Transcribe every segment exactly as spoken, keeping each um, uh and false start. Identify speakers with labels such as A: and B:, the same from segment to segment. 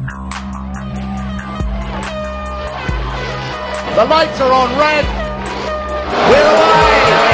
A: The lights are on red. We're away.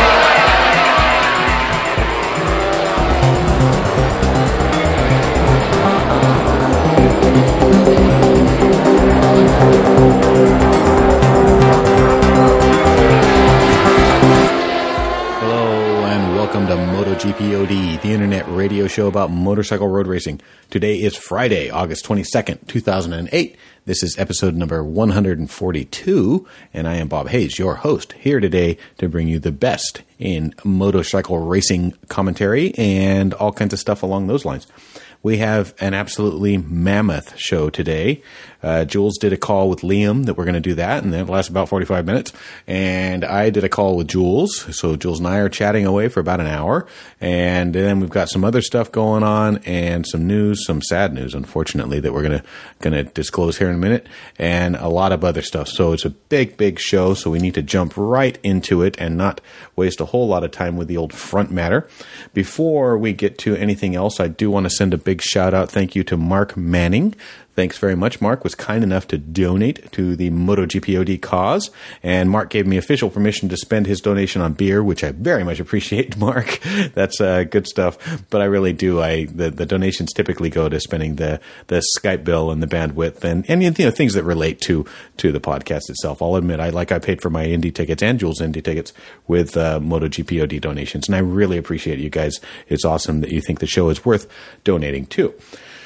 B: Hello and welcome to MotoGP O D, the internet radio show about motorcycle road racing. Today is Friday, August twenty-second, two thousand eight. This is episode number one hundred forty-two, and I am Bob Hayes, your host, here today to bring you the best in motorcycle racing commentary and all kinds of stuff along those lines. We have an absolutely mammoth show today. Uh, Jules did a call with Liam that we're going to do that, and that lasts about forty-five minutes. And I did a call with Jules. So Jules and I are chatting away for about an hour. And then we've got some other stuff going on and some news, some sad news, unfortunately, that we're going to going to disclose here in a minute, and a lot of other stuff. So it's a big, big show. So we need to jump right into it and not waste a whole lot of time with the old front matter. Before we get to anything else, I do want to send a big shout out. Thank you to Mark Manning. Thanks very much. Mark was kind enough to donate to the MotoGP O D cause, and Mark gave me official permission to spend his donation on beer, which I very much appreciate, Mark. That's uh, good stuff, but I really do. I the, the donations typically go to spending the, the Skype bill and the bandwidth and, and you know, things that relate to to the podcast itself. I'll admit, I like I paid for my Indy tickets and Jules Indy tickets with uh, MotoGP O D donations, and I really appreciate you guys. It's awesome that you think the show is worth donating to.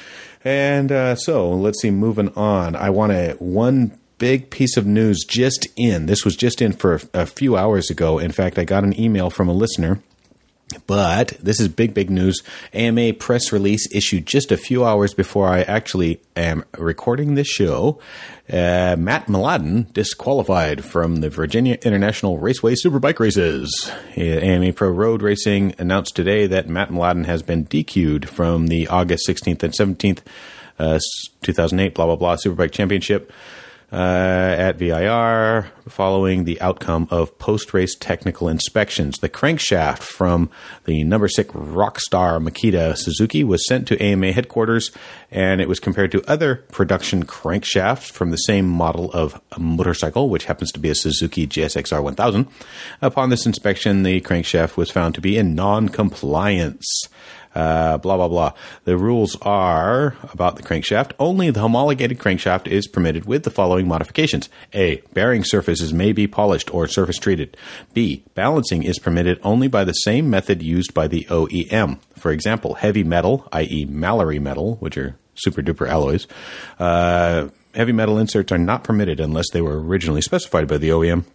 B: And uh, so let's see, moving on. I want to one big piece of news just in. This was just in for a, a few hours ago. In fact, I got an email from a listener. But this is big, big news. A M A press release issued just a few hours before I actually am recording this show. Uh, Matt Mladen disqualified from the Virginia International Raceway Superbike races. A M A Pro Road Racing announced today that Matt Mladen has been D Q'd from the August sixteenth and seventeenth, uh, two thousand eight, blah, blah, blah, Superbike Championship. Uh, at V I R following the outcome of post-race technical inspections. The crankshaft from the number six Rockstar Makita Suzuki was sent to A M A headquarters, and it was compared to other production crankshafts from the same model of a motorcycle, which happens to be a Suzuki G S X R one thousand. Upon this inspection, the crankshaft was found to be in non-compliance. Uh, blah, blah, blah. The rules are about the crankshaft. Only the homologated crankshaft is permitted with the following modifications. A. Bearing surfaces may be polished or surface treated. B. Balancing is permitted only by the same method used by the O E M. For example, heavy metal, that is Mallory metal, which are super duper alloys. Uh, heavy metal inserts are not permitted unless they were originally specified by the O E M.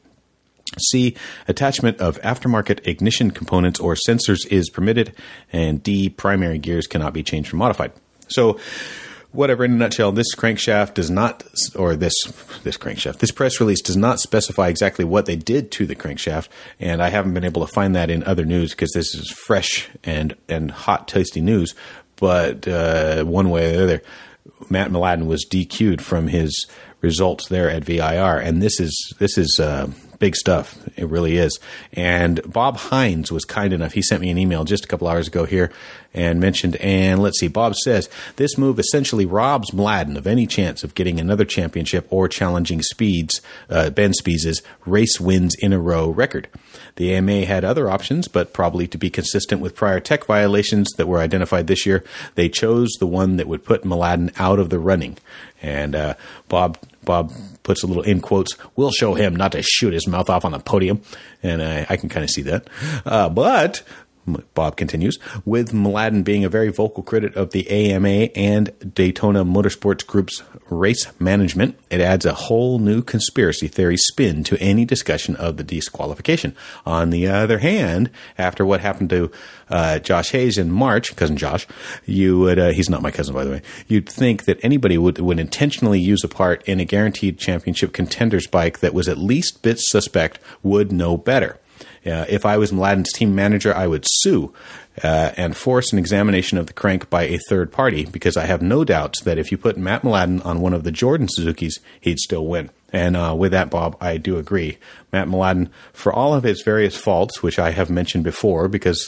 B: C. Attachment of aftermarket ignition components or sensors is permitted. And D. Primary gears cannot be changed or modified. So, whatever, in a nutshell, this crankshaft does not, or this this crankshaft, this press release does not specify exactly what they did to the crankshaft. And I haven't been able to find that in other news because this is fresh and, and hot, tasty news. But uh, one way or the other, Matt Mladen was D Q'd from his results there at V I R. And this is, this is, uh, big stuff. It really is. And Bob Hines was kind enough. He sent me an email just a couple hours ago here and mentioned, and let's see, Bob says, this move essentially robs Mladen of any chance of getting another championship or challenging Speeds, uh, Ben Spies' race wins in a row record. The A M A had other options, but probably to be consistent with prior tech violations that were identified this year, they chose the one that would put Mladen out of the running. And uh, Bob Bob puts a little in quotes, we'll show him not to shoot his mouth off on the podium. And I, I can kind of see that. Uh, but, Bob continues, with Mladen being a very vocal critic of the A M A and Daytona Motorsports Group's race management, it adds a whole new conspiracy theory spin to any discussion of the disqualification. On the other hand, after what happened to uh, Josh Hayes in March, cousin Josh, you would, uh, he's not my cousin, by the way, you'd think that anybody would, would intentionally use a part in a guaranteed championship contender's bike that was at least bit suspect would know better. Uh, if I was Mladen's team manager, I would sue uh, and force an examination of the crank by a third party, because I have no doubts that if you put Matt Mladen on one of the Jordan Suzukis, he'd still win. And uh, with that, Bob, I do agree. Matt Mladen, for all of his various faults, which I have mentioned before, because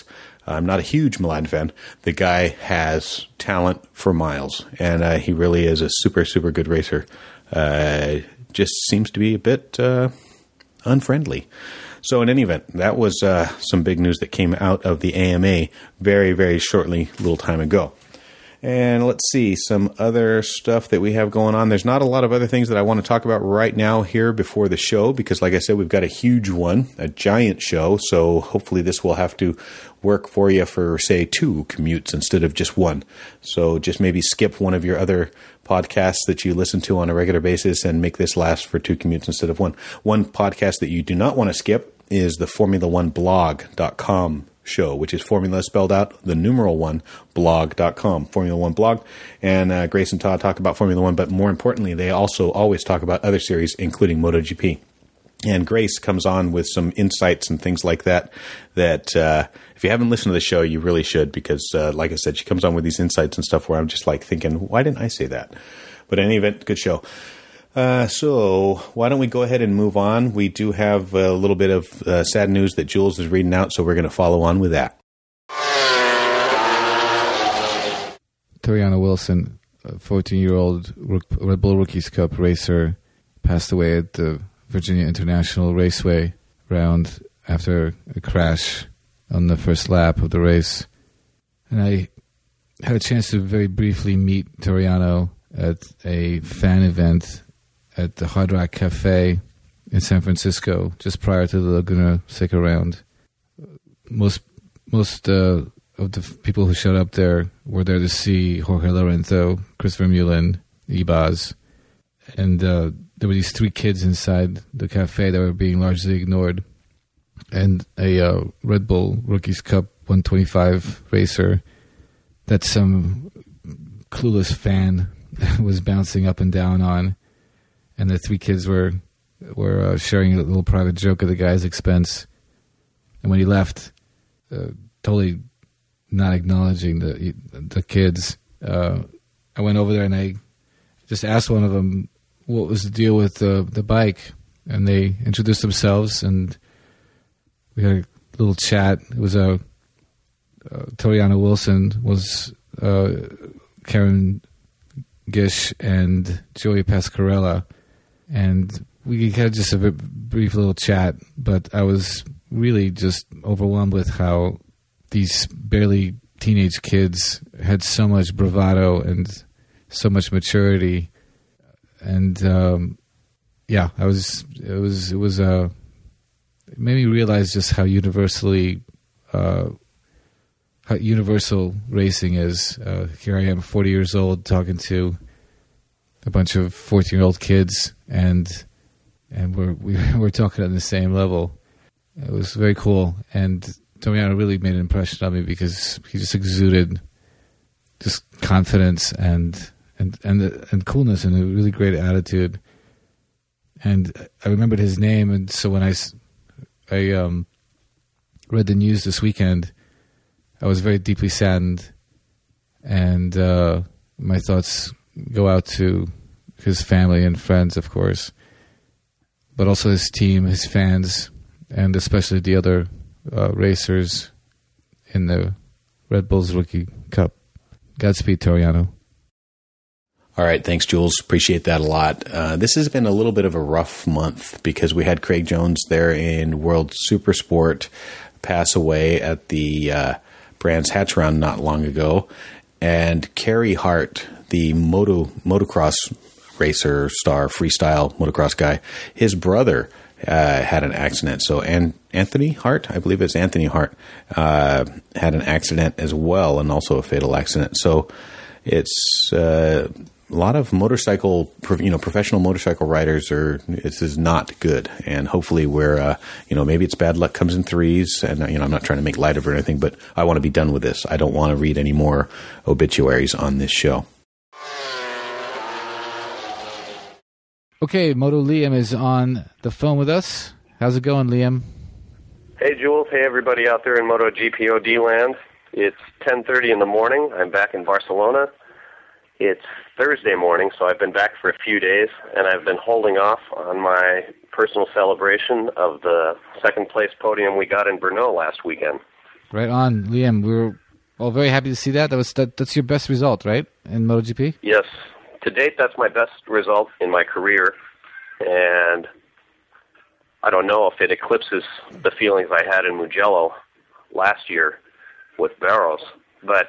B: I'm not a huge Mladen fan. The guy has talent for miles, and uh, he really is a super, super good racer. Uh, just seems to be a bit uh, unfriendly. So in any event, that was uh, some big news that came out of the A M A very, very shortly, a little time ago. And let's see, some other stuff that we have going on. There's not a lot of other things that I want to talk about right now here before the show, because like I said, we've got a huge one, a giant show. So hopefully this will have to work for you for, say, two commutes instead of just one. So just maybe skip one of your other podcasts that you listen to on a regular basis and make this last for two commutes instead of one. One podcast that you do not want to skip is the Formula One blog dot com show, which is formula spelled out, the numeral one, blog dot com, Formula One blog. And uh, Grace and Todd talk about Formula One, but more importantly, they also always talk about other series, including MotoGP. And Grace comes on with some insights and things like that, that uh, if you haven't listened to the show, you really should, because uh, like I said, she comes on with these insights and stuff where I'm just like thinking, why didn't I say that? But in any event, good show. Uh, so why don't we go ahead and move on? We do have a little bit of uh, sad news that Jules is reading out, so we're going to follow on with that.
C: Toriano Wilson, a fourteen-year-old Red Bull Rookies Cup racer, passed away at the Virginia International Raceway round after a crash on the first lap of the race. And I had a chance to very briefly meet Toriano at a fan event at the Hard Rock Cafe in San Francisco, just prior to the Laguna Seca round. Most most uh, of the f- people who showed up there were there to see Jorge Lorenzo, Christopher Mullen, Ibaz, and uh, there were these three kids inside the cafe that were being largely ignored, and a uh, Red Bull Rookies Cup one twenty-five racer that some clueless fan was bouncing up and down on. And the three kids were were uh, sharing a little private joke at the guy's expense. And when he left, uh, totally not acknowledging the the kids, uh, I went over there and I just asked one of them what was the deal with the the bike. And they introduced themselves, and we had a little chat. It was a uh, Toriano Wilson was uh, Karen Gish and Joey Pasquarella. And we had just a brief little chat, but I was really just overwhelmed with how these barely teenage kids had so much bravado and so much maturity. And um, yeah, I was. It was. It was. Uh, it made me realize just how universally, uh, how universal racing is. Uh, here I am, forty years old, talking to a bunch of fourteen-year-old kids, and and we're we, we're talking on the same level. It was very cool, and Toriano really made an impression on me because he just exuded just confidence and and and and coolness and a really great attitude. And I remembered his name, and so when I I um, read the news this weekend, I was very deeply saddened, and uh, my thoughts go out to his family and friends, of course, but also his team, his fans, and especially the other uh, racers in the Red Bull's Rookie Cup. Godspeed, Toriano.
B: All right, thanks, Jules. Appreciate that a lot. Uh, this has been a little bit of a rough month because we had Craig Jones there in World Supersport pass away at the uh, Brands Hatch round not long ago, and Carey Hart, the moto motocross racer, star, freestyle motocross guy, his brother uh, had an accident. So and Anthony Hart, I believe it's Anthony Hart, uh, had an accident as well, and also a fatal accident. So it's uh, a lot of motorcycle, you know, professional motorcycle riders are, this is not good. And hopefully we're, uh, you know, maybe it's bad luck comes in threes. And, you know, I'm not trying to make light of it or anything, but I want to be done with this. I don't want to read any more obituaries on this show.
C: Okay, Moto Liam is on the phone with us. How's it going, Liam?
D: Hey, Jules. Hey, everybody out there in MotoGP O D land. It's ten thirty in the morning. I'm back in Barcelona. It's Thursday morning, so I've been back for a few days, and I've been holding off on my personal celebration of the second-place podium we got in Brno last weekend.
C: Right on, Liam. We were all very happy to see that. That was that, that's your best result, right, in MotoGP?
D: Yes. To date, that's my best result in my career, and I don't know if it eclipses the feelings I had in Mugello last year with Barros, but,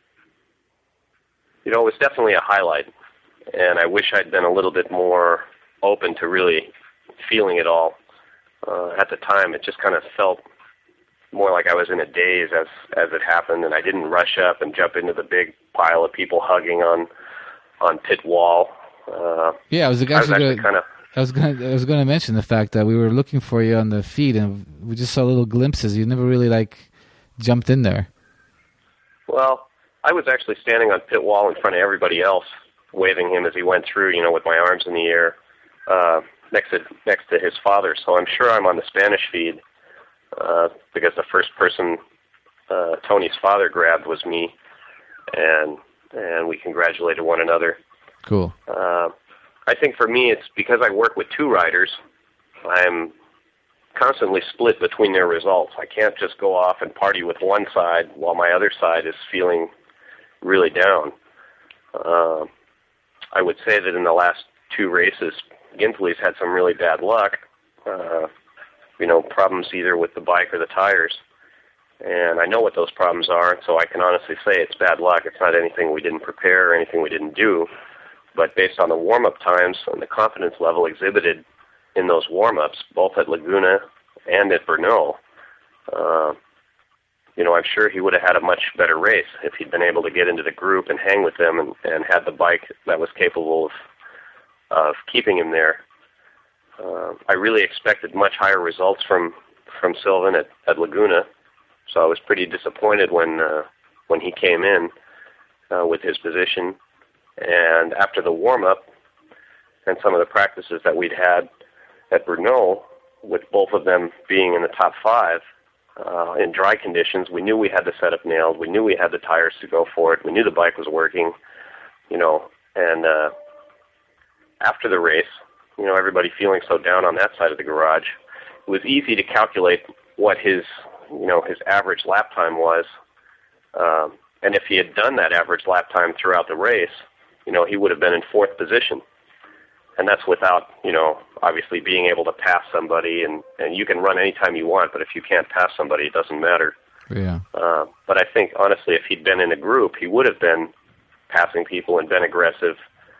D: you know, it was definitely a highlight, and I wish I'd been a little bit more open to really feeling it all. Uh, at the time, it just kind of felt more like I was in a daze as as it happened, and I didn't rush up and jump into the big pile of people hugging on on pit wall. Uh,
C: yeah, I was actually,
D: I was actually kind of.
C: I was going I was going to mention the fact that we were looking for you on the feed, and we just saw little glimpses. You never really like jumped in there.
D: Well, I was actually standing on pit wall in front of everybody else, waving him as he went through, you know, with my arms in the air, uh, next to next to his father. So I'm sure I'm on the Spanish feed uh, because the first person uh, Tony's father grabbed was me, and and we congratulated one another.
C: Cool.
D: Uh, I think for me, it's because I work with two riders. I'm constantly split between their results. I can't just go off and party with one side while my other side is feeling really down. Uh, I would say that in the last two races, Gintley's had some really bad luck. Uh, you know, problems either with the bike or the tires. And I know what those problems are, so I can honestly say it's bad luck. It's not anything we didn't prepare or anything we didn't do. But based on the warm-up times and the confidence level exhibited in those warm-ups, both at Laguna and at Brno, uh, you know, I'm sure he would have had a much better race if he'd been able to get into the group and hang with them and, and had the bike that was capable of, of keeping him there. Uh, I really expected much higher results from, from Sylvain at, at Laguna, so I was pretty disappointed when uh, when he came in uh, with his position. And after the warm-up and some of the practices that we'd had at Brno, with both of them being in the top five, uh, in dry conditions, we knew we had the setup nailed. We knew we had the tires to go for it. We knew the bike was working, you know. And uh, after the race, you know, everybody feeling so down on that side of the garage, it was easy to calculate what his, you know, his average lap time was. Um, and if he had done that average lap time throughout the race, you know, he would have been in fourth position. And that's without, you know, obviously being able to pass somebody. And, and you can run anytime you want, but if you can't pass somebody, it doesn't matter.
C: Yeah.
D: Uh, but I think, honestly, if he'd been in a group, he would have been passing people and been aggressive.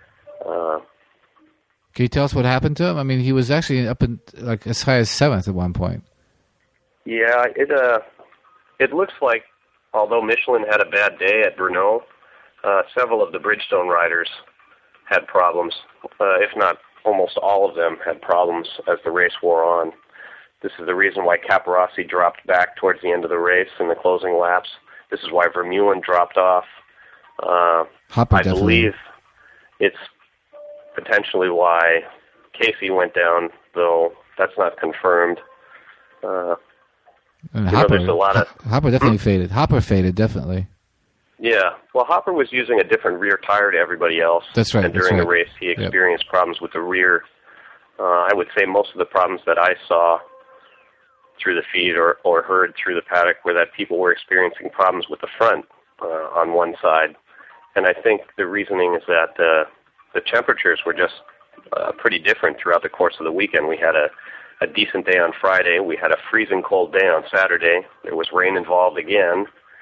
D: Uh,
C: Can you tell us what happened to him? I mean, he was actually up in, like, as high as seventh at one point.
D: Yeah, it, uh, it looks like, although Michelin had a bad day at Brno, Uh, several of the Bridgestone riders had problems, uh, if not almost all of them had problems as the race wore on. This is the reason why Capirossi dropped back towards the end of the race in the closing laps. This is why Vermeulen dropped off. Uh,
C: Hopper,
D: I
C: definitely.
D: believe it's potentially why Casey went down, though that's not confirmed. Uh,
C: And
D: you
C: Hopper,
D: know, there's a lot of...
C: Hopper definitely faded. Hopper faded, definitely.
D: Yeah, well, Hopper was using a different rear tire to everybody else.
C: That's right.
D: And during
C: that's
D: the
C: right.
D: race, he experienced yep. problems with the rear. Uh, I would say most of the problems that I saw through the feed or, or heard through the paddock were that people were experiencing problems with the front uh, on one side. And I think the reasoning is that uh, the temperatures were just uh, pretty different throughout the course of the weekend. We had a, a decent day on Friday. We had a freezing cold day on Saturday. There was rain involved again.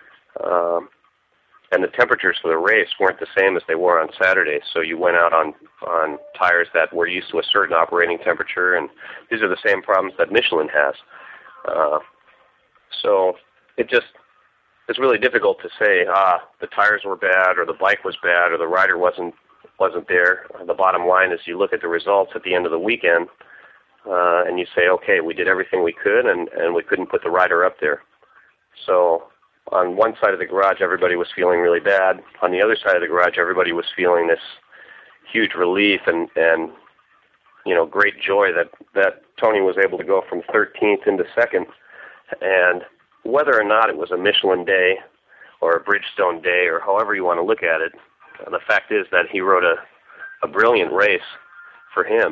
D: Um, And the temperatures for the race weren't the same as they were on Saturday, so you went out on, on tires that were used to a certain operating temperature, and these are the same problems that Michelin has. Uh, so it just, it's really difficult to say, ah, the tires were bad, or the bike was bad, or the rider wasn't wasn't there. The bottom line is you look at the results at the end of the weekend, uh, and you say, okay, we did everything we could, and, and we couldn't put the rider up there. So on one side of the garage, everybody was feeling really bad. On the other side of the garage, everybody was feeling this huge relief and, and you know, great joy that, that Tony was able to go from thirteenth into second. And whether or not it was a Michelin day or a Bridgestone day or however you want to look at it, the fact is that he rode a, a brilliant race for him.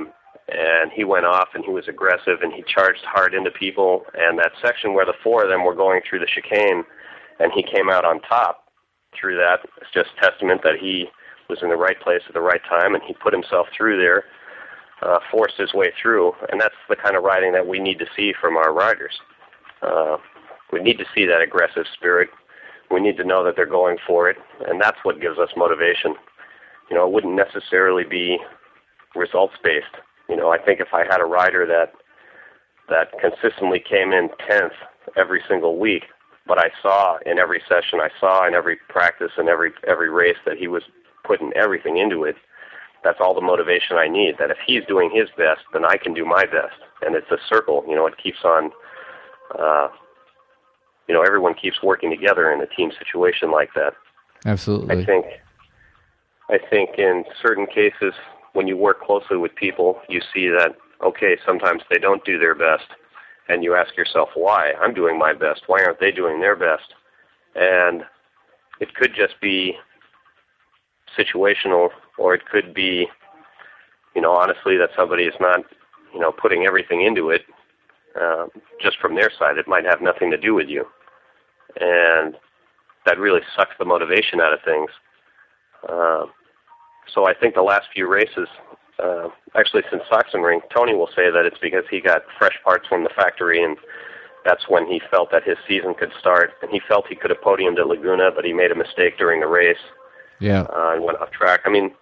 D: and he went off and he was aggressive and he charged hard into people. And that section where the four of them were going through the chicane and he came out on top through that, it's just testament that he was in the right place at the right time, and he put himself through there, uh, forced his way through, and that's the kind of riding that we need to see from our riders. Uh, we need to see that aggressive spirit. We need to know that they're going for it, and that's what gives us motivation. You know, it wouldn't necessarily be results-based. You know, I think if I had a rider that that consistently came in tenth every single week, but I saw in every session, I saw in every practice and every every race that he was putting everything into it, that's all the motivation I need. That if he's doing his best, then I can do my best. And it's a circle. You know, it keeps on, uh, you know, everyone keeps working together in a team situation like that.
C: Absolutely.
D: I think, I think in certain cases, when you work closely with people, you see that, okay, sometimes they don't do their best. And you ask yourself, why? I'm doing my best. Why aren't they doing their best? And it could just be situational, or it could be, you know, honestly, that somebody is not, you know, putting everything into it uh, just from their side. It might have nothing to do with you. And that really sucks the motivation out of things. Uh, so I think the last few races, uh, actually since Sachsenring, Tony will say that it's because he got fresh parts from the factory, and that's when he felt that his season could start. And he felt he could have podiumed at Laguna, but he made a mistake during the race.
C: Yeah.
D: Uh, and went off track. I mean,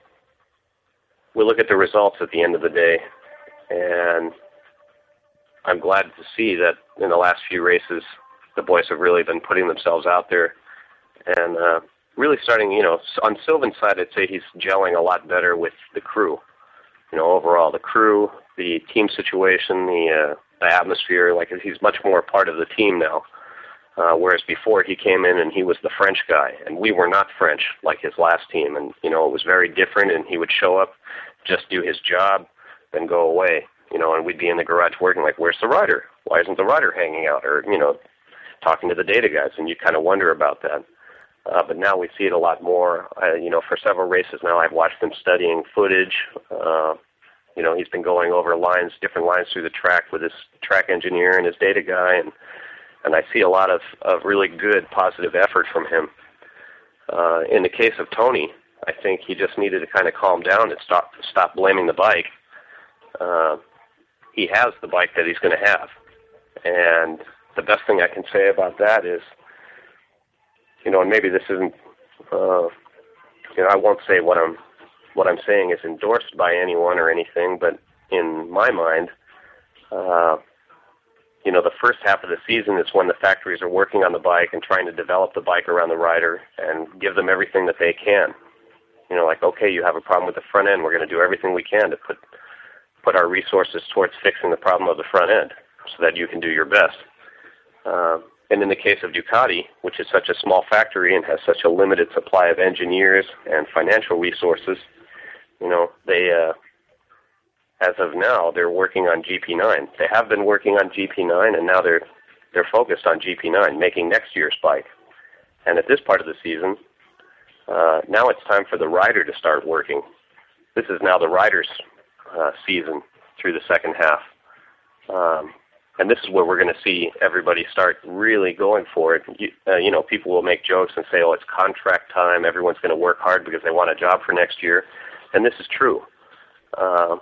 D: we look at the results at the end of the day, and I'm glad to see that in the last few races, the boys have really been putting themselves out there and uh, really starting, you know, on Sylvan's side, I'd say he's gelling a lot better with the crew. You know, overall, the crew, the team situation, the, uh, the atmosphere, like he's much more a part of the team now. Uh, whereas before he came in and he was the French guy, and we were not French like his last team, and you know it was very different. And he would show up, just do his job, then go away. You know, and we'd be in the garage working like, "Where's the rider? Why isn't the rider hanging out?" Or you know, talking to the data guys, and you kind of wonder about that. Uh, but now we see it a lot more. Uh, you know, for several races now, I've watched him studying footage. Uh, you know, he's been going over lines, different lines through the track with his track engineer and his data guy, and. And I see a lot of, of really good, positive effort from him. Uh, in the case of Tony, I think he just needed to kind of calm down and stop stop blaming the bike. Uh, he has the bike that he's going to have. And the best thing I can say about that is, you know, and maybe this isn't, uh, you know, I won't say what I'm, what I'm saying is endorsed by anyone or anything, but in my mind, uh, you know, the first half of the season is when the factories are working on the bike and trying to develop the bike around the rider and give them everything that they can. You know, like, okay, you have a problem with the front end. We're going to do everything we can to put put our resources towards fixing the problem of the front end so that you can do your best. Uh, and in the case of Ducati, which is such a small factory and has such a limited supply of engineers and financial resources, you know, they... Uh, As of now, they're working on G P nine. They have been working on G P nine, and now they're they're focused on G P nine, making next year's bike. And at this part of the season, uh, now it's time for the rider to start working. This is now the rider's uh, season through the second half. Um, and this is where we're going to see everybody start really going for it. You, uh, you know, people will make jokes and say, oh, it's contract time. Everyone's going to work hard because they want a job for next year. And this is true. Uh,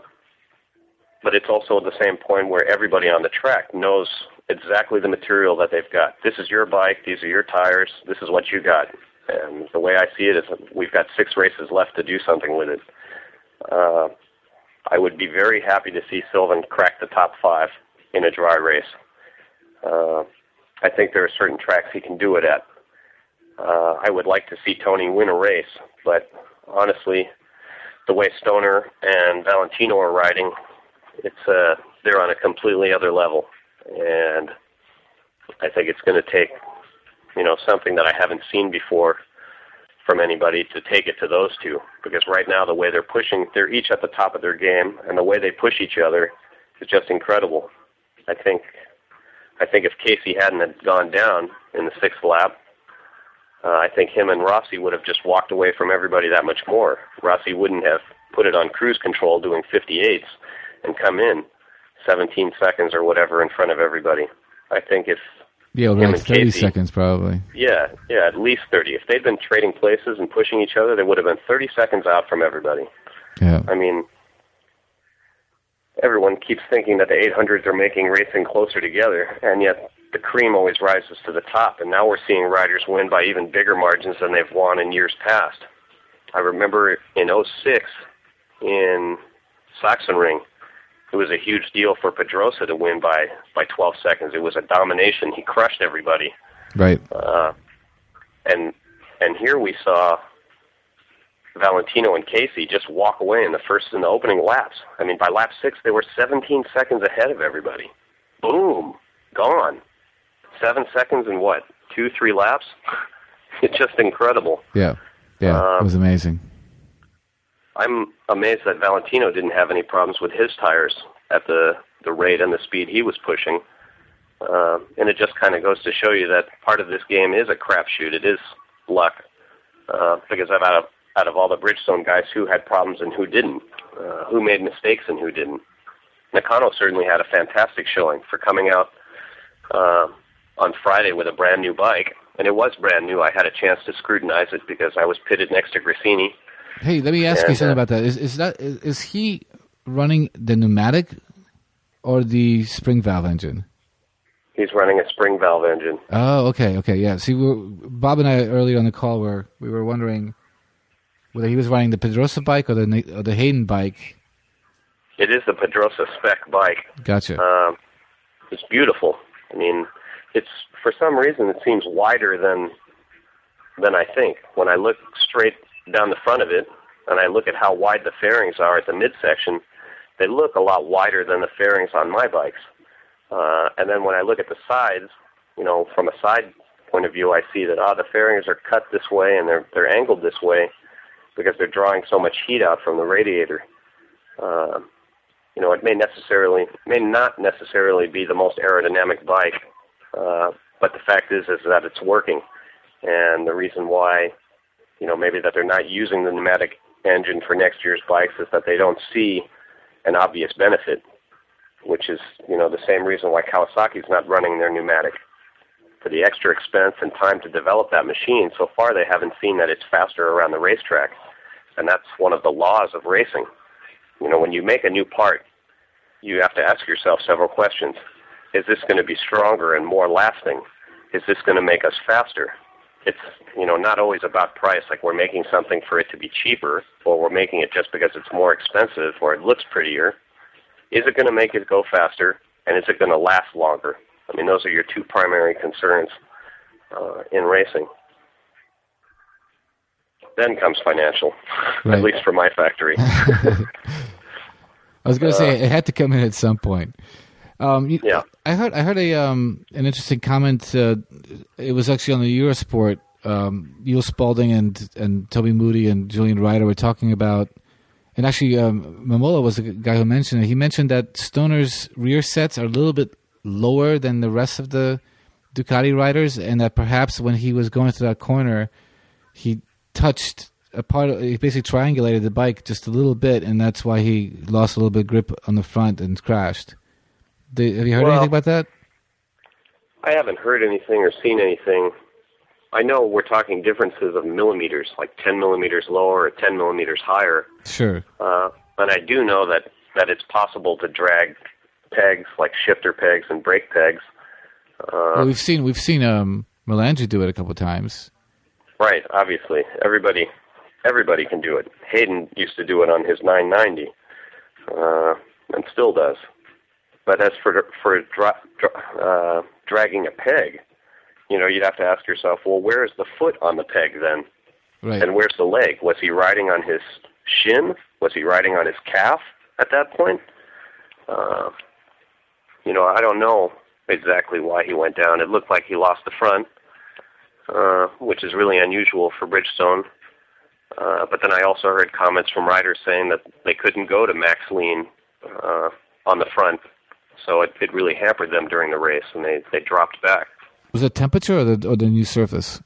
D: But it's also at the same point where everybody on the track knows exactly the material that they've got. This is your bike. These are your tires. This is what you got. And the way I see it is we've got six races left to do something with it. Uh, I would be very happy to see Sylvan crack the top five in a dry race. Uh, I think there are certain tracks he can do it at. Uh, I would like to see Tony win a race, but honestly, the way Stoner and Valentino are riding, It's uh, they're on a completely other level, and I think it's going to take, you know, something that I haven't seen before from anybody to take it to those two. Because right now, the way they're pushing, they're each at the top of their game, and the way they push each other is just incredible. I think, I think if Casey hadn't had gone down in the sixth lap, uh, I think him and Rossi would have just walked away from everybody that much more. Rossi wouldn't have put it on cruise control doing fifty-eights. and come in seventeen seconds or whatever in front of everybody. I think if
C: yeah,
D: him
C: like
D: and
C: thirty
D: Casey,
C: seconds probably.
D: Yeah, yeah, at least thirty. If they'd been trading places and pushing each other, they would have been thirty seconds out from everybody.
C: Yeah.
D: I mean, everyone keeps thinking that the eight hundreds are making racing closer together, and yet the cream always rises to the top, and now we're seeing riders win by even bigger margins than they've won in years past. I remember in oh six in Sachsenring, it was a huge deal for Pedrosa to win by, by twelve seconds. It was a domination. He crushed everybody.
C: Right.
D: Uh, and and here we saw Valentino and Casey just walk away in the first in the opening laps. I mean, by lap six, they were seventeen seconds ahead of everybody. Boom, gone. Seven seconds in what? Two, three laps? It's just incredible.
C: Yeah, yeah, um, it was amazing.
D: I'm amazed that Valentino didn't have any problems with his tires at the, the rate and the speed he was pushing. Uh, and it just kind of goes to show you that part of this game is a crapshoot. It is luck. Uh, because I've out of, out of all the Bridgestone guys, who had problems and who didn't, uh, who made mistakes and who didn't. Nakano certainly had a fantastic showing for coming out uh, on Friday with a brand new bike. And it was brand new. I had a chance to scrutinize it because I was pitted next to Grassini.
C: Hey, let me ask and, you something uh, about that. Is is that is, is he running the pneumatic or the spring valve engine?
D: He's running a spring valve engine.
C: Oh, okay, okay, yeah. See, we were, Bob and I earlier on the call were we were wondering whether he was riding the Pedrosa bike or the or the Hayden bike.
D: It is the Pedrosa spec bike.
C: Gotcha.
D: Um, it's beautiful. I mean, it's for some reason it seems wider than than I think. When I look straight down the front of it, and I look at how wide the fairings are at the midsection, they look a lot wider than the fairings on my bikes. Uh, and then when I look at the sides, you know, from a side point of view, I see that, ah, the fairings are cut this way and they're they're angled this way because they're drawing so much heat out from the radiator. Uh, you know, it may necessarily, may not necessarily be the most aerodynamic bike, uh, but the fact is, is that it's working. And the reason why, you know, maybe that they're not using the pneumatic engine for next year's bikes is that they don't see an obvious benefit, which is, you know, the same reason why Kawasaki's not running their pneumatic. For the extra expense and time to develop that machine, so far they haven't seen that it's faster around the racetrack. And that's one of the laws of racing. You know, when you make a new part, you have to ask yourself several questions. Is this going to be stronger and more lasting? Is this going to make us faster? It's, you know, not always about price, like we're making something for it to be cheaper, or we're making it just because it's more expensive or it looks prettier. Is it going to make it go faster, and is it going to last longer? I mean, those are your two primary concerns uh, in racing. Then comes financial, right. At least for my factory.
C: I was going to uh, say, it had to come in at some point. Um, you,
D: yeah,
C: I heard I heard a um, an interesting comment. Uh, it was actually on the Eurosport. Um, Yul Spalding and and Toby Moody and Julian Ryder were talking about, and actually um, Momola was the guy who mentioned it. He mentioned that Stoner's rear sets are a little bit lower than the rest of the Ducati riders, and that perhaps when he was going through that corner, he touched a part of, he basically triangulated the bike just a little bit, and that's why he lost a little bit of grip on the front and crashed. Did, have you heard
D: well,
C: anything about that?
D: I haven't heard anything or seen anything. I know we're talking differences of millimeters, like ten millimeters lower or ten millimeters higher.
C: Sure.
D: Uh, and I do know that, that it's possible to drag pegs, like shifter pegs and brake pegs. Uh,
C: well, we've seen we've seen um, Melandri do it a couple of times.
D: Right, obviously. Everybody everybody can do it. Hayden used to do it on his nine ninety, uh, and still does. But as for for dra- dra- uh, dragging a peg, you know, you'd have to ask yourself, well, where is the foot on the peg then?
C: Right.
D: And where's the leg? Was he riding on his shin? Was he riding on his calf at that point? Uh, you know, I don't know exactly why he went down. It looked like he lost the front, uh, which is really unusual for Bridgestone. Uh, but then I also heard comments from riders saying that they couldn't go to max lean uh, on the front. So it, it really hampered them during the race, and they, they dropped back.
C: Was it temperature or the, or the new surface?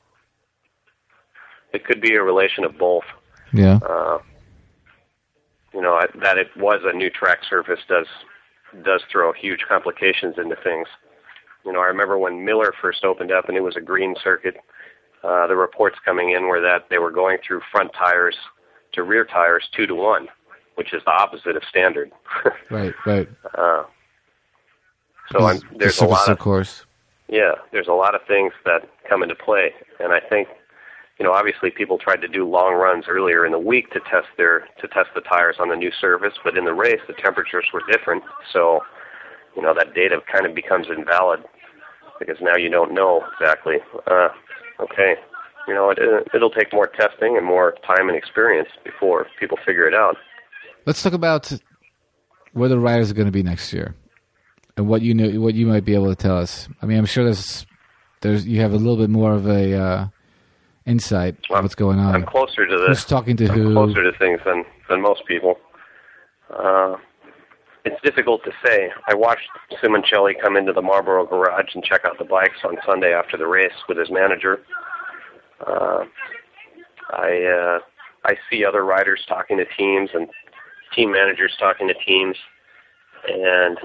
D: It could be a relation of both.
C: Yeah.
D: Uh, you know, that it was a new track surface does does throw huge complications into things. You know, I remember when Miller first opened up and it was a green circuit, uh, the reports coming in were that they were going through front tires to rear tires two to one, which is the opposite of standard.
C: Right, right.
D: Uh, so I'm, there's a lot of
C: course.
D: Yeah, there's a lot of things that come into play, and I think, you know, obviously people tried to do long runs earlier in the week to test their to test the tires on the new surface, but in the race the temperatures were different, so you know that data kind of becomes invalid because now you don't know exactly. Uh, okay, you know, it, it'll take more testing and more time and experience before people figure it out.
C: Let's talk about where the riders are going to be next year. And what you know, what you might be able to tell us. I mean, I'm sure there's, there's, you have a little bit more of a uh, insight
D: well,
C: of what's going on.
D: I'm closer to this.
C: Who's talking to
D: I'm
C: who?
D: Closer to things than than most people. Uh, it's difficult to say. I watched Simoncelli come into the Marlboro garage and check out the bikes on Sunday after the race with his manager. Uh, I uh, I see other riders talking to teams and team managers talking to teams, and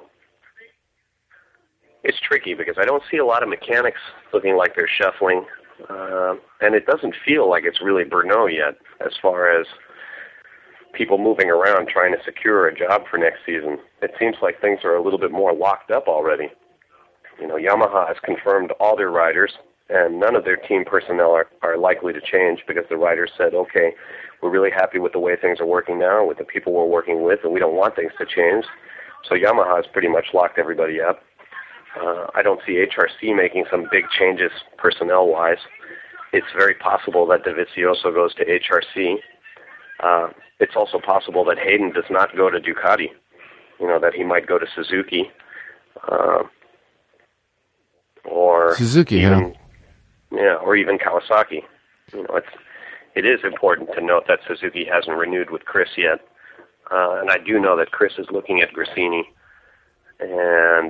D: it's tricky because I don't see a lot of mechanics looking like they're shuffling, uh, and it doesn't feel like it's really Brno yet as far as people moving around trying to secure a job for next season. It seems like things are a little bit more locked up already. You know, Yamaha has confirmed all their riders, and none of their team personnel are, are likely to change because the riders said, okay, we're really happy with the way things are working now, with the people we're working with, and we don't want things to change. So Yamaha has pretty much locked everybody up. Uh, I don't see H R C making some big changes personnel-wise. It's very possible that Dovizioso goes to H R C. Uh, it's also possible that Hayden does not go to Ducati, you know, that he might go to Suzuki. Uh, or
C: Suzuki,
D: even,
C: yeah.
D: Yeah, or even Kawasaki. You know, it's, it is important to note that Suzuki hasn't renewed with Chris yet. Uh, and I do know that Chris is looking at Gresini. And,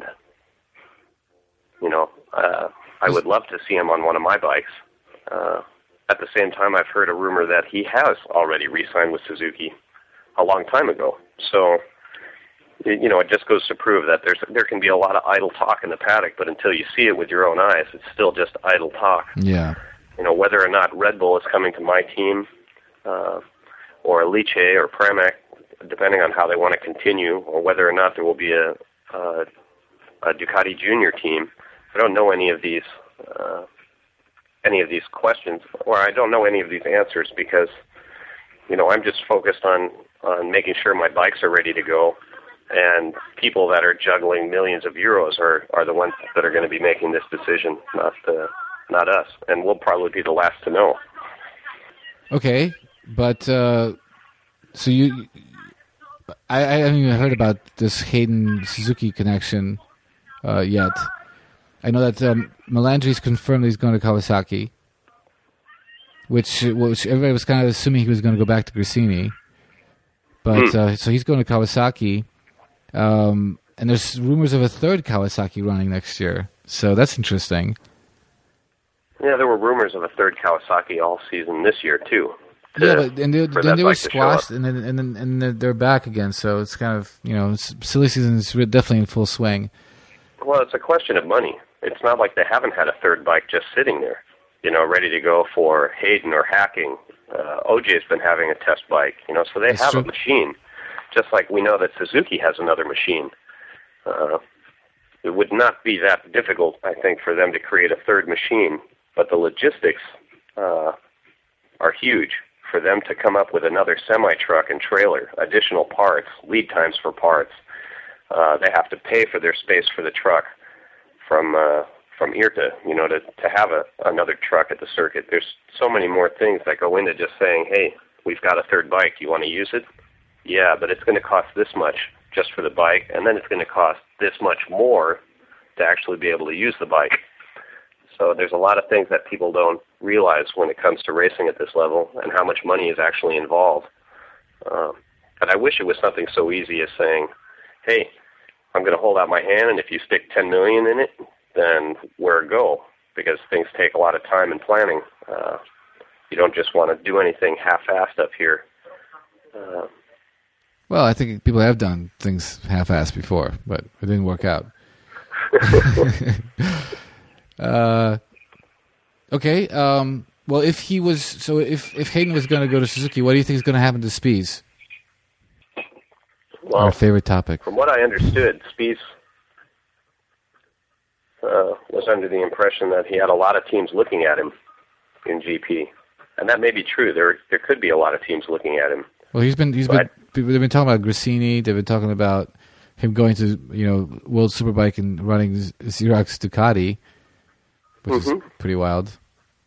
D: you know, uh, I would love to see him on one of my bikes. Uh, at the same time, I've heard a rumor that he has already re-signed with Suzuki a long time ago. So, you know, it just goes to prove that there's there can be a lot of idle talk in the paddock, but until you see it with your own eyes, it's still just idle talk.
C: Yeah.
D: You know, whether or not Red Bull is coming to my team, uh, or Lecce or Pramac, depending on how they want to continue, or whether or not there will be a, uh, a Ducati Junior team, I don't know any of these uh, any of these questions, or I don't know any of these answers because, you know, I'm just focused on, on making sure my bikes are ready to go, and people that are juggling millions of euros are, are the ones that are going to be making this decision, not uh, not us, and we'll probably be the last to know.
C: Okay, but uh, so you, I, I haven't even heard about this Hayden Suzuki connection uh, yet. I know that um, Melandri's confirmed he's going to Kawasaki, which which everybody was kind of assuming he was going to go back to Gresini. But mm. uh, so he's going to Kawasaki, um, and there's rumors of a third Kawasaki running next year. So that's interesting.
D: Yeah, there were rumors of a third Kawasaki all season this year too. To,
C: yeah, but and they, then they were squashed, and then and then and then they're back again. So it's kind of, you know, silly season is definitely in full swing.
D: Well, it's a question of money. It's not like they haven't had a third bike just sitting there, you know, ready to go for Hayden or Hacking. Uh, O J's been having a test bike, you know, so they That's have true. a machine, just like we know that Suzuki has another machine. Uh, it would not be that difficult, I think, for them to create a third machine, but the logistics uh, are huge for them to come up with another semi-truck and trailer, additional parts, lead times for parts. Uh, they have to pay for their space for the truck from uh, from IRTA, you know, to, to have a, another truck at the circuit. There's so many more things that go into just saying, hey, we've got a third bike. Do you want to use it? Yeah, but it's going to cost this much just for the bike, and then it's going to cost this much more to actually be able to use the bike. So there's a lot of things that people don't realize when it comes to racing at this level and how much money is actually involved. Um, and I wish it was something so easy as saying, hey, I'm going to hold out my hand, and if you stick ten million dollars in it, then where go? Because things take a lot of time and planning. Uh, you don't just want to do anything half-assed up here. Uh,
C: Well, I think people have done things half-assed before, but it didn't work out. uh, okay. Um, well, if he was, so if, if Hayden was going to go to Suzuki, what do you think is going to happen to Spies?
D: Well,
C: our favorite topic.
D: From what I understood, Spies uh, was under the impression that he had a lot of teams looking at him in G P, and that may be true. There, there could be a lot of teams looking at him. Well,
C: he's been, he's but, been, they've been talking about Gresini. They've been talking about him going to, you know, World Superbike and running Xerox Ducati, which mm-hmm. is pretty wild.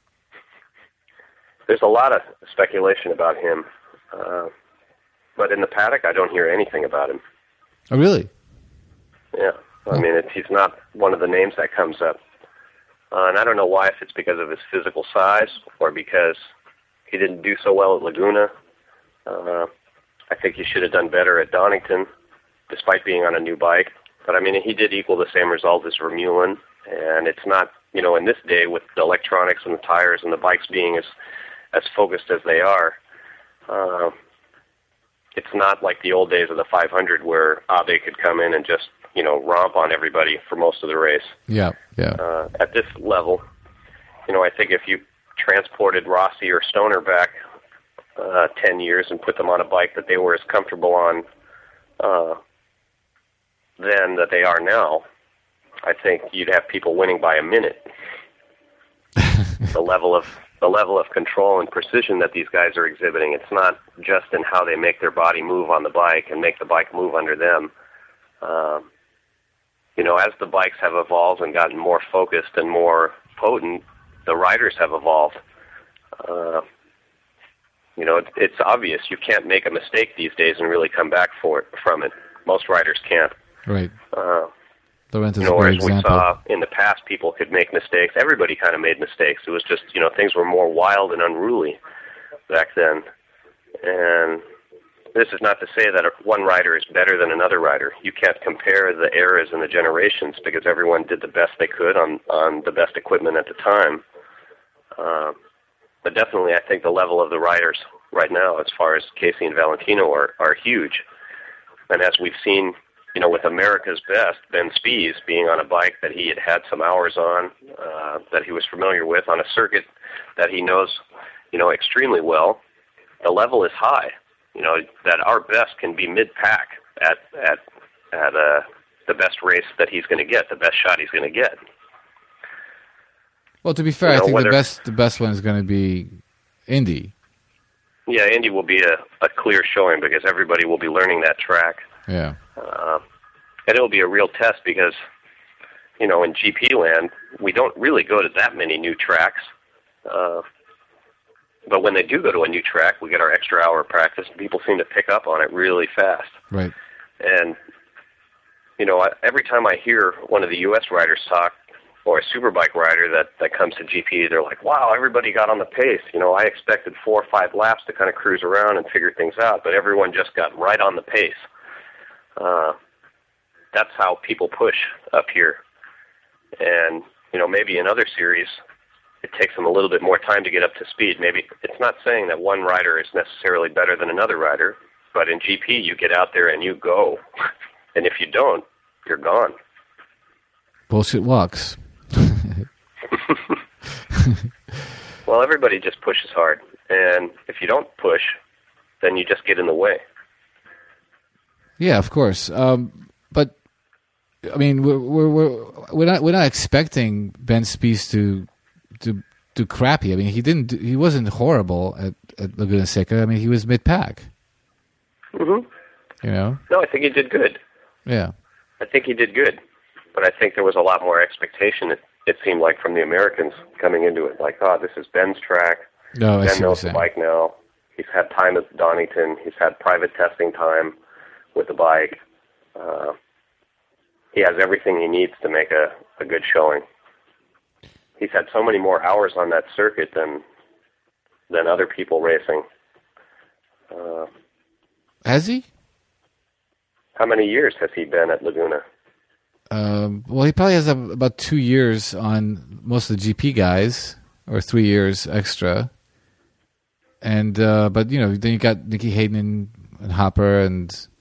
D: There's a lot of speculation about him, uh, but in the paddock, I don't hear anything about him.
C: Oh, really?
D: Yeah. I oh. mean, it's, he's not one of the names that comes up. Uh, and I don't know why, if it's because of his physical size or because he didn't do so well at Laguna. Uh, I think he should have done better at Donington, despite being on a new bike. But, I mean, he did equal the same result as Vermeulen. And it's not, you know, in this day with the electronics and the tires and the bikes being as, as focused as they are, uh, it's not like the old days of the five hundred where Abe could come in and just, you know, romp on everybody for most of the race.
C: Yeah, yeah.
D: Uh, at this level, you know, I think if you transported Rossi or Stoner back uh, ten years and put them on a bike that they were as comfortable on uh, then that they are now, I think you'd have people winning by a minute. the level of the level of control and precision that these guys are exhibiting, it's not just in how they make their body move on the bike and make the bike move under them. Um, you know, as the bikes have evolved and gotten more focused and more potent, the riders have evolved. Uh, you know, it, it's obvious you can't make a mistake these days and really come back for it, from it. Most riders can't.
C: Right.
D: Uh,
C: Laurent is
D: you know,
C: a great
D: whereas we
C: example.
D: saw in the past people could make mistakes. Everybody kind of made mistakes. It was just, you know, things were more wild and unruly back then. And this is not to say that one rider is better than another rider. You can't compare the eras and the generations because everyone did the best they could on, on the best equipment at the time. Uh, but definitely I think the level of the riders right now, as far as Casey and Valentino, are, are huge. And as we've seen, you know, with America's best, Ben Spies being on a bike that he had had some hours on, uh, that he was familiar with, on a circuit that he knows, you know, extremely well, the level is high. You know, that our best can be mid-pack at at at uh, the best race that he's going to get, the best shot he's going to get.
C: Well, to be fair,
D: you know,
C: I think
D: whether,
C: the best the best one is going to be Indy.
D: Yeah, Indy will be a, a clear showing because everybody will be learning that track.
C: Yeah.
D: Uh, and it will be a real test because, you know, in G P land, we don't really go to that many new tracks. Uh, but when they do go to a new track, we get our extra hour of practice, and people seem to pick up on it really fast.
C: Right.
D: And, you know, I, every time I hear one of the U S riders talk, or a superbike rider that, that comes to G P, they're like, wow, everybody got on the pace. You know, I expected four or five laps to kind of cruise around and figure things out, but everyone just got right on the pace. Uh, that's how people push up here. And, you know, maybe in other series, it takes them a little bit more time to get up to speed. Maybe it's not saying that one rider is necessarily better than another rider, but in G P, you get out there and you go. And if you don't, you're gone.
C: Bullshit walks.
D: Well, everybody just pushes hard. And if you don't push, then you just get in the way.
C: Yeah, of course. Um, but I mean, we're we're we're we're not we're not expecting Ben Spies to to do crappy. I mean, he didn't. He wasn't horrible at, at Laguna Seca. I mean, he was mid pack.
D: Mm-hmm.
C: You know.
D: No, I think he did good.
C: Yeah.
D: I think he did good, but I think there was a lot more expectation. It, it seemed like from the Americans coming into it, like, oh, this is Ben's track.
C: No, I
D: Ben
C: see
D: knows
C: what
D: the bike now. He's had time at Donington. He's had private testing time with the bike. Uh, he has everything he needs to make a, a good showing. He's had so many more hours on that circuit than than other people racing. Uh,
C: has he?
D: How many years has he been at Laguna?
C: Um, well, he probably has a, about two years on most of the G P guys, or three years extra. And uh, but you know, then you got Nicky Hayden and, and Hopper and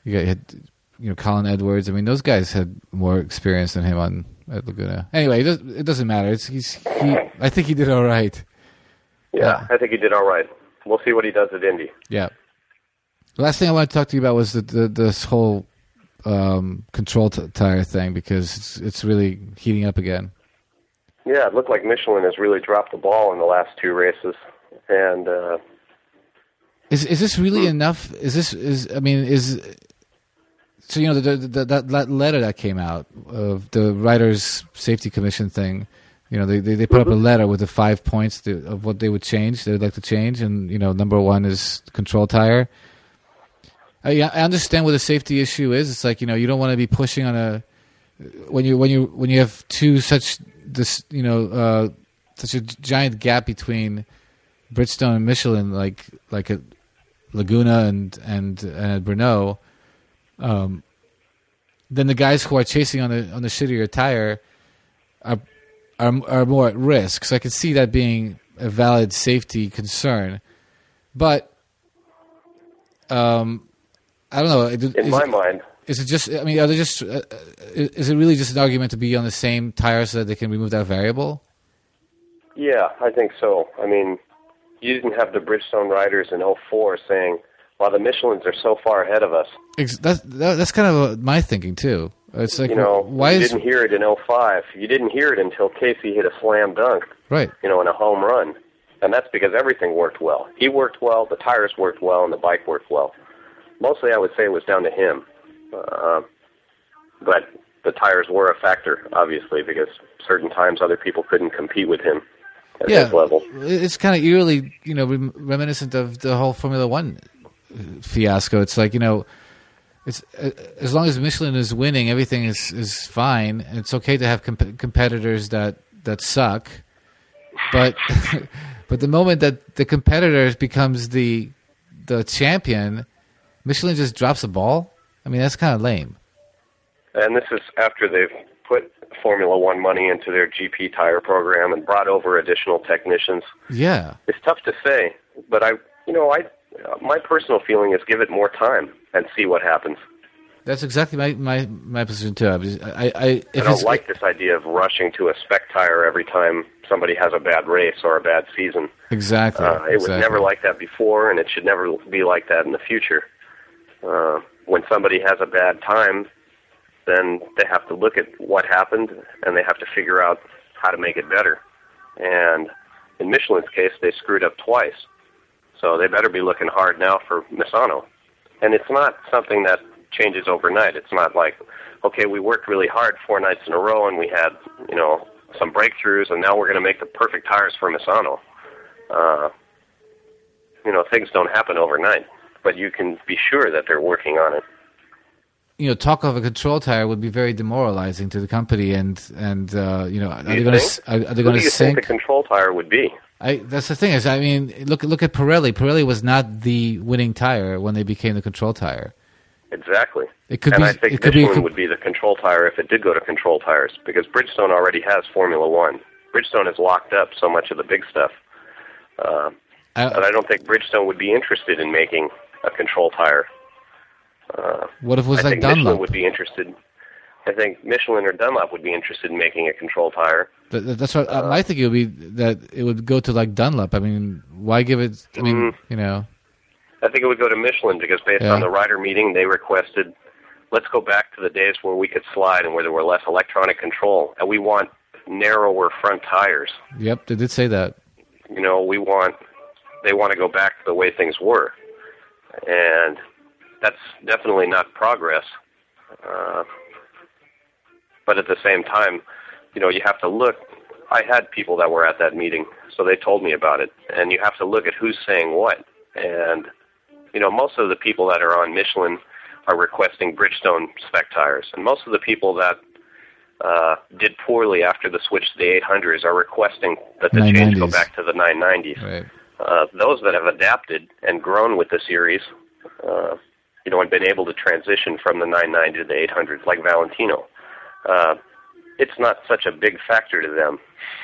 C: You got you had, you know, Colin Edwards. I mean, those guys had more experience than him on at Laguna. Anyway, it, does, it doesn't matter. It's he's he. I think he did all right.
D: Yeah,
C: uh,
D: I think he did all right. We'll see what he does at Indy.
C: Yeah. The last thing I want to talk to you about was the, the this whole um, control t- tire thing, because it's it's really heating up again.
D: Yeah, it looked like Michelin has really dropped the ball in the last two races, and uh,
C: is is this really hmm. enough? Is this is I mean is so you know the, the, the, that that letter that came out of the Riders Safety Commission thing. You know, they they, they put mm-hmm. up a letter with the five points to, of what they would change, they would like to change, and you know, number one is control tire. I, I understand what a safety issue is. It's like, you know, you don't want to be pushing on a when you when you when you have two such this you know uh, such a giant gap between Bridgestone and Michelin, like like at Laguna and and and at Brno. Um, then the guys who are chasing on the on the shittier tire are. Are, are more at risk, so I can see that being a valid safety concern. But um, I don't know. Is,
D: In my it, mind,
C: is it just? I mean, are they just? Uh, is it really just an argument to be on the same tire so that they can remove that variable?
D: Yeah, I think so. I mean, you didn't have the Bridgestone riders in oh four saying, "Wow, the Michelins are so far ahead of us."
C: That's that, that's kind of my thinking too. It's like,
D: you know,
C: why
D: you
C: is...
D: didn't hear it in oh five. You didn't hear it until Casey hit a slam dunk,
C: right?
D: You know, in a home run. And that's because everything worked well. He worked well, the tires worked well, and the bike worked well. Mostly, I would say it was down to him. Uh, but the tires were a factor, obviously, because certain times other people couldn't compete with him at
C: yeah,
D: his level.
C: It's kind of eerily, you know, rem- reminiscent of the whole Formula One fiasco. It's like, you know, It's uh, as long as Michelin is winning, everything is, is fine. And it's okay to have comp- competitors that, that suck, but but the moment that the competitor becomes the the champion, Michelin just drops the ball. I mean, that's kind of lame.
D: And this is after they've put Formula One money into their G P tire program and brought over additional technicians.
C: Yeah,
D: it's tough to say, but I, you know, I. My personal feeling is give it more time and see what happens.
C: That's exactly my, my, my position too. I I, I, if
D: I don't like this idea of rushing to a spec tire every time somebody has a bad race or a bad season.
C: Exactly.
D: Uh, it
C: exactly.
D: was never like that before, and it should never be like that in the future. Uh, when somebody has a bad time, then they have to look at what happened, and they have to figure out how to make it better. And in Michelin's case, they screwed up twice. So they better be looking hard now for Misano. And it's not something that changes overnight. It's not like, okay, we worked really hard four nights in a row and we had, you know, some breakthroughs and now we're going to make the perfect tires for Misano. Uh, you know, things don't happen overnight, but you can be sure that they're working on it.
C: You know, talk of a control tire would be very demoralizing to the company, and and uh, you know, are they going to are they going to sink?
D: Think the control tire would be?
C: I, that's the thing is, I mean, look look at Pirelli. Pirelli was not the winning tire when they became the control tire.
D: Exactly.
C: It could
D: and
C: be,
D: I think
C: it could
D: Michelin
C: be,
D: would be the control tire if it did go to control tires, because Bridgestone already has Formula One. Bridgestone has locked up so much of the big stuff. Uh, I, but I don't think Bridgestone would be interested in making a control tire. Uh,
C: what if it was
D: I
C: like
D: think
C: Dunlop?
D: Michelin would be interested. I think Michelin or Dunlop would be interested in making a control tire.
C: That, that's what uh, I think. It would be that it would go to like Dunlop. I mean, why give it? I mean, mm, you know.
D: I think it would go to Michelin because based
C: yeah.
D: on the rider meeting, they requested, let's go back to the days where we could slide and where there were less electronic control, and we want narrower front tires.
C: Yep, they did say that.
D: You know, we want. They want to go back to the way things were, and that's definitely not progress. Uh, but at the same time, you know, you have to look. I had people that were at that meeting, so they told me about it, and you have to look at who's saying what. And, you know, most of the people that are on Michelin are requesting Bridgestone spec tires, and most of the people that uh, did poorly after the switch to the eight hundreds are requesting that the change go back to the nine nineties.
C: Right.
D: Uh, those that have adapted and grown with the series, uh, you know, and been able to transition from the nine ninety to the eight hundreds, like Valentino, uh, it's not such a big factor to them.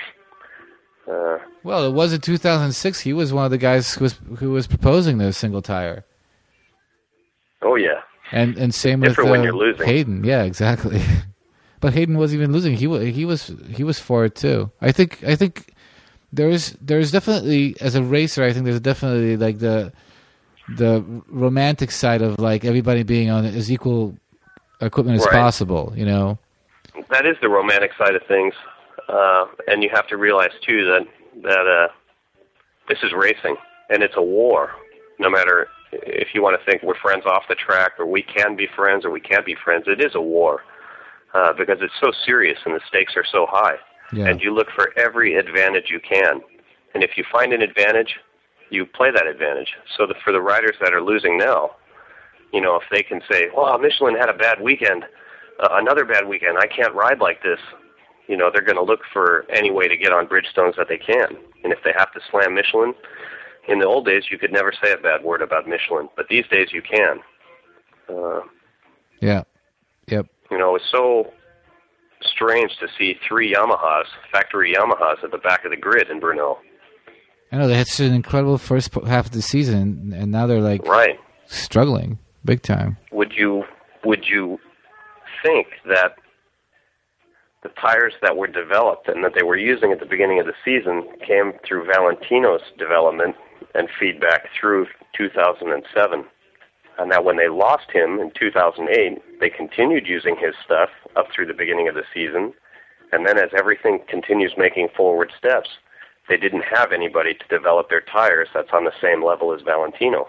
D: Uh,
C: well, it was in two thousand six. He was one of the guys who was who was proposing the single tire.
D: Oh yeah.
C: And and same with
D: different
C: uh,
D: when you're losing.
C: Hayden. Yeah, exactly. But Hayden wasn't even losing. He was he was he was for it too. I think I think there's there's definitely, as a racer, I think there's definitely like the the romantic side of like everybody being on as equal equipment as
D: Right.
C: possible. You know.
D: That is the romantic side of things, uh, and you have to realize too that that uh, this is racing, and it's a war. No matter if you want to think we're friends off the track, or we can be friends, or we can't be friends, it is a war uh, because it's so serious and the stakes are so high.
C: Yeah.
D: And you look for every advantage you can, and if you find an advantage, you play that advantage. So that for the riders that are losing now, you know, if they can say, "Well, Michelin had a bad weekend." Uh, another bad weekend, I can't ride like this. You know, they're going to look for any way to get on Bridgestones that they can. And if they have to slam Michelin, in the old days you could never say a bad word about Michelin, but these days you can. Uh,
C: Yeah. Yep.
D: you know, it's so strange to see three Yamahas, factory Yamahas, at the back of the grid in Brunel.
C: I know they had such an incredible first po- half of the season, and now they're like
D: Right.
C: struggling big time.
D: Would you would you think that the tires that were developed and that they were using at the beginning of the season came through Valentino's development and feedback through two thousand seven, and that when they lost him in two thousand eight, they continued using his stuff up through the beginning of the season, and then as everything continues making forward steps, they didn't have anybody to develop their tires that's on the same level as Valentino.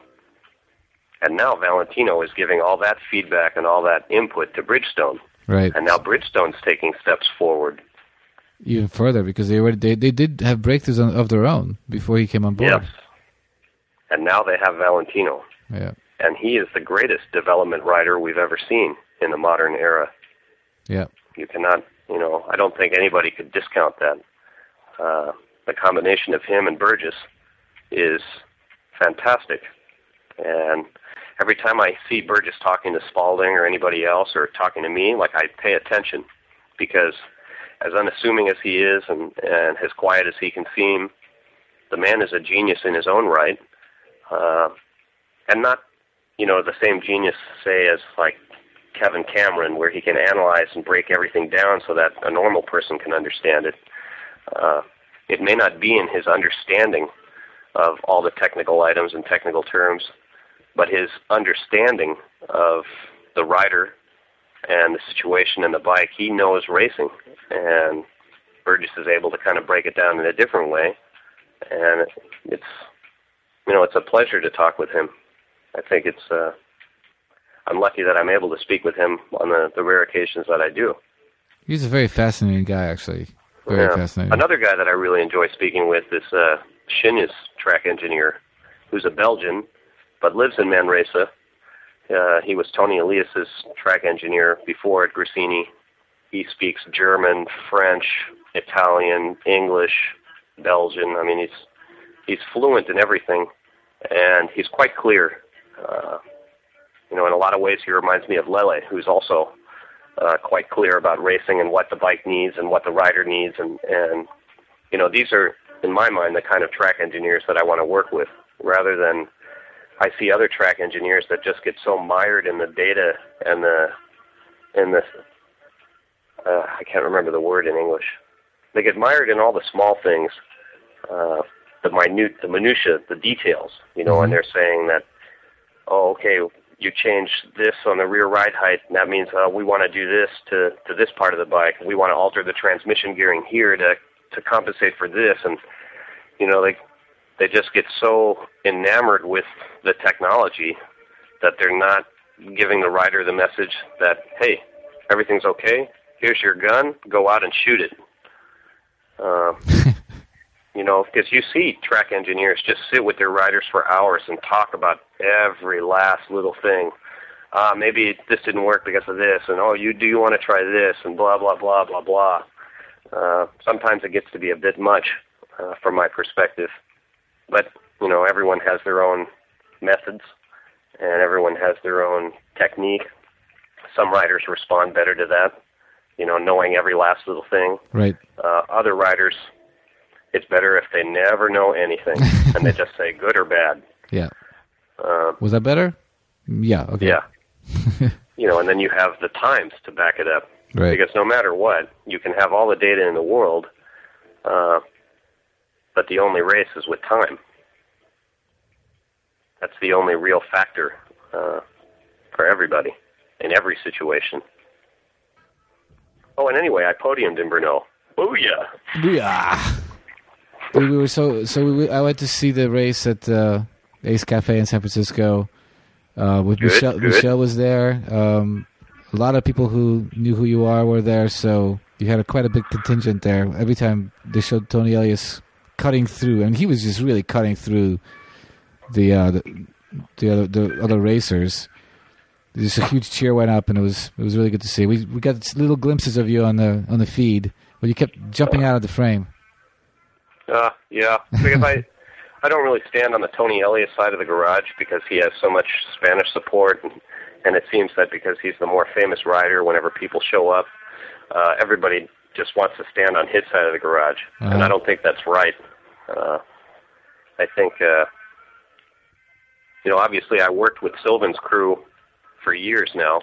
D: And now Valentino is giving all that feedback and all that input to Bridgestone.
C: Right.
D: And now Bridgestone's taking steps forward.
C: Even further, because they already they, they did have breakthroughs on, of their own before he came on board.
D: Yes. And now they have Valentino.
C: Yeah.
D: And he is the greatest development rider we've ever seen in the modern era.
C: Yeah.
D: You cannot, you know, I don't think anybody could discount that. Uh, the combination of him and Burgess is fantastic. And every time I see Burgess talking to Spalding or anybody else or talking to me, like, I pay attention, because as unassuming as he is and, and as quiet as he can seem, the man is a genius in his own right, uh, and not, you know, the same genius, say, as like Kevin Cameron, where he can analyze and break everything down so that a normal person can understand it. Uh, it may not be in his understanding of all the technical items and technical terms, but his understanding of the rider and the situation in the bike, he knows racing. And Burgess is able to kind of break it down in a different way. And it's, you know, it's a pleasure to talk with him. I think it's, uh, I'm lucky that I'm able to speak with him on the, the rare occasions that I do.
C: He's a very fascinating guy, actually. Very
D: Yeah.
C: fascinating.
D: Another guy that I really enjoy speaking with is uh, Shinya's track engineer, who's a Belgian, but lives in Manresa. Uh, he was Tony Elias's track engineer before at Gresini. He speaks German, French, Italian, English, Belgian. I mean, he's he's fluent in everything, and he's quite clear. Uh, you know, in a lot of ways, he reminds me of Lele, who's also uh, quite clear about racing and what the bike needs and what the rider needs. And, and, you know, these are, in my mind, the kind of track engineers that I want to work with, rather than I see other track engineers that just get so mired in the data and the, in the, uh, I can't remember the word in English. They get mired in all the small things, uh, the minute, the minutia, the details, you know,
C: Mm-hmm.
D: and they're saying that, oh, okay, you change this on the rear ride height, and that means uh, we want to do this to, to this part of the bike. We want to alter the transmission gearing here to, to compensate for this. And, you know, they they just get so enamored with the technology that they're not giving the rider the message that, hey, everything's okay, here's your gun, go out and shoot it. Uh, you know, because you see track engineers just sit with their riders for hours and talk about every last little thing. Uh, maybe this didn't work because of this, and oh, you do you want to try this, and blah, blah, blah, blah, blah. Uh, sometimes it gets to be a bit much uh, from my perspective. But, you know, everyone has their own methods, and everyone has their own technique. Some riders respond better to that, you know, knowing every last little thing.
C: Right.
D: Uh, other riders, it's better if they never know anything, and they just say good or bad.
C: Yeah.
D: Uh,
C: Was that better? Yeah. Okay.
D: yeah. you know, and then you have the times to back it up.
C: Right.
D: Because no matter what, you can have all the data in the world, uh, but the only race is with time. That's the only real factor uh, for everybody in every situation. Oh, and anyway, I podiumed in Brno. Booyah!
C: Booyah! we, we were so so. We, I went to see the race at uh, Ace Cafe in San Francisco. Uh, with
D: good,
C: Michelle,
D: good.
C: Michelle was there. Um, a lot of people who knew who you are were there, so you had a, quite a big contingent there. Every time they showed Tony Elias cutting through, and he was just really cutting through the uh, the, the other the other racers. Just a huge cheer went up, and it was it was really good to see. We we got little glimpses of you on the on the feed, but you kept jumping out of the frame.
D: Uh, yeah, because I I don't really stand on the Tony Elias side of the garage because he has so much Spanish support, and, and it seems that because he's the more famous rider, whenever people show up, uh, everybody just wants to stand on his side of the garage, uh-huh. and I don't think that's right. Uh, I think, uh, you know, obviously I worked with Sylvan's crew for years now,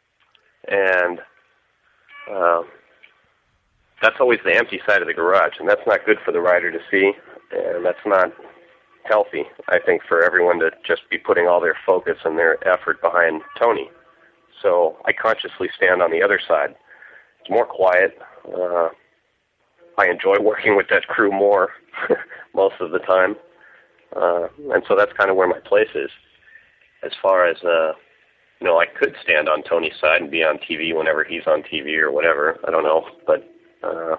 D: and uh, that's always the empty side of the garage, and that's not good for the rider to see, and that's not healthy, I think, for everyone to just be putting all their focus and their effort behind Tony. So I consciously stand on the other side. It's more quiet. Uh, I enjoy working with that crew more most of the time, uh, and so that's kind of where my place is. As far as, uh, you know, I could stand on Tony's side and be on T V whenever he's on T V or whatever. I don't know, but uh,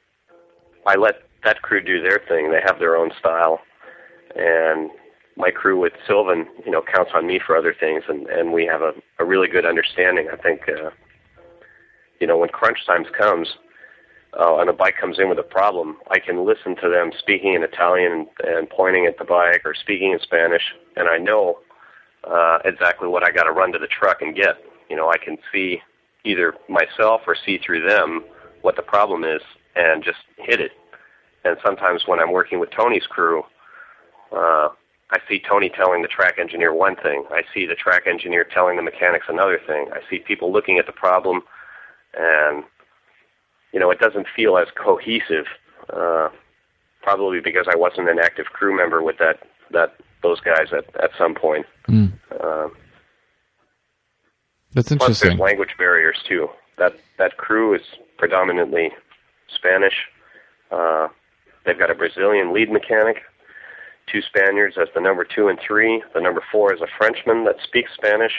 D: I let that crew do their thing. They have their own style, and my crew with Sylvan, you know, counts on me for other things, and, and we have a, a really good understanding. I think, uh, you know, when crunch times comes uh, and a bike comes in with a problem, I can listen to them speaking in Italian and, and pointing at the bike or speaking in Spanish, and I know uh, exactly what I got to run to the truck and get. You know, I can see either myself or see through them what the problem is and just hit it. And sometimes when I'm working with Tony's crew, uh, I see Tony telling the track engineer one thing. I see the track engineer telling the mechanics another thing. I see people looking at the problem, and, you know, it doesn't feel as cohesive, uh, probably because I wasn't an active crew member with that, that those guys at, at some point.
C: Mm.
D: Uh,
C: That's interesting.
D: Plus there's language barriers, too. That, that crew is predominantly Spanish. Uh, they've got a Brazilian lead mechanic, two Spaniards as the number two and three. The number four is a Frenchman that speaks Spanish.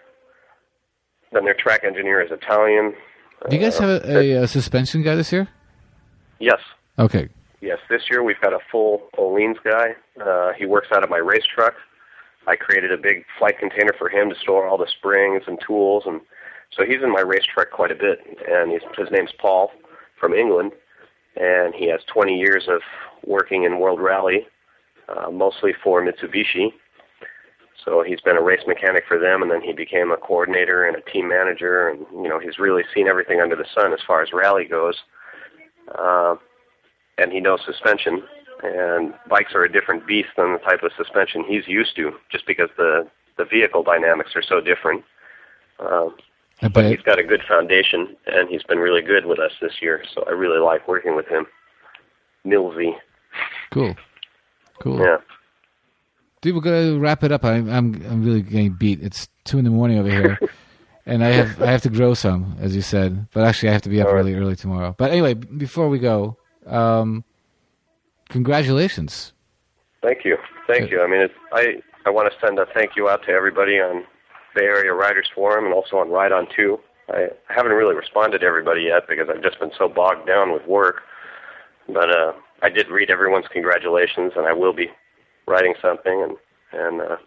D: Then their track engineer is Italian.
C: Do you guys have a, a, a suspension guy this year?
D: Yes.
C: Okay.
D: Yes, this year we've got a full O'Leans guy. Uh, he works out of my race truck. I created a big flight container for him to store all the springs and tools, and so he's in my race truck quite a bit. And he's, his name's Paul from England, and he has twenty years of working in World Rally, uh, mostly for Mitsubishi. So he's been a race mechanic for them, and then he became a coordinator and a team manager, and, you know, he's really seen everything under the sun as far as rally goes. Uh, and he knows suspension, and bikes are a different beast than the type of suspension he's used to, just because the, the vehicle dynamics are so different. Uh, but he's got a good foundation, and he's been really good with us this year, so I really like working with him. Millsy.
C: Cool. Cool.
D: Yeah.
C: Dude, we're gonna wrap it up. I'm I'm I'm really getting beat. It's two in the morning over here, and I have I have to grow some, as you said. But actually, I have to be up
D: All right.
C: really early tomorrow. But anyway, before we go, um, congratulations.
D: Thank you. Thank you. I mean, it's, I I want to send a thank you out to everybody on Bay Area Riders Forum and also on Ride On two. I haven't really responded to everybody yet because I've just been so bogged down with work. But uh, I did read everyone's congratulations, and I will be writing something, and and uh,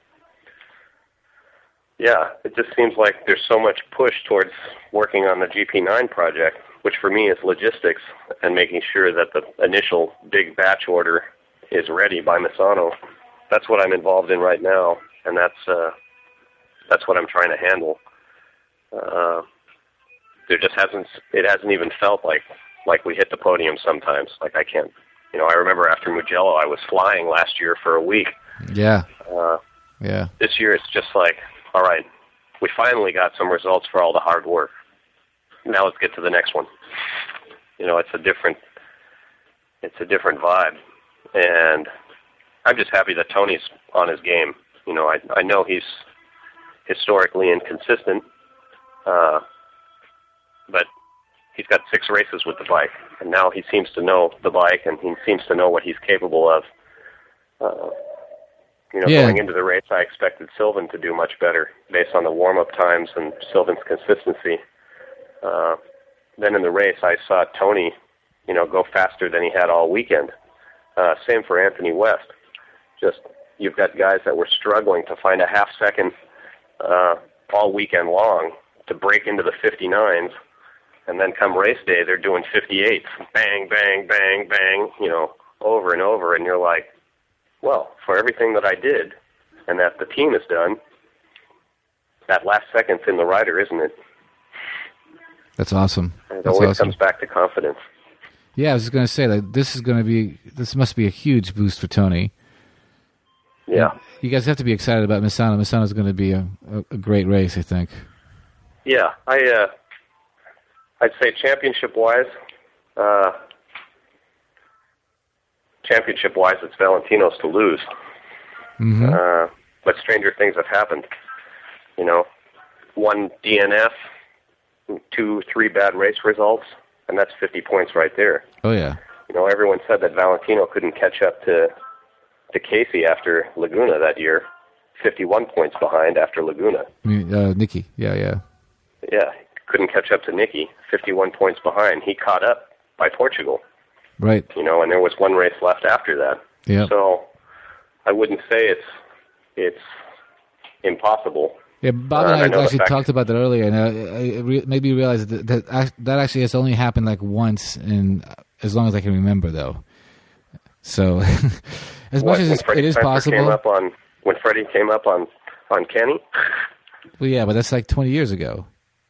D: yeah, it just seems like there's so much push towards working on the G P nine project, which for me is logistics and making sure that the initial big batch order is ready by Misano. That's what I'm involved in right now, and that's uh, that's what I'm trying to handle. Uh, there just hasn't it hasn't even felt like like we hit the podium sometimes. Like I can't. You know, I remember after Mugello, I was flying last year for a week.
C: Yeah.
D: Uh,
C: yeah.
D: This year, it's just like, all right, we finally got some results for all the hard work. Now let's get to the next one. You know, it's a different, it's a different vibe, and I'm just happy that Tony's on his game. You know, I I know he's historically inconsistent, uh, but he's got six races with the bike, and now he seems to know the bike, and he seems to know what he's capable of. Uh, you know,
C: yeah.
D: Going into the race, I expected Sylvain to do much better based on the warm-up times and Sylvain's consistency. Uh, then in the race, I saw Tony, you know, go faster than he had all weekend. Uh, same for Anthony West. Just, you've got guys that were struggling to find a half second uh, all weekend long to break into the fifty-nines, and then come race day, they're doing fifty-eights. Bang, bang, bang, bang, you know, over and over, and you're like, well, for everything that I did and that the team has done, that last second's in the rider, isn't it?
C: That's awesome.
D: It
C: That's
D: always
C: awesome.
D: comes back to confidence.
C: Yeah, I was just going to say that this is going to be, this must be a huge boost for Tony.
D: Yeah.
C: You guys have to be excited about Misano. Misano is going to be a, a, a great race, I think.
D: Yeah, I, uh, I'd say championship-wise, uh, championship-wise, it's Valentino's to lose.
C: Mm-hmm.
D: Uh, but stranger things have happened. You know, one D N F, two, three bad race results, and that's fifty points right there.
C: Oh, yeah.
D: You know, everyone said that Valentino couldn't catch up to to Casey after Laguna that year. fifty-one points behind after Laguna.
C: I mean, uh, Nicky. Yeah, yeah.
D: Yeah, couldn't catch up to Nicky. fifty-one points behind. He caught up by Portugal.
C: Right.
D: You know, and there was one race left after that.
C: Yeah.
D: So I wouldn't say it's it's impossible.
C: Yeah, Bob
D: Uh, I
C: and
D: know
C: I
D: the
C: actually
D: fact-
C: talked about that earlier, and uh, it re- made me realize that, that ac- that actually has only happened like once, in as long as I can remember, though. So, as
D: What,
C: much as
D: when
C: it's,
D: Freddie
C: it is
D: Spencer
C: possible,
D: Came up on, when Freddie came up on, on Kenny?
C: well, yeah, but that's like twenty years ago.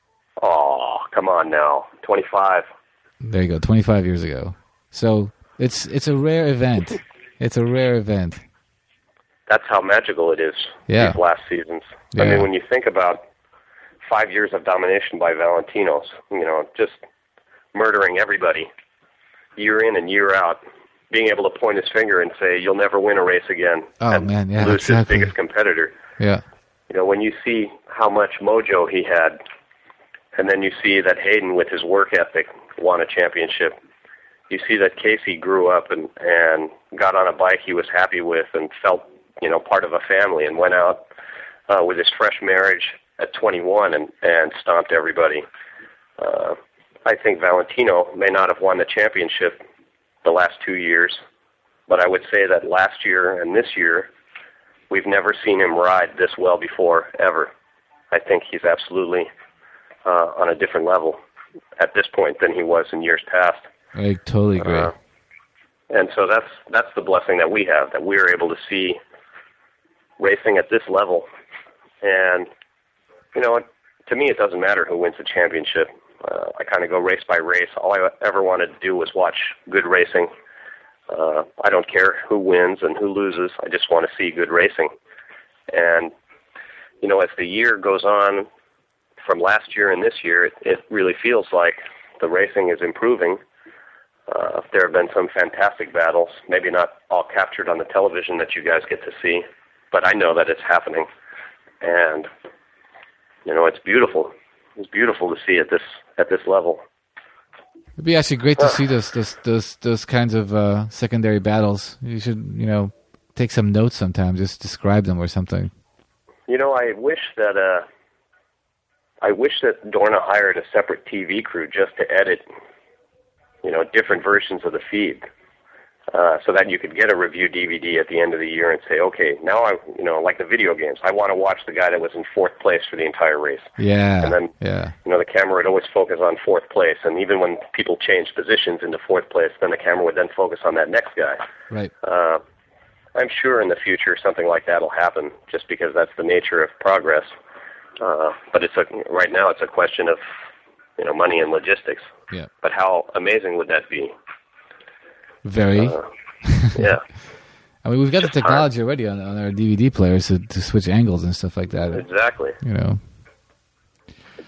D: Oh, come on now. twenty-five.
C: There you go, twenty-five years ago. So it's it's a rare event. It's a rare event.
D: That's how magical it is,
C: Yeah.
D: these last seasons. I
C: Yeah.
D: mean, when you think about five years of domination by Valentinos, you know, just murdering everybody year in and year out, being able to point his finger and say, you'll never win a race again,
C: Oh,
D: and
C: man, yeah,
D: lose
C: exactly.
D: his biggest competitor.
C: Yeah.
D: You know, when you see how much mojo he had, and then you see that Hayden, with his work ethic, won a championship. You see that Casey grew up and, and got on a bike he was happy with and felt, you know, part of a family, and went out uh, with his fresh marriage at twenty-one and, and stomped everybody. Uh, I think Valentino may not have won the championship the last two years, but I would say that last year and this year, we've never seen him ride this well before, ever. I think he's absolutely uh, on a different level at this point than he was in years past.
C: I totally agree.
D: Uh, and so that's that's the blessing that we have, that we're able to see racing at this level. And, you know, to me, it doesn't matter who wins the championship. Uh, I kind of go race by race. All I ever wanted to do was watch good racing. Uh, I don't care who wins and who loses. I just want to see good racing. And, you know, as the year goes on, from last year and this year, it, it really feels like the racing is improving. Uh, there have been some fantastic battles, maybe not all captured on the television that you guys get to see, but I know that it's happening. And, you know, it's beautiful. It's beautiful to see at this at this level.
C: It'd be actually great to see those those those, those kinds of uh, secondary battles. You should, you know, take some notes sometime, just describe them or something.
D: You know, I wish that uh, I wish that Dorna hired a separate T V crew just to edit, you know, different versions of the feed, uh, so that you could get a review D V D at the end of the year and say, okay, now I, you know, like the video games, I want to watch the guy that was in fourth place for the entire race.
C: Yeah.
D: And then,
C: yeah.
D: you know, the camera would always focus on fourth place, and even when people changed positions into fourth place, then the camera would then focus on that next guy.
C: Right.
D: Uh, I'm sure in the future something like that will happen, just because that's the nature of progress. Uh, but it's a, right now it's a question of, you know, money and logistics.
C: Yeah.
D: But how amazing would that be?
C: Very.
D: Uh, yeah.
C: I mean, we've got
D: Just
C: the technology already on, on our D V D players to, to switch angles and stuff like that.
D: Exactly.
C: You know.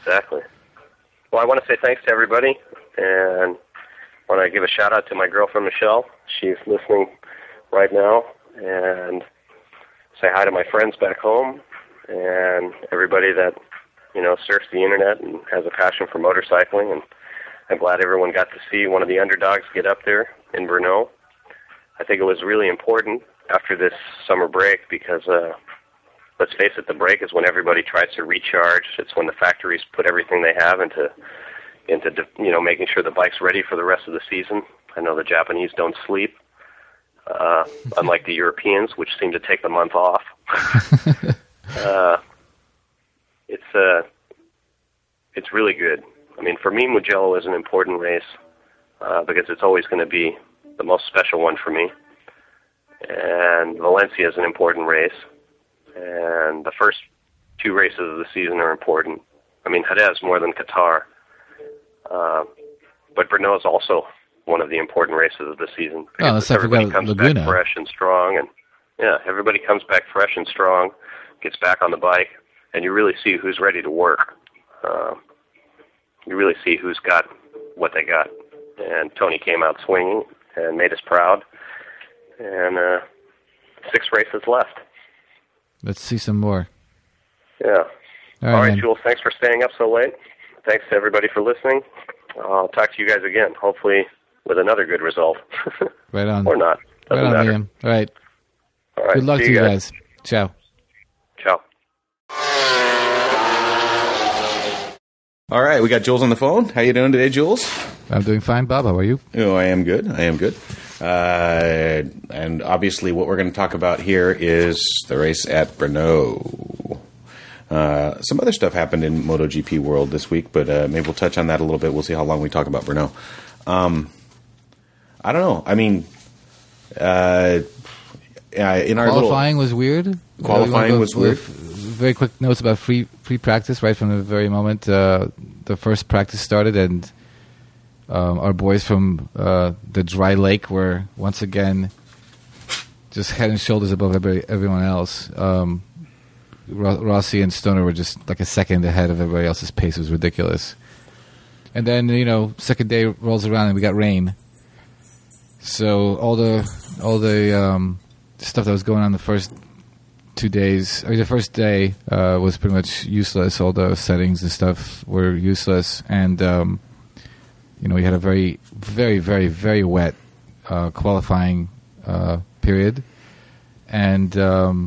D: Exactly. Well, I want to say thanks to everybody, and I want to give a shout-out to my girlfriend, Michelle. She's listening right now, and say hi to my friends back home, and everybody that, you know, surfs the internet and has a passion for motorcycling, and I'm glad everyone got to see one of the underdogs get up there in Brno. I think it was really important after this summer break because, uh, let's face it, the break is when everybody tries to recharge. It's when the factories put everything they have into, into you know, making sure the bike's ready for the rest of the season. I know the Japanese don't sleep, uh, unlike the Europeans, which seem to take the month off. uh, it's uh, it's really good. I mean, for me, Mugello is an important race uh, because it's always going to be the most special one for me. And Valencia is an important race. And the first two races of the season are important. I mean, Jerez more than Qatar. Uh, but Brno is also one of the important races of the season.
C: Oh, let's not
D: everybody
C: forget
D: comes
C: Laguna.
D: back fresh and strong. And yeah, everybody comes back fresh and strong, gets back on the bike, and you really see who's ready to work. Uh, you really see who's got what they got. And Tony came out swinging and made us proud. And uh, six races left.
C: Let's see some more.
D: Yeah.
C: All right,
D: All right,
C: man.
D: Jules, thanks for staying up so late. Thanks to everybody for listening. I'll talk to you guys again, hopefully with another good result.
C: Right on.
D: Or not.
C: Right
D: Doesn't
C: on,
D: matter.
C: Liam. All right.
D: All right.
C: Good luck
D: see
C: to you guys. Ciao.
D: Ciao.
B: All right, we got Jules on the phone. How you doing today, Jules?
C: I'm doing fine, Bob. How are you?
B: Oh, I am good. I am good. Uh, and obviously what we're going to talk about here is the race at Brno. Uh, some other stuff happened in MotoGP world this week, but uh, maybe we'll touch on that a little bit. We'll see how long we talk about Brno. Um, I don't know. I mean, uh, in our
C: Qualifying
B: little,
C: was weird.
B: Qualifying
C: Uh,
B: was weird.
C: Very quick notes about free free practice right from the very moment uh, the first practice started, and um, our boys from uh, the dry lake were once again just head and shoulders above every, everyone else. Um, Ro- Rossi and Stoner were just like a second ahead of everybody else's pace. It was ridiculous. And then, you know, second day rolls around and we got rain. So all the all the um, stuff that was going on the first two days, I mean, the first day uh, was pretty much useless. All the settings and stuff were useless, and um, you know, we had a very, very, very, very wet uh, qualifying uh, period, and um,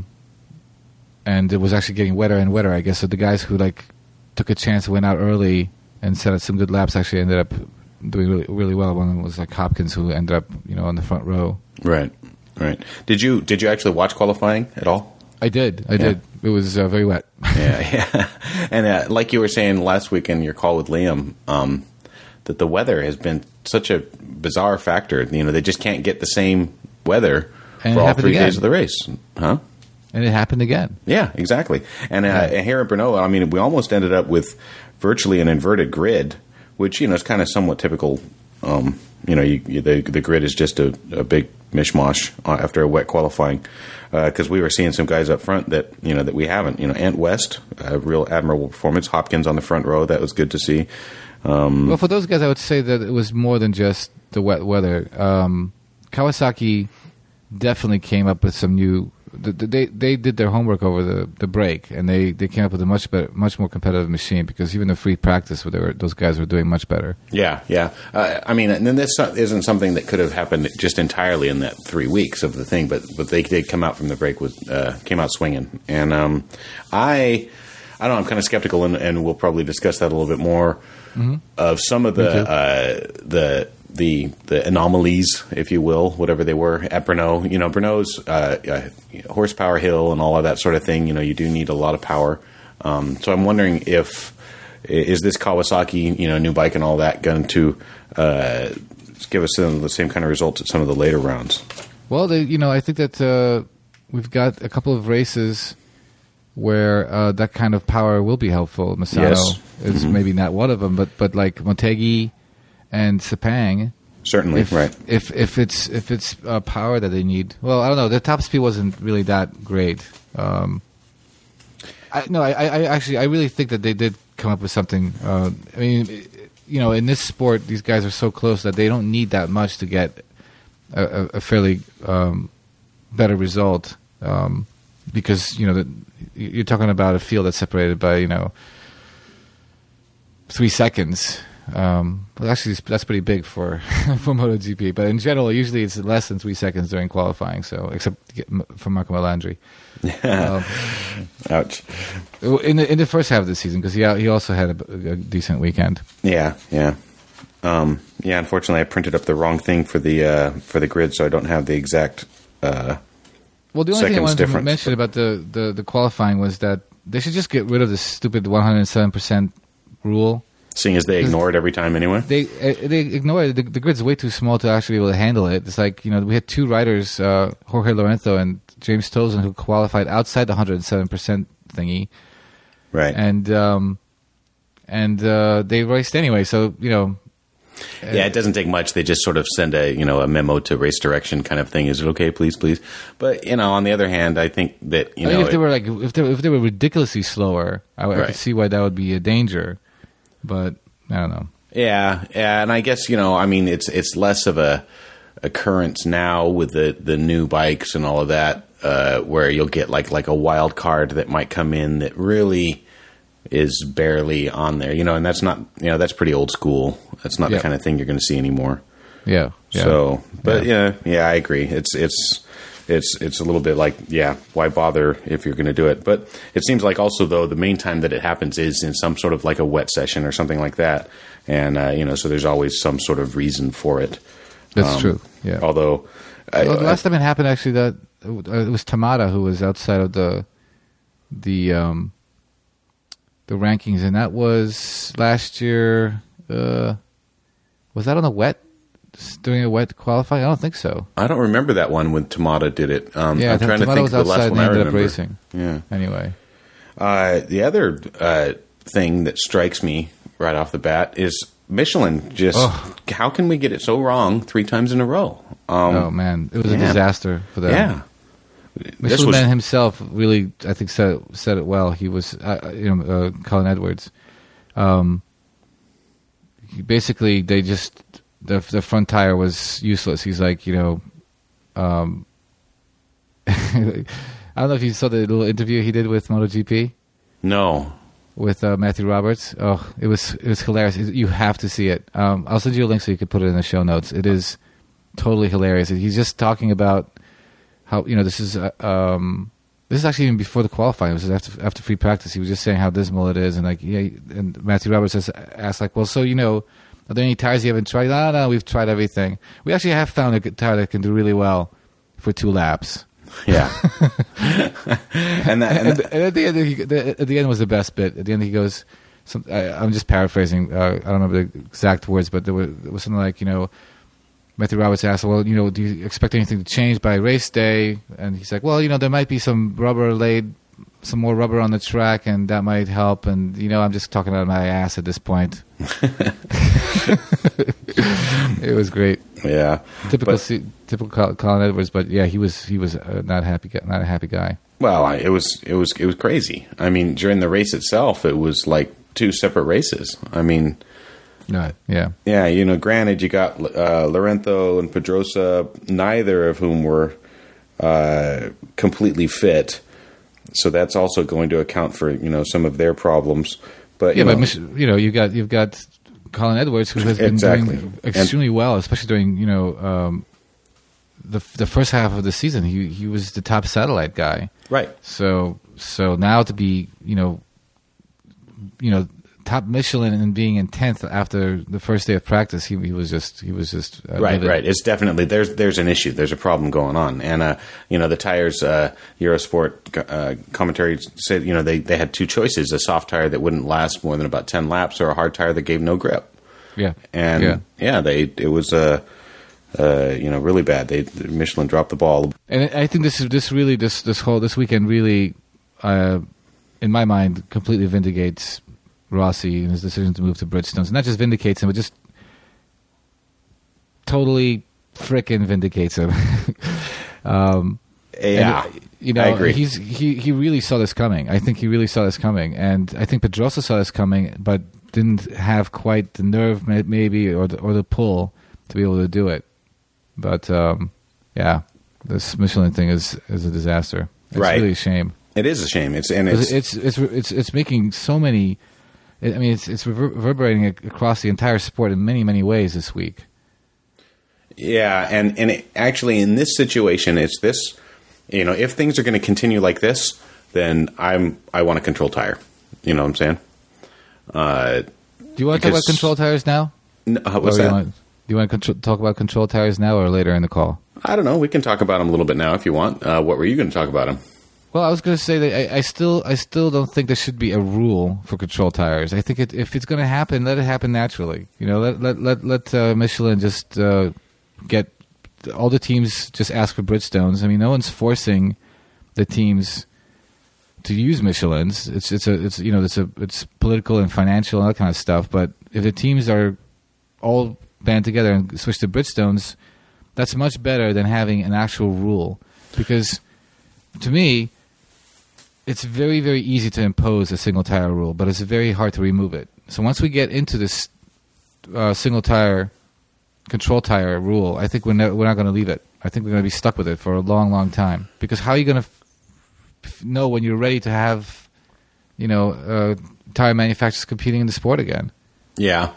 C: and it was actually getting wetter and wetter, I guess. So the guys who like took a chance and went out early and set up some good laps actually ended up doing really, really well. One of them was like Hopkins, who ended up, you know, on the front row.
B: Right, right. Did you did you actually watch qualifying at all?
C: I did. I
B: Yeah.
C: did. It was uh, very wet.
B: yeah, yeah. And uh, like you were saying last week in your call with Liam, um, that the weather has been such a bizarre factor. You know, they just can't get the same weather
C: And
B: for
C: it
B: all
C: happened
B: three
C: again.
B: days of the race, huh?
C: And it happened again.
B: Yeah, exactly. And uh,
C: Right.
B: here at Brno, I mean, we almost ended up with virtually an inverted grid, which, you know, is kind of somewhat typical. Um, you know, you, you, the, the grid is just a, a big mishmash uh, after a wet qualifying. Because uh, we were seeing some guys up front that, you know, that we haven't. You know, Ant West, a real admirable performance. Hopkins on the front row, that was good to see. Um,
C: Well, for those guys, I would say that it was more than just the wet weather. Um, Kawasaki definitely came up with some new. th- th- They they did their homework over the, the break, and they, they came up with a much better, much more competitive machine. Because even the free practice, where they were, those guys were doing much better.
B: Yeah, yeah. Uh, I mean, and then this isn't something that could have happened just entirely in that three weeks of the thing, but but they did come out from the break with uh, came out swinging, and um, I I don't know, I'm kind of skeptical, and, and we'll probably discuss that a little bit more mm-hmm. of some of the uh, the. The the anomalies, if you will, whatever they were at Brno. You know, Brno's uh, uh, horsepower hill and all of that sort of thing. You know, you do need a lot of power. Um, so I'm wondering if is this Kawasaki, you know, new bike and all that, going to uh, give us some of the same kind of results at some of the later rounds?
C: Well, they, you know, I think that uh, we've got a couple of races where uh, that kind of power will be helpful. Misano
B: Yes.
C: is
B: Mm-hmm.
C: maybe not one of them, but but like Motegi and Sepang.
B: Certainly,
C: If,
B: right.
C: If if it's if it's uh, power that they need, well, I don't know. The top speed wasn't really that great. Um, I, no, I, I actually I really think that they did come up with something. Uh, I mean, you know, in this sport, these guys are so close that they don't need that much to get a, a fairly um, better result. Um, because, you know, the, you're talking about a field that's separated by, you know, three seconds. Um, well, actually, that's pretty big for for MotoGP. But in general, usually it's less than three seconds during qualifying. So, except for Marco Melandri. um,
B: Ouch.
C: In the in the first half of the season, because he he also had a, a decent weekend.
B: Yeah, yeah, um, yeah. Unfortunately, I printed up the wrong thing for the uh, for the grid, so I don't have the exact. Uh,
C: well, the only thing I wanted
B: difference.
C: to mention about the, the, the qualifying was that they should just get rid of this stupid one hundred seven percent rule.
B: Seeing as they ignore it every time anyway?
C: They they ignore it. The, the grid's way too small to actually be able to handle it. It's like, you know, we had two riders, uh, Jorge Lorenzo and James Tozen, who qualified outside the one hundred seven percent thingy.
B: Right.
C: And um, and uh, they raced anyway, so, you know.
B: Yeah, it doesn't take much. They just sort of send a, you know, a memo to race direction kind of thing. Is it okay, please, please? But, you know, on the other hand, I think that, you
C: I
B: know.
C: mean, if they
B: it,
C: were like, if they, if they were ridiculously slower, I, I
B: Right.
C: could see why that would be a danger. But I don't know.
B: Yeah, yeah, and I guess, you know, I mean, it's it's less of a occurrence now with the, the new bikes and all of that, uh, where you'll get like like a wild card that might come in that really is barely on there, you know, and that's not, you know, that's pretty old school. That's not
C: Yeah.
B: the kind of thing you're going to see anymore.
C: Yeah. yeah.
B: So, but
C: Yeah.
B: yeah, yeah, I agree. It's it's it's it's a little bit like, yeah, why bother if you're going to do it? But it seems like also though the main time that it happens is in some sort of like a wet session or something like that, and uh, you know, so there's always some sort of reason for it.
C: That's
B: Um,
C: true. Yeah.
B: Although, I,
C: Well, the
B: I-
C: last time it happened, actually, that it was Tamada who was outside of the the um, the rankings, and that was last year. Uh, was that on the wet during a wet qualifying? I don't think so.
B: I don't remember that one when Tamada did it. Um,
C: Yeah,
B: I'm trying to
C: Tamada
B: think
C: was
B: of the last
C: outside
B: one
C: and
B: I
C: ended up
B: remember.
C: racing.
B: Yeah.
C: Anyway,
B: Uh, the other uh, thing that strikes me right off the bat is Michelin. Just
C: Oh.
B: how can we get it so wrong three times in a row? Um,
C: oh man, it was a
B: yeah.
C: disaster for them.
B: yeah, this
C: Michelin
B: was
C: Man himself really, I think, said said it well. He was, uh, you know, uh, Colin Edwards. Um, he basically, they just the the front tire was useless. He's like, you know, um, I don't know if you saw the little interview he did with MotoGP
B: no.
C: with uh, Matthew Roberts. Oh, it was it was hilarious. It- you have to see it. Um, I'll send you a link so you can put it in the show notes. It is totally hilarious. He's just talking about how, you know, this is uh, um, this is actually even before the qualifying. This is after after free practice. He was just saying how dismal it is, and like, yeah. And Matthew Roberts has asked, like, well, so you know, are there any tires you haven't tried? No, no, we've tried everything. We actually have found a good tire that can do really well for two laps.
B: Yeah, and that, and
C: And,
B: that
C: and at the end, he, the, at the end was the best bit. At the end, he goes, some, I, I'm just paraphrasing. Uh, I don't remember the exact words, but there was, there was something like, you know, Matthew Roberts asked, well, you know, do you expect anything to change by race day? And he's like, well, you know, there might be some rubber laid, some more rubber on the track, and that might help. And, you know, I'm just talking out of my ass at this point. It was great.
B: yeah.
C: Typical,
B: But-
C: C- typical Col- Colin Edwards, but yeah, he was he was uh, not happy, gu- not a happy guy.
B: Well, I, it was it was it was crazy. I mean, during the race itself, it was like two separate races. I mean,
C: No, yeah,
B: yeah, you know, granted, you got uh, Lorenzo and Pedrosa, neither of whom were uh, completely fit. So that's also going to account for, you know, some of their problems. But
C: yeah,
B: you know,
C: but Mich- you know, you got you've got Colin Edwards, who has been
B: Exactly.
C: doing extremely well, especially during, you know, um, the the first half of the season. He he was the top satellite guy.
B: right?
C: So so now to be, you know, you know, top Michelin and being in tenth after the first day of practice, he he was just he was just uh,
B: Right,
C: livid.
B: right. It's definitely there's there's an issue. There's a problem going on, and uh, you know the tires. Uh, Eurosport uh, commentary said, you know, they they had two choices: a soft tire that wouldn't last more than about ten laps, or a hard tire that gave no grip.
C: Yeah,
B: And
C: yeah.
B: yeah, they it was uh, uh, you know really bad. They Michelin dropped the ball.
C: And I think this is this really this this whole this weekend really, uh, in my mind, completely vindicates Rossi and his decision to move to Bridgestones. Not just vindicates him, but just totally frickin' vindicates him. um,
B: Yeah,
C: and, You know,
B: I agree.
C: he's he he really saw this coming. I think he really saw this coming, and I think Pedrosa saw this coming, but didn't have quite the nerve, maybe, or the, or the pull to be able to do it. But um, yeah, this Michelin thing is is a disaster. It's
B: Right.
C: really a shame.
B: It is a shame. It's and it's
C: It's it's it's it's, it's making so many. I mean, it's it's rever- reverberating across the entire sport in many many ways this week.
B: yeah, and and it, actually in this situation, it's this. You know, if things are going to continue like this, then I'm I want a control tire. You know what I'm saying? Uh,
C: Do you want to talk about
B: Because-
C: control tires now?
B: n- uh, what's
C: Or you
B: that?
C: want- do you want to contr- talk about control tires now or later in the call?
B: I don't know. We can talk about them a little bit now if you want. Uh, what were you going to talk about them?
C: Well, I was going to say that I, I still, I still don't think there should be a rule for control tires. I think it, if it's going to happen, let it happen naturally. You know, let let let let uh, Michelin just uh, get all the teams just ask for Bridgestones. I mean, no one's forcing the teams to use Michelins. It's it's a it's you know it's a it's political and financial and all that kind of stuff. But if the teams are all band together and switch to Bridgestones, that's much better than having an actual rule. Because to me, it's very, very easy to impose a single tire rule, but it's very hard to remove it. So once we get into this uh, single tire, control tire rule, I think we're, ne- we're not going to leave it. I think we're going to be stuck with it for a long, long time. Because how are you going to f- f- know when you're ready to have, you know, uh, tire manufacturers competing in the sport again?
B: Yeah,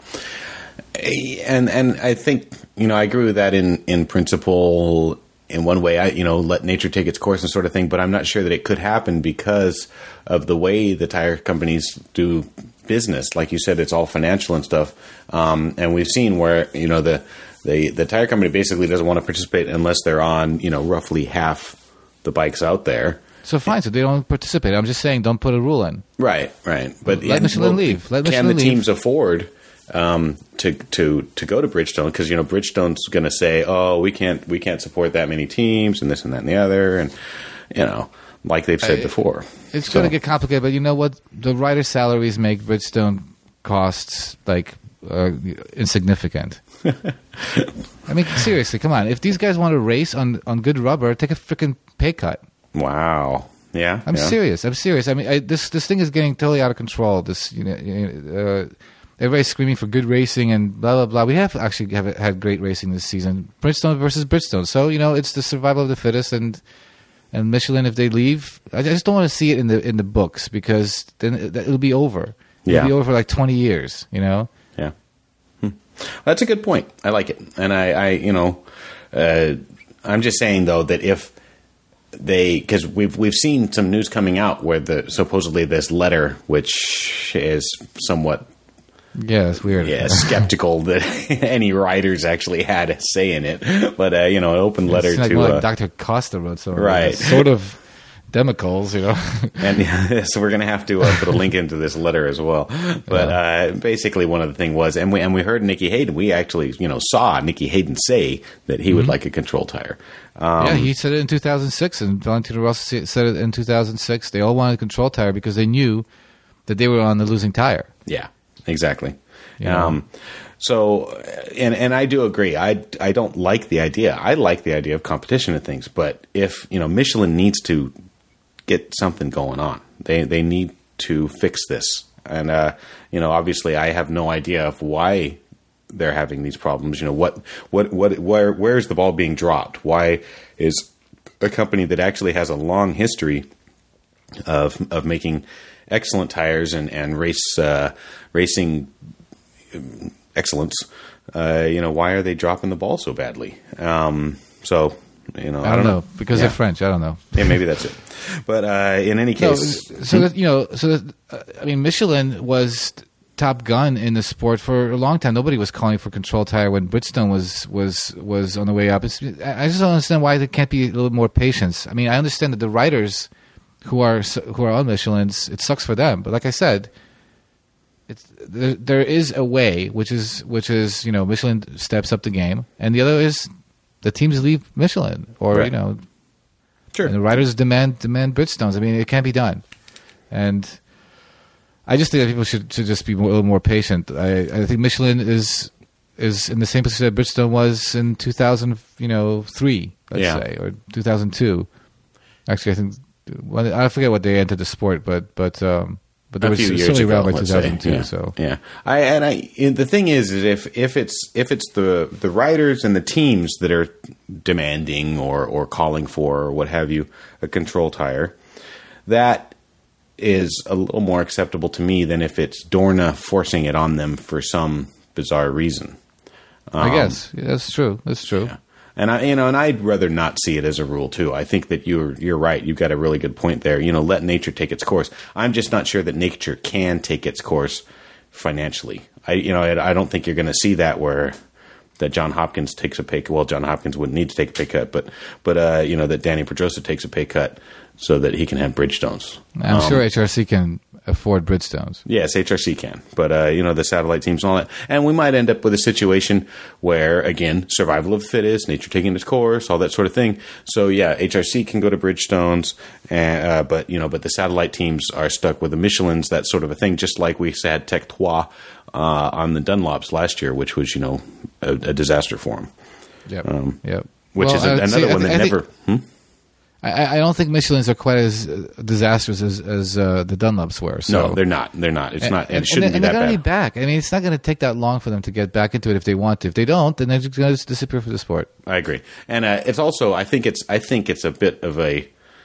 B: and and I think you know I agree with that in in principle. In one way, I you know let nature take its course and sort of thing, but I'm not sure that it could happen because of the way the tire companies do business. Like you said, it's all financial and stuff, um, and we've seen where you know the, the the tire company basically doesn't want to participate unless they're on you know roughly half the bikes out there.
C: So fine, so they don't participate. I'm just saying, don't put a rule in.
B: Right, right. But
C: Let
B: and,
C: Michelin leave. Let
B: can
C: Michelin
B: the
C: leave.
B: teams afford um, to to to go to Bridgestone? Because you know Bridgestone's going to say, "Oh, we can't we can't support that many teams, and this and that and the other," and you know, like they've said
C: I-
B: before.
C: It's
B: So-
C: going to get complicated, but you know what? The rider salaries make Bridgestone costs like uh, insignificant. I mean, seriously, come on. If these guys want to race on, on good rubber, take a freaking pay cut.
B: Wow. Yeah.
C: I'm
B: yeah.
C: serious. I'm serious. I mean, I, this this thing is getting totally out of control. This, you know, you know, uh, everybody's screaming for good racing and blah blah blah. We have actually have had great racing this season. Bridgestone versus Bridgestone. So you know, it's the survival of the fittest. And and Michelin, if they leave, I just don't want to see it in the in the books because then it, it'll be over. It'll
B: Yeah.
C: be over for like twenty years. You know.
B: Yeah. Hmm. That's a good point. I like it, and I, I you know, uh, I'm just saying though that if they, because we've we've seen some news coming out where the supposedly this letter, which is somewhat
C: Yeah, it's weird.
B: yeah skeptical that any writers actually had a say in it, but uh, you know, an open letter
C: It's like,
B: to
C: more like
B: uh,
C: Doctor Costa wrote something.
B: Right.
C: It's sort of demicals, you know.
B: and so we're going to have to uh, put a link into this letter as well. But uh, basically, one of the thing was, and we and we heard Nicky Hayden. We actually, you know, saw Nicky Hayden say that he would like a control tire. Um,
C: Yeah, he said it in two thousand six, and Valentino Rossi said it in two thousand six. They all wanted a control tire because they knew that they were on the losing tire.
B: Yeah, exactly.
C: Yeah.
B: Um, so, and and I do agree. I, I don't like the idea. I like the idea of competition and things. But if you know, Michelin needs to get something going on. They they need to fix this. And uh, you know, obviously, I have no idea of why they're having these problems. You know, what what what where where is the ball being dropped? Why is a company that actually has a long history of of making excellent tires and and race uh, racing excellence, uh, you know, why are they dropping the ball so badly? Um, so, you know,
C: I don't know because
B: Yeah.
C: they're French. I don't know.
B: Yeah, maybe that's it. But uh, in any
C: No,
B: case,
C: so that you know, so that, uh, I mean, Michelin was top gun in the sport for a long time. Nobody was calling for control tire when Bridgestone was was was on the way up. It's, I just don't understand why there can't be a little more patience. I mean, I understand that the riders who are who are on Michelin's, it sucks for them. But like I said, it's there, there is a way, which is which is you know Michelin steps up the game, and the other is the teams leave Michelin, or
B: Right.
C: you know.
B: sure.
C: And the riders demand demand Bridgestones. I mean, it can't be done. And I just think that people should, should just be more, a little more patient. I, I think Michelin is is in the same position that Bridgestone was in two thousand, you know, three, let's
B: Yeah.
C: say, or two thousand two. Actually, I think well, I forget what they entered the sport, but but um, but there
B: a
C: was
B: few years
C: certainly
B: ago,
C: around by two
B: let's
C: thousand two.
B: say. Yeah.
C: So
B: yeah, I and I and the thing is, is if if it's if it's the the riders and the teams that are demanding or or calling for or what have you a control tire, that is a little more acceptable to me than if it's Dorna forcing it on them for some bizarre reason. Um,
C: I guess yeah, that's true. That's true.
B: Yeah. And I, you know, and I'd rather not see it as a rule too. I think that you're you're right. You've got a really good point there. You know, let nature take its course. I'm just not sure that nature can take its course financially. I, you know, I, I don't think you're going to see that where that John Hopkins takes a pay cut. Well, John Hopkins wouldn't need to take a pay cut, but but uh, you know that Danny Pedrosa takes a pay cut so that he can have Bridgestones.
C: I'm
B: um,
C: sure H R C can afford Bridgestones.
B: Yes, H R C can, but uh, you know the satellite teams and all that, and we might end up with a situation where again, survival of the fittest, nature taking its course, all that sort of thing. So yeah, H R C can go to Bridgestones, and, uh, but you know, but the satellite teams are stuck with the Michelins, that sort of a thing. Just like we had Tech Trois uh, on the Dunlops last year, which was you know a, a disaster for them.
C: Yep.
B: Um,
C: yep.
B: Which
C: well,
B: is a, another
C: say,
B: one that
C: I
B: never.
C: Think,
B: hmm?
C: I, I don't think Michelins are quite as disastrous as, as uh, the Dunlops were. So.
B: No, they're not. They're not. It's
C: and,
B: not. And,
C: and,
B: it shouldn't
C: and
B: be
C: they're
B: that
C: going to
B: bad.
C: be back. I mean, it's not going to take that long for them to get back into it if they want to. If they don't, then they're just going to disappear from the sport.
B: I agree, and uh, it's also. I think it's. I think it's a bit of a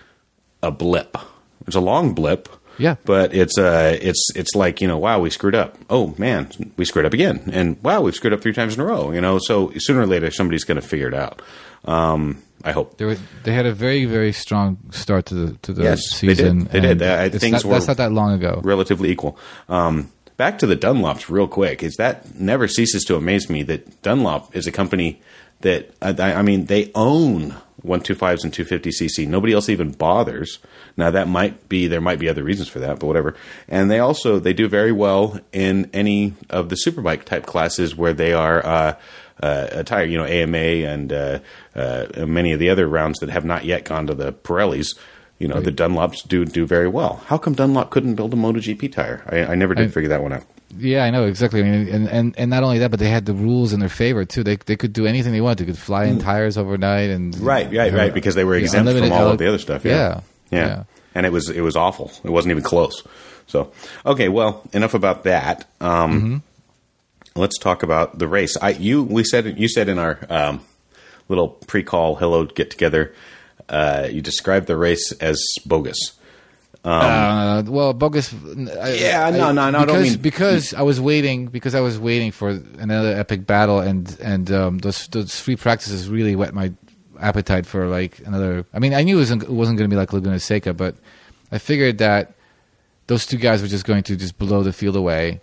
B: a blip. It's a long blip.
C: Yeah,
B: but it's uh, it's it's like you know, wow, we screwed up. Oh man, we screwed up again, and wow, we've screwed up three times in a row. You know, so sooner or later, somebody's going to figure it out. Um, I hope
C: they were, they had a very very strong start to the to the
B: yes,
C: season.
B: They did. They did. I, things
C: not,
B: were
C: that's not that long ago.
B: Relatively equal. Um, back to the Dunlops, real quick. Is that never ceases to amaze me that Dunlop is a company that I, I mean they own one twenty-fives and two fifty c c. Nobody else even bothers. Now that might be there might be other reasons for that, but whatever. And they also they do very well in any of the superbike type classes where they are uh, uh, a tire, you know, A M A and uh, uh, many of the other rounds that have not yet gone to the Pirellis. You know, right. The Dunlops do do very well. How come Dunlop couldn't build a MotoGP tire? I, I never did I, figure that one out.
C: Yeah, I know exactly. I mean, and, and, and not only that, but they had the rules in their favor too. They they could do anything they wanted. They could fly in mm. tires overnight, and
B: right, right, right, because they were exempt from all of the other stuff. Yeah.
C: Yeah.
B: yeah,
C: yeah,
B: and it was it was awful. It wasn't even close. So, okay, well, enough about that. Um, mm-hmm. Let's talk about the race. I you we said you said in our um, little pre-call hello get together, uh, you described the race as bogus.
C: Um, uh, well, bogus. I,
B: yeah, no, no, no.
C: Because,
B: I don't mean
C: because I was waiting. Because I was waiting for another epic battle, and and um, those those free practices really whet my appetite for like another. I mean, I knew it wasn't, it wasn't going to be like Laguna Seca, but I figured that those two guys were just going to just blow the field away,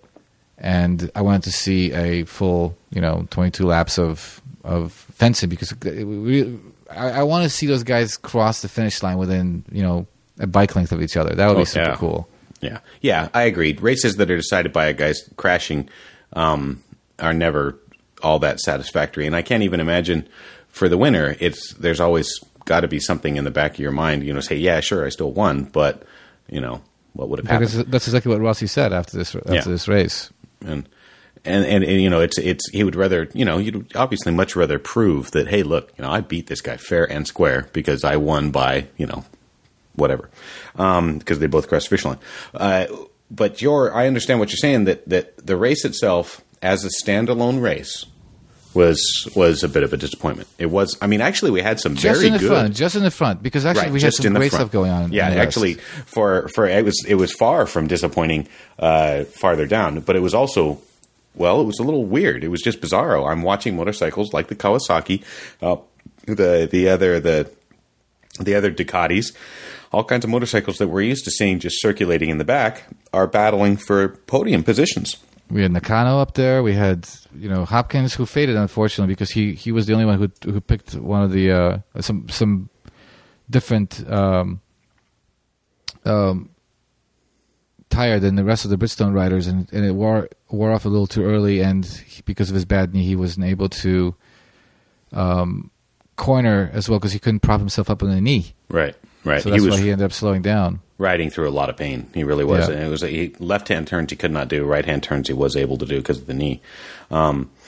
C: and I wanted to see a full, you know, twenty-two laps of of fencing because it, we, I, I want to see those guys cross the finish line within, you know, a bike length of each other. That would oh, be super
B: yeah.
C: cool.
B: Yeah, yeah, I agreed. Races that are decided by a guy's crashing um, are never all that satisfactory, and I can't even imagine for the winner. It's there's always got to be something in the back of your mind, you know, say, yeah, sure, I still won, but you know, what would have happened?
C: Because that's exactly what Rossi said after this after yeah. this race,
B: and, and and and you know, it's it's he would rather, you know, you'd obviously much rather prove that, hey, look, you know, I beat this guy fair and square because I won by, you know, whatever, um, because they both crossed the finish line. Uh, but your, I understand what you're saying, that, that the race itself as a standalone race was was a bit of a disappointment. It was, I mean, actually we had some
C: just
B: very
C: in the
B: good.
C: Front, just in the front, because actually
B: right,
C: we had some great
B: front.
C: stuff going on.
B: Yeah, actually for, for, it was, it was far from disappointing uh, farther down, but it was also, well, it was a little weird. It was just bizarro. I'm watching motorcycles like the Kawasaki, uh, the, the other, the, the other Ducatis, all kinds of motorcycles that we're used to seeing just circulating in the back are battling for podium positions.
C: We had Nakano up there. We had, you know, Hopkins, who faded, unfortunately, because he, he was the only one who who picked one of the uh, some some different um, um, tire than the rest of the Bridgestone riders, and, and it wore wore off a little too early. And he, because of his bad knee, he wasn't able to um, corner as well because he couldn't prop himself up on the knee.
B: Right. Right.
C: So that's
B: he was
C: why he ended up slowing down.
B: Riding through a lot of pain. He really was.
C: Yeah.
B: And it was he, left-hand turns he could not do. Right-hand turns he was able to do because of the knee. Um,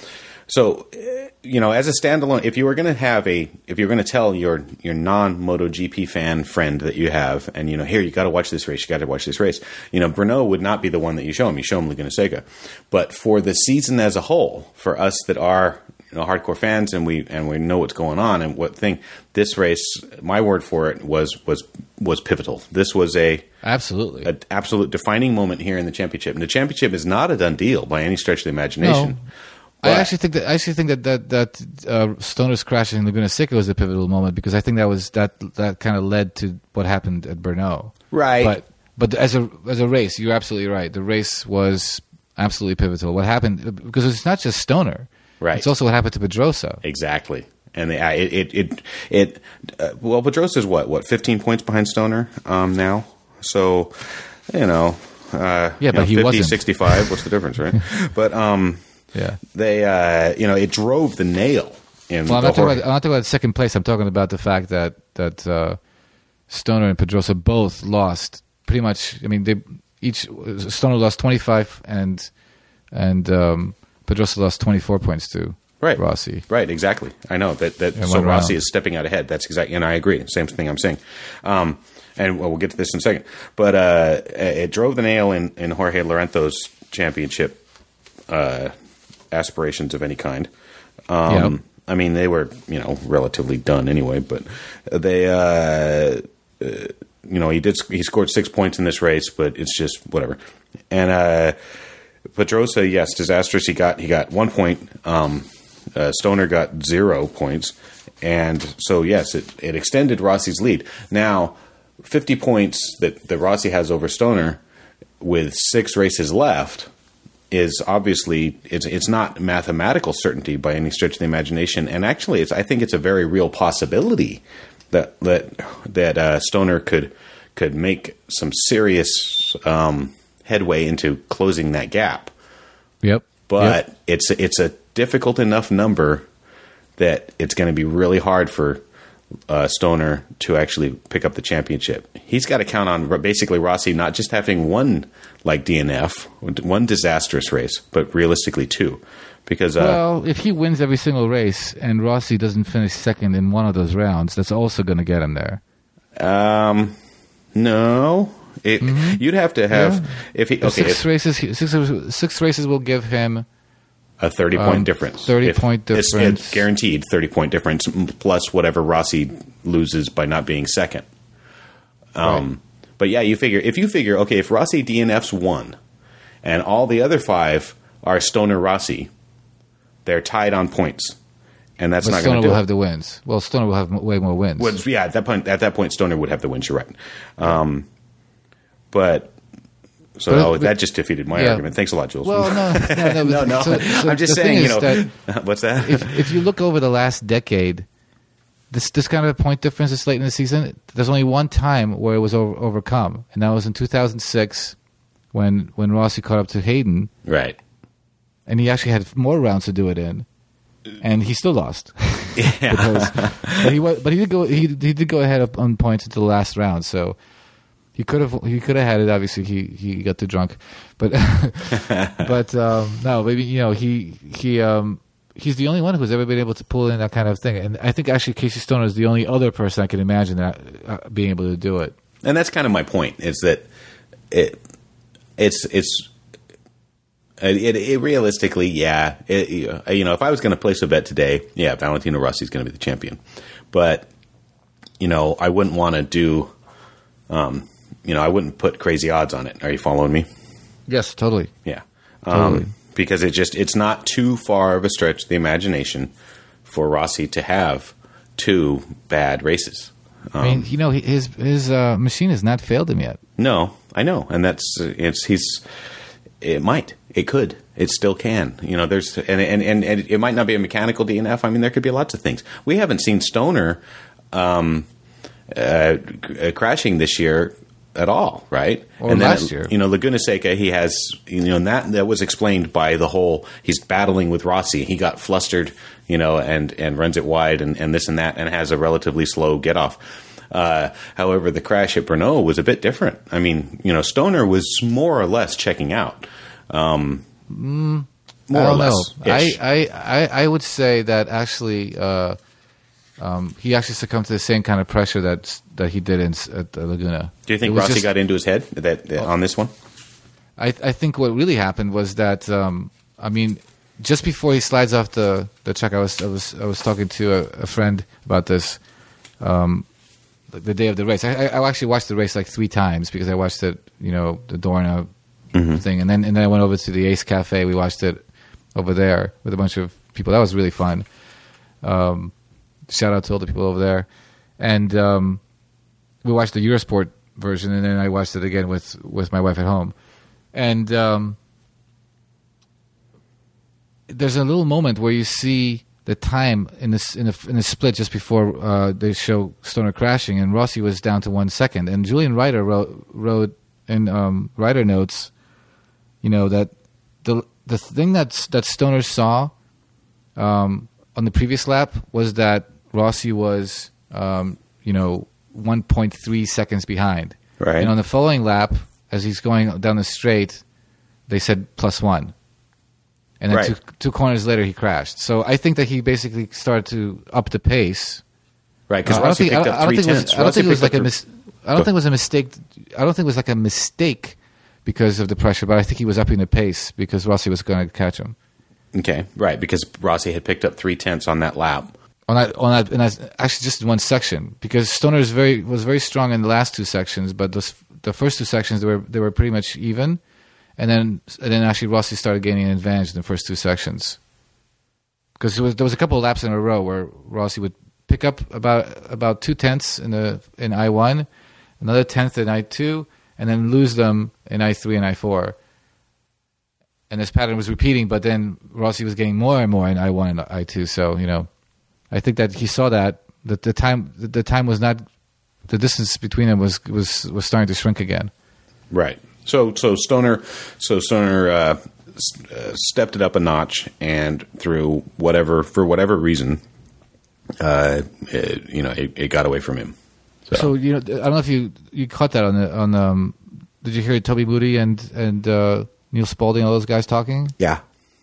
B: So, uh, you know, as a standalone, if you were going to have a, if you're going to tell your your non MotoGP fan friend that you have, and you know, here you got to watch this race, you got to watch this race. You know, Brno would not be the one that you show him. You show him Laguna Seca, but for the season as a whole, for us that are you know, hardcore fans and we and we know what's going on and what thing, this race, my word for it was was was pivotal. This was a
C: absolutely
B: an absolute defining moment here in the championship. And the championship is not a done deal by any stretch of the imagination.
C: No. I actually think that I actually think that that that uh, Stoner's crash in Laguna Seca was a pivotal moment because I think that was that that kind of led to what happened at Brno.
B: Right.
C: But but as a as a race, you're absolutely right. The race was absolutely pivotal. What happened because it's not just Stoner.
B: Right.
C: It's also what happened to Pedrosa.
B: Exactly. And the, it it it, it uh, well, Pedrosa's what what fifteen points behind Stoner um, now. So you know, uh,
C: yeah,
B: you
C: but
B: know,
C: he
B: fifty,
C: wasn't.
B: sixty-five, what's the difference, right? But um.
C: Yeah,
B: they, uh, you know, it drove the nail in.
C: Well, I'm
B: the
C: not, talking
B: hor-
C: about, I'm not talking about second place. I'm talking about the fact that that uh, Stoner and Pedrosa both lost pretty much. I mean, they each Stoner lost twenty-five and and um, Pedrosa lost twenty-four points to
B: right.
C: Rossi.
B: Right, exactly. I know that. that so Rossi round. is stepping out ahead. That's exactly, and I agree. Same thing I'm saying. Um, and well, we'll get to this in a second. But uh, it drove the nail in, in Jorge Lorenzo's championship. Uh, aspirations of any kind. Um,
C: yep.
B: I mean, they were, you know, relatively done anyway, but they, uh, uh, you know, he did, he scored six points in this race, but it's just whatever. And, uh, Pedrosa, yes, disastrous. He got, he got one point. Um, uh, Stoner got zero points. And so, yes, it, it extended Rossi's lead. Now, fifty points that, that Rossi has over Stoner with six races left is obviously it's it's not mathematical certainty by any stretch of the imagination, and actually, it's I think it's a very real possibility that that that uh, Stoner could could make some serious um, headway into closing that gap.
C: Yep,
B: but
C: yep.
B: it's it's a difficult enough number that it's going to be really hard for uh, Stoner to actually pick up the championship. He's got to count on basically Rossi not just having one like D N F, one disastrous race, but realistically two. Because uh,
C: well, if he wins every single race and Rossi doesn't finish second in one of those rounds, that's also going to get him there.
B: Um, no, it, mm-hmm. you'd have to have
C: yeah.
B: if he okay,
C: six
B: if,
C: races. Six six races will give him
B: a thirty point
C: um,
B: difference.
C: Thirty
B: if,
C: point difference.
B: It's, it's guaranteed thirty point difference plus whatever Rossi loses by not being second. Um. Right. But yeah, you figure if you figure okay, if Rossi D N Fs one, and all the other five are Stoner Rossi, they're tied on points, and that's
C: but
B: not going to do.
C: Stoner will
B: it.
C: have the wins. Well, Stoner will have way more wins.
B: Well, yeah, at that point, at that point, Stoner would have the wins. You're right. Um, but so
C: but,
B: oh,
C: but,
B: that just defeated my
C: yeah.
B: argument. Thanks a lot, Jules.
C: Well, no, no, no.
B: no, no.
C: So, so
B: I'm just
C: the
B: saying.
C: thing
B: You know,
C: that
B: what's that?
C: if, if you look over the last decade. This this kind of point difference this late in the season, there's only one time where it was over, overcome, and that was in two thousand six when when Rossi caught up to Hayden.
B: Right.
C: And he actually had more rounds to do it in, and he still lost.
B: Yeah.
C: because, but he but he did go he he did go ahead on points until the last round, so he could have he could have had it. Obviously, he, he got too drunk, but but um, no, maybe you know he he. Um, He's the only one who's ever been able to pull in that kind of thing. And I think actually Casey Stoner is the only other person I can imagine that uh, being able to do it.
B: And that's kind of my point, is that it, it's, it's, it, it realistically, yeah, it, you know, if I was going to place a bet today, yeah, Valentino Rossi is going to be the champion. But, you know, I wouldn't want to do, um, you know, I wouldn't put crazy odds on it. Are you following me?
C: Yes, totally.
B: Yeah.
C: Totally.
B: Um, Because it just it's not too far of a stretch of the imagination for Rossi to have two bad races. Um,
C: I mean, you know, his his uh, machine has not failed him yet.
B: No, I know, and that's it's he's it might it could it still can. You know, there's and and and, and it might not be a mechanical D N F. I mean, there could be lots of things. We haven't seen Stoner um, uh, crashing this year at all, right?
C: Or
B: and then
C: last
B: it,
C: year.
B: You know, Laguna Seca, he has, you know, and that, that was explained by the whole, he's battling with Rossi. He got flustered, you know, and, and runs it wide and, and this and that and has a relatively slow get off. Uh, however, the crash at Brno was a bit different. I mean, you know, Stoner was more or less checking out. Um,
C: mm,
B: more
C: I don't
B: or less.
C: know. I, I, I, I would say that actually uh, um, he actually succumbed to the same kind of pressure that that he did in, at the Laguna.
B: Do you think Rossi just, got into his head that, that on this one?
C: I, I think what really happened was that um, I mean, just before he slides off the, the track, I was I was I was talking to a, a friend about this. Um, the day of the race, I, I actually watched the race like three times because I watched it, you know, the Dorna mm-hmm. thing, and then and then I went over to the Ace Cafe. We watched it over there with a bunch of people. That was really fun. Um, shout out to all the people over there, and um, we watched the Eurosport version, and then I watched it again with, with my wife at home, and um, there's a little moment where you see the time in this in a in a split just before uh, they show Stoner crashing, and Rossi was down to one second. And Julian Ryder wrote wrote in um, Ryder notes, you know, that the the thing that that Stoner saw um, on the previous lap was that Rossi was um, you know one point three seconds behind,
B: right?
C: And on the following lap, as he's going down the straight, they said plus one. And then
B: right.
C: two, two corners later, he crashed. So I think that he basically started to up the pace.
B: Right, because
C: uh,
B: Rossi picked up three tenths.
C: I don't think it was like a mis- I don't think it was a mistake. I don't think it was like a mistake because of the pressure, but I think he was upping the pace because Rossi was going to catch him.
B: Okay, right, because Rossi had picked up three tenths on that lap.
C: On that, on that, and that's actually just in one section because Stoner is very was very strong in the last two sections, but those, the first two sections they were they were pretty much even. And then, and then actually Rossi started gaining an advantage in the first two sections, because there was there was a couple of laps in a row where Rossi would pick up about about two tenths in the in I one, another tenth in I two, and then lose them in I three and I four. And this pattern was repeating, but then Rossi was getting more and more in I one and I two. So you know, I think that he saw that that the time the time was not the distance between them was was was starting to shrink again.
B: Right. So so Stoner so Stoner uh, s- uh, stepped it up a notch, and through whatever for whatever reason, uh, it, you know, it, it got away from him. So.
C: so you know, I don't know if you, you caught that on the on. Um, did you hear Toby Moody and and uh, Neil Spaulding, all those guys talking?
B: Yeah.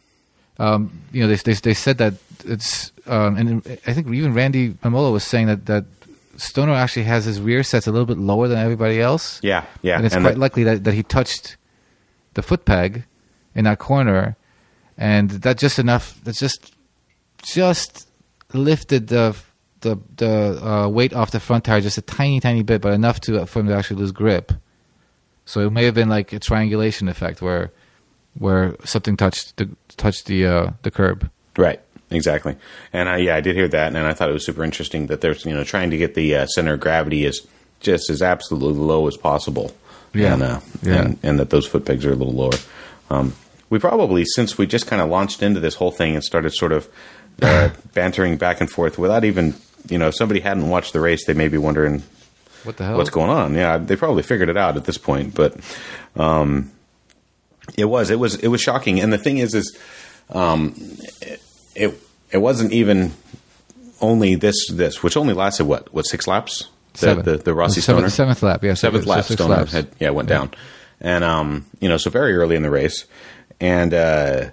C: Um, you know, they they they said that it's um, and I think even Randy Mamola was saying that that. Stoner actually has his rear sets a little bit lower than everybody else.
B: Yeah, yeah.
C: And it's and quite the- likely that, that he touched the foot peg in that corner, and that just enough. That's just just lifted the the the uh, weight off the front tire just a tiny tiny bit, but enough to for him to actually lose grip. So it may have been like a triangulation effect where where something touched the touched the uh, the curb.
B: Right. Exactly, and I, yeah, I did hear that, and I thought it was super interesting that they're you know trying to get the uh, center of gravity as just as absolutely low as possible,
C: yeah,
B: and, uh,
C: yeah.
B: and and that those foot pegs are a little lower. Um, we probably, since we just kind of launched into this whole thing and started sort of uh, bantering back and forth without even you know if somebody hadn't watched the race, they may be wondering
C: what the hell
B: what's going on. Yeah, they probably figured it out at this point, but um, it was it was it was shocking, and the thing is is. Um, it, It it wasn't even only this this which only lasted what what six laps the
C: Seven.
B: the, the Rossi
C: the seventh,
B: Stoner
C: seventh lap yeah
B: seventh
C: seven,
B: lap
C: so
B: Stoner
C: laps.
B: had yeah went yeah. down, and um you know so very early in the race, and uh,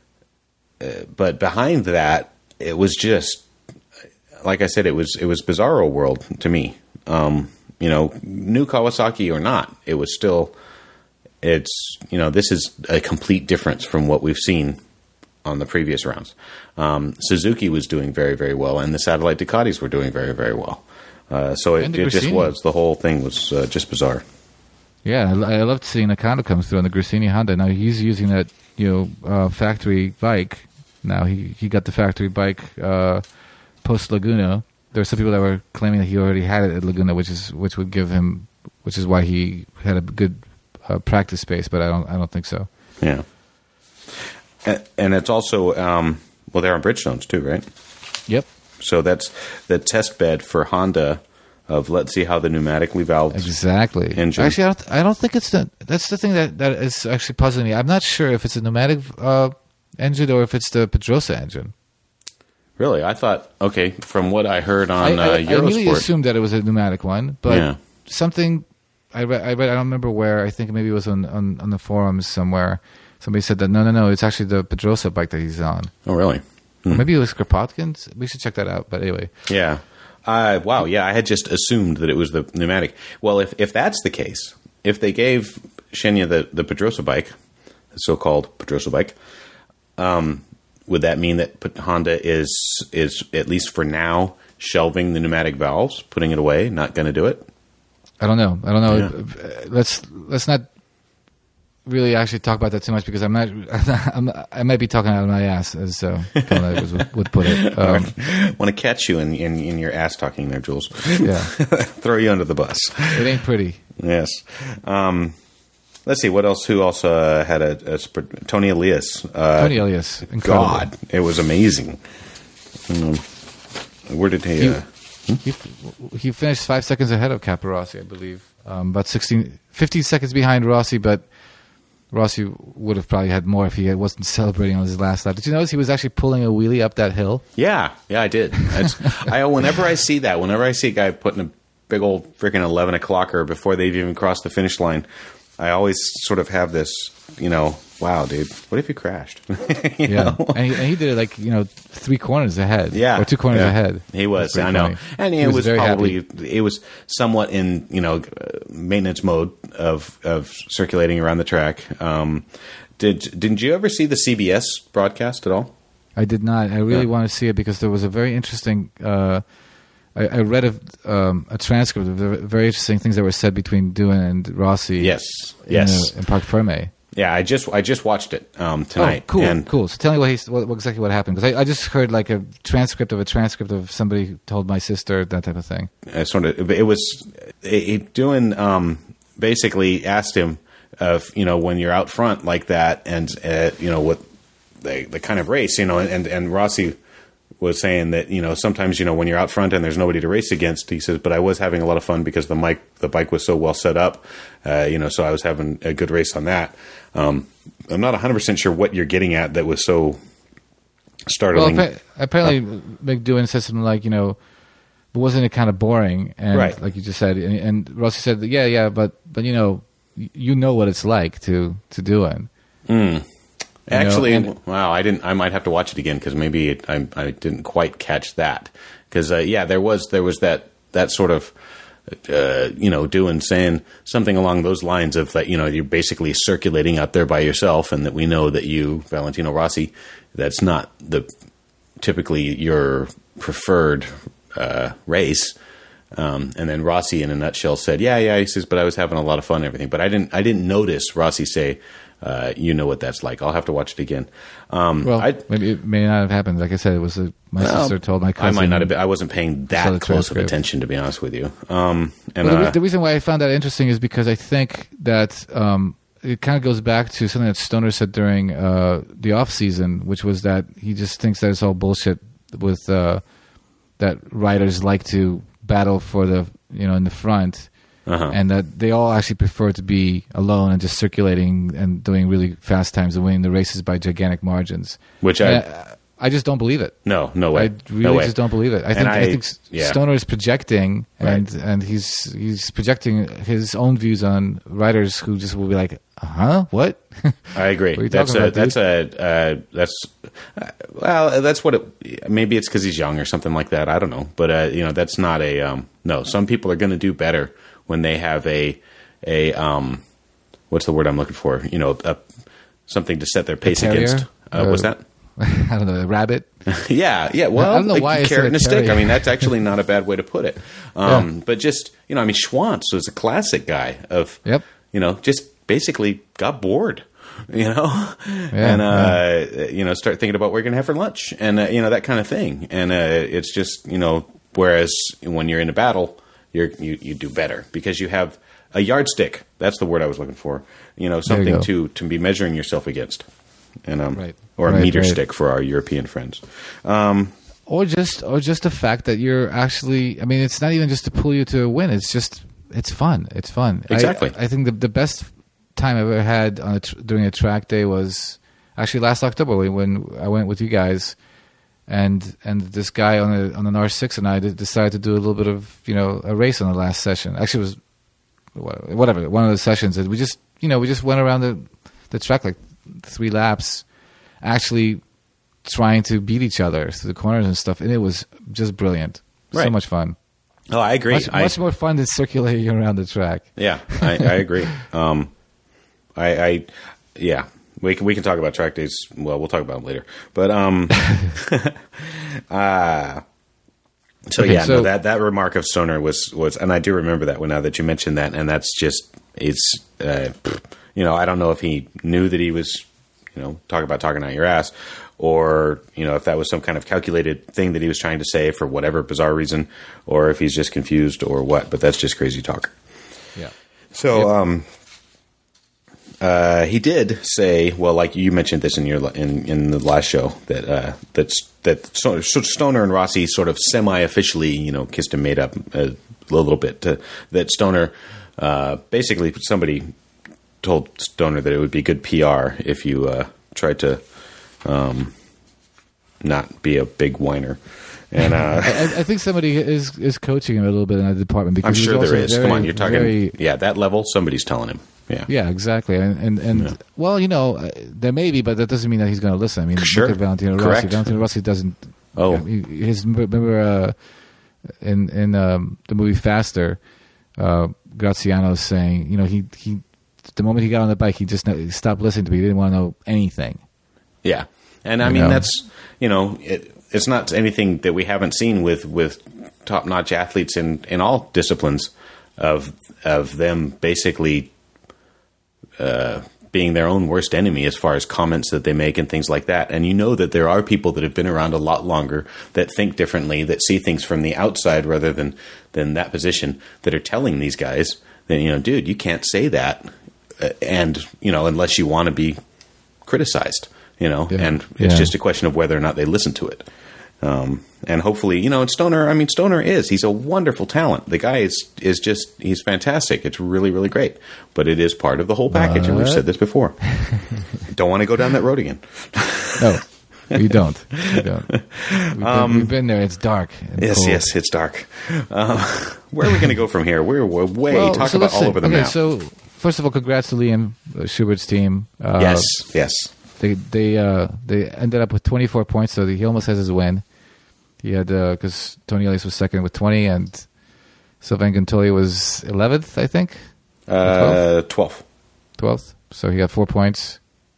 B: uh, but behind that it was just like I said it was it was Bizarro world to me. Um, you know, new Kawasaki or not, it was still it's you know this is a complete difference from what we've seen on the previous rounds. Um, Suzuki was doing very, very well, and the Satellite Ducatis were doing very, very well. Uh, so it, it just was. The whole thing was uh, just bizarre.
C: Yeah, I, I loved seeing Nakano come through on the Gresini Honda. Now he's using that, you know, uh, factory bike. Now he, he got the factory bike uh, post Laguna. There were some people that were claiming that he already had it at Laguna, which is which would give him, which is why he had a good uh, practice space. But I don't I don't think so.
B: Yeah. And it's also, um, well, they're on Bridgestones too, right?
C: Yep.
B: So that's the test bed for Honda of let's see how the pneumatically valved
C: exactly
B: engine.
C: Actually, I don't, I don't think it's the. That's the thing that, that is actually puzzling me. I'm not sure if it's a pneumatic uh, engine or if it's the Pedrosa engine.
B: Really, I thought okay. From what I heard on
C: I, I,
B: uh,
C: I really
B: Eurosport,
C: assumed that it was a pneumatic one, but
B: yeah.
C: something I read, I read. I don't remember where. I think maybe it was on, on, on the forums somewhere. somebody said that no, no, no, it's actually the Pedrosa bike that he's on.
B: Oh, really?
C: Hmm. Or maybe it was Kropotkin's. We should check that out. But anyway,
B: yeah. Uh, wow. Yeah, I had just assumed that it was the pneumatic. Well, if if that's the case, if they gave Xenia the the Pedrosa bike, the so-called Pedrosa bike, um, would that mean that Honda is is at least for now shelving the pneumatic valves, putting it away, not going to do it?
C: I don't know. I don't know.
B: Yeah.
C: Let's let's not really actually talk about that too much because I'm not. I'm, I might be talking out of my ass, as uh, Colin would, would put it. Um,
B: Want to catch you in, in, in your ass talking there, Jules.
C: Yeah,
B: throw you under the bus.
C: It ain't pretty.
B: Yes. Um, let's see what else. Who else uh, had a, a Tony Elias? Uh,
C: Tony Elias, incredible.
B: God, it was amazing. Um, where did he?
C: He,
B: uh, hmm?
C: he, he finished five seconds ahead of Capirossi, I believe. Um, about sixteen, fifteen seconds behind Rossi, but Rossi would have probably had more if he wasn't celebrating on his last lap. Did you notice he was actually pulling a wheelie up that hill?
B: Yeah, yeah, I did. I whenever I see that, whenever I see a guy putting a big old freaking eleven o'clocker before they've even crossed the finish line, I always sort of have this, you know, wow, dude, what if you crashed? you
C: yeah,
B: know?
C: and he, and he did it like you know three corners ahead,
B: yeah,
C: or two corners
B: yeah.
C: ahead.
B: He was, I know,
C: funny.
B: and
C: he
B: it
C: was,
B: was,
C: was
B: probably
C: happy.
B: it was somewhat in you know uh, maintenance mode of of circulating around the track. Um, did didn't you ever see the C B S broadcast at all?
C: I did not. I really
B: Yeah.
C: want to see it because there was a very interesting. Uh, I, I read a, um, a transcript of the very interesting things that were said between Doohan and Rossi.
B: Yes,
C: in,
B: yes,
C: uh, in Parc Ferme.
B: yeah. I just I just watched it um, tonight.
C: Oh, cool,
B: and
C: cool. So tell me what, he's, what, what exactly what happened because I, I just heard like a transcript of a transcript of somebody who told my sister that type of thing.
B: I sort of it was it, it Doohan um, basically asked him of you know when you're out front like that and uh, you know what the the kind of race you know and and Rossi was saying that you know sometimes you know when you're out front and there's nobody to race against, he says, but I was having a lot of fun because the mic the bike was so well set up, uh, you know, so I was having a good race on that. Um, I'm not one hundred percent sure what you're getting at that was so startling.
C: Well, apparently, uh, McDoohan said something like, you know, but wasn't it kind of boring? And
B: right.
C: like you just said, and, and Rossi said, yeah, yeah, but but you know, you know what it's like to to do it.
B: Mm. Actually,
C: know, and,
B: wow, I didn't. I might have to watch it again because maybe it, I, I didn't quite catch that. Because uh, yeah, there was there was that that sort of uh, you know doing saying something along those lines of that you know you're basically circulating out there by yourself, and that we know that you Valentino Rossi, that's not the typically your preferred uh, race. Um, and then Rossi, in a nutshell, said, "Yeah, yeah." He says, "But I was having a lot of fun and everything." But I didn't. I didn't notice Rossi say. Uh, you know what that's like. I'll have to watch it again. Um,
C: well,
B: I'd,
C: maybe it may not have happened. Like I said, it was a, my
B: well,
C: sister told my cousin.
B: I might not have been. I wasn't paying that
C: the
B: close of
C: transcript.
B: attention, to be honest with you. Um, and
C: well, the,
B: uh,
C: the reason why I found that interesting is because I think that um, it kind of goes back to something that Stoner said during uh, the off season, which was that he just thinks that it's all bullshit with uh, that riders like to battle for the you know in the front. Uh-huh. And that they all actually prefer to be alone and just circulating and doing really fast times and winning the races by gigantic margins.
B: Which I,
C: I, I just don't believe it.
B: No, no way.
C: I really
B: no way.
C: just don't believe it. I think
B: I,
C: I, think
B: yeah.
C: Stoner is projecting, and
B: Right.
C: and he's he's projecting his own views on riders who just will be like, huh, what?
B: I agree.
C: What are you
B: That's
C: talking
B: a,
C: about,
B: that's a uh, that's uh, well, that's what it. Maybe it's because he's young or something like that. I don't know, but uh, you know, that's not a um, no. Some people are going to do better when they have a a um, what's the word I'm looking for? You know, a, something to set their pace
C: terrier?
B: against. Uh,
C: Uh,
B: what's that?
C: I don't know, a rabbit.
B: yeah, yeah. Well,
C: I don't know
B: like
C: why I
B: a
C: said
B: carrot
C: a
B: and a stick.
C: terrier.
B: I mean, that's actually not a bad way to put it. Um,
C: Yeah.
B: But just you know, I mean, Schwantz was a classic guy of
C: Yep.
B: you know, just basically got bored. You know,
C: Yeah,
B: and uh, you know, start thinking about what you're going to have for lunch, and uh, you know that kind of thing. And uh, it's just you know, whereas when you're in a battle, you're you, you do better because you have a yardstick. That's the word I was looking for. You know,
C: There you
B: something
C: go.
B: to to be measuring yourself against, and um,
C: Right.
B: or a
C: Right,
B: meter
C: right.
B: stick for our European friends. Um,
C: Or just or just the fact that you're actually, I mean, it's not even just to pull you to a win. It's just, it's fun. It's fun.
B: Exactly.
C: I, I think the the best time I've ever had on a tr- during a track day was actually last October when I went with you guys, and and this guy on a on an R six and I d- decided to do a little bit of you know a race on the last session. Actually, it was wha- whatever one of the sessions, and we just you know we just went around the the track like three laps, actually trying to beat each other through the corners and stuff, and it was just brilliant.
B: Right.
C: So much fun.
B: Oh, I agree.
C: Much,
B: I,
C: much more fun than circulating around the track.
B: Yeah, I, I agree. Um, I, I, yeah, we can we can talk about track days. Well, we'll talk about them later. But um, uh, so
C: okay,
B: yeah,
C: so,
B: no, that that remark of Stoner was was, and I do remember that one now that you mentioned that, and that's just it's, uh, you know, I don't know if he knew that he was, you know, talking about talking out your ass, or, you know, if that was some kind of calculated thing that he was trying to say for whatever bizarre reason, or if he's just confused or what. But that's just crazy talk.
C: Yeah.
B: So,
C: yep.
B: um, uh, he did say, well, like you mentioned this in your in, in the last show, that uh, that's that Stoner and Rossi sort of semi-officially, you know, kissed and made up a little bit. To, that Stoner, uh, basically, somebody told Stoner that it would be good P R if you uh, tried to um, not be a big whiner. And uh,
C: I, I think somebody is is coaching him a little bit in that department. Because
B: I'm sure there is.
C: Very,
B: Come on, you're talking.
C: Very,
B: yeah, that level, somebody's telling him. Yeah,
C: yeah, exactly. And and, and
B: yeah.
C: well, you know, uh, there may be, but that doesn't mean that he's going to listen. I mean,
B: sure.
C: look at Valentino
B: Correct.
C: Rossi. Valentino Rossi doesn't.
B: Oh,
C: he, his remember uh, in in um, the movie Faster, uh, Graziano saying, you know, he he the moment he got on the bike, he just he stopped listening to me. He didn't want to know anything.
B: Yeah, and I
C: you
B: mean
C: know?
B: that's you know. It, It's not anything that we haven't seen with, with top-notch athletes in, in all disciplines of of them basically uh, being their own worst enemy as far as comments that they make and things like that. And you know that there are people that have been around a lot longer that think differently, that see things from the outside rather than, than that position, that are telling these guys that, you know, dude, you can't say that, uh, and, you know, unless you want to be criticized. You know,
C: yeah.
B: and it's
C: yeah.
B: just a question of whether or not they listen to it. Um, and hopefully, you know, and Stoner, I mean, Stoner is, he's a wonderful talent. The guy is, is just, he's fantastic. It's really, really great. But it is part of the whole package. What? And we've said this before. Don't want to go down that road again.
C: No, we don't. We don't. We've been, um, we've been there. It's dark.
B: Yes,
C: cold.
B: yes, it's dark. Um, where are we going to go from here? We're, we're way,
C: well,
B: talk
C: so
B: about all
C: see.
B: over the
C: okay,
B: map.
C: So, first of all, congrats to Liam uh, Schubert's team. Uh,
B: yes, yes.
C: They they uh, they ended up with twenty-four points, so he almost has his win. He had because uh, Tony Ellis was second with twenty, and Sylvain Guintoli was eleventh, I think.
B: Uh, twelfth.
C: Twelfth. So he got four points.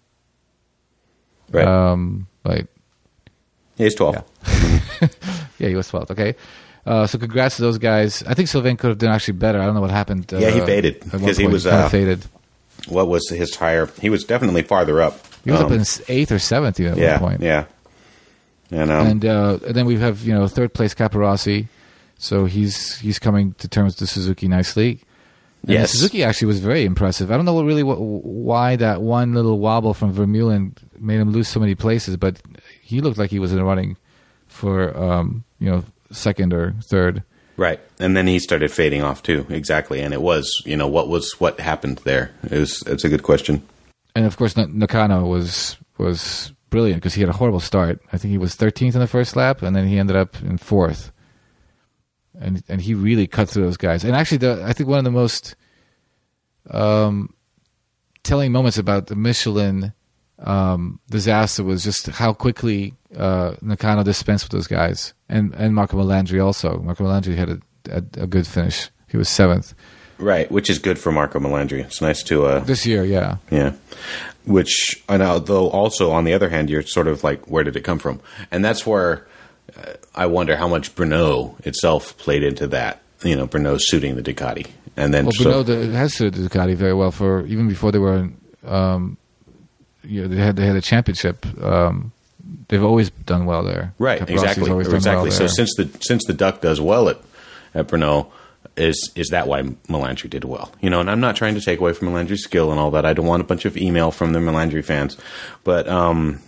B: Right.
C: Um. Like.
B: He's twelfth.
C: Yeah. yeah, he was twelfth. Okay. Uh, so congrats to those guys. I think Sylvain could have done actually better. I don't know what happened. Uh,
B: yeah, he faded because he was
C: he kind
B: uh,
C: of faded.
B: What was his tire? He was definitely farther up.
C: He was
B: um,
C: up in eighth or seventh even at
B: yeah,
C: one point.
B: Yeah, and, um,
C: and, uh, and then we have you know third place Caparossi, so he's he's coming to terms with Suzuki nicely. And
B: yes,
C: Suzuki actually was very impressive. I don't know what really what, why that one little wobble from Vermeulen made him lose so many places, but he looked like he was in the running for um, you know second or third.
B: Right, and then he started fading off too. Exactly, and it was you know what was what happened there. It was it's a good question.
C: And of course, Nakano was was brilliant because he had a horrible start. I think he was thirteenth in the first lap, and then he ended up in fourth. And and he really cut through those guys. And actually, the, I think one of the most um, telling moments about the Michelin um, disaster was just how quickly uh, Nakano dispensed with those guys, and and Marco Melandri also. Marco Melandri had a, a, a good finish. He was seventh.
B: Right, which is good for Marco Melandri. It's nice to uh,
C: this year, yeah,
B: yeah. Which I know, though. Also, on the other hand, you're sort of like, where did it come from? And that's where uh, I wonder how much Brno itself played into that. You know, Brno suiting the Ducati, and then
C: well,
B: so,
C: Brno the, has suited the Ducati very well for even before they were, um, you know, they had they had a championship. Um, they've always done well there.
B: Right,
C: Caparossi's
B: exactly,
C: always done
B: exactly.
C: well
B: So
C: there.
B: since the since the Duck does well at at Brno. Is is that why Melandri did well? You know, and I'm not trying to take away from Melandri's skill and all that. I don't want a bunch of email from the Melandri fans, but um,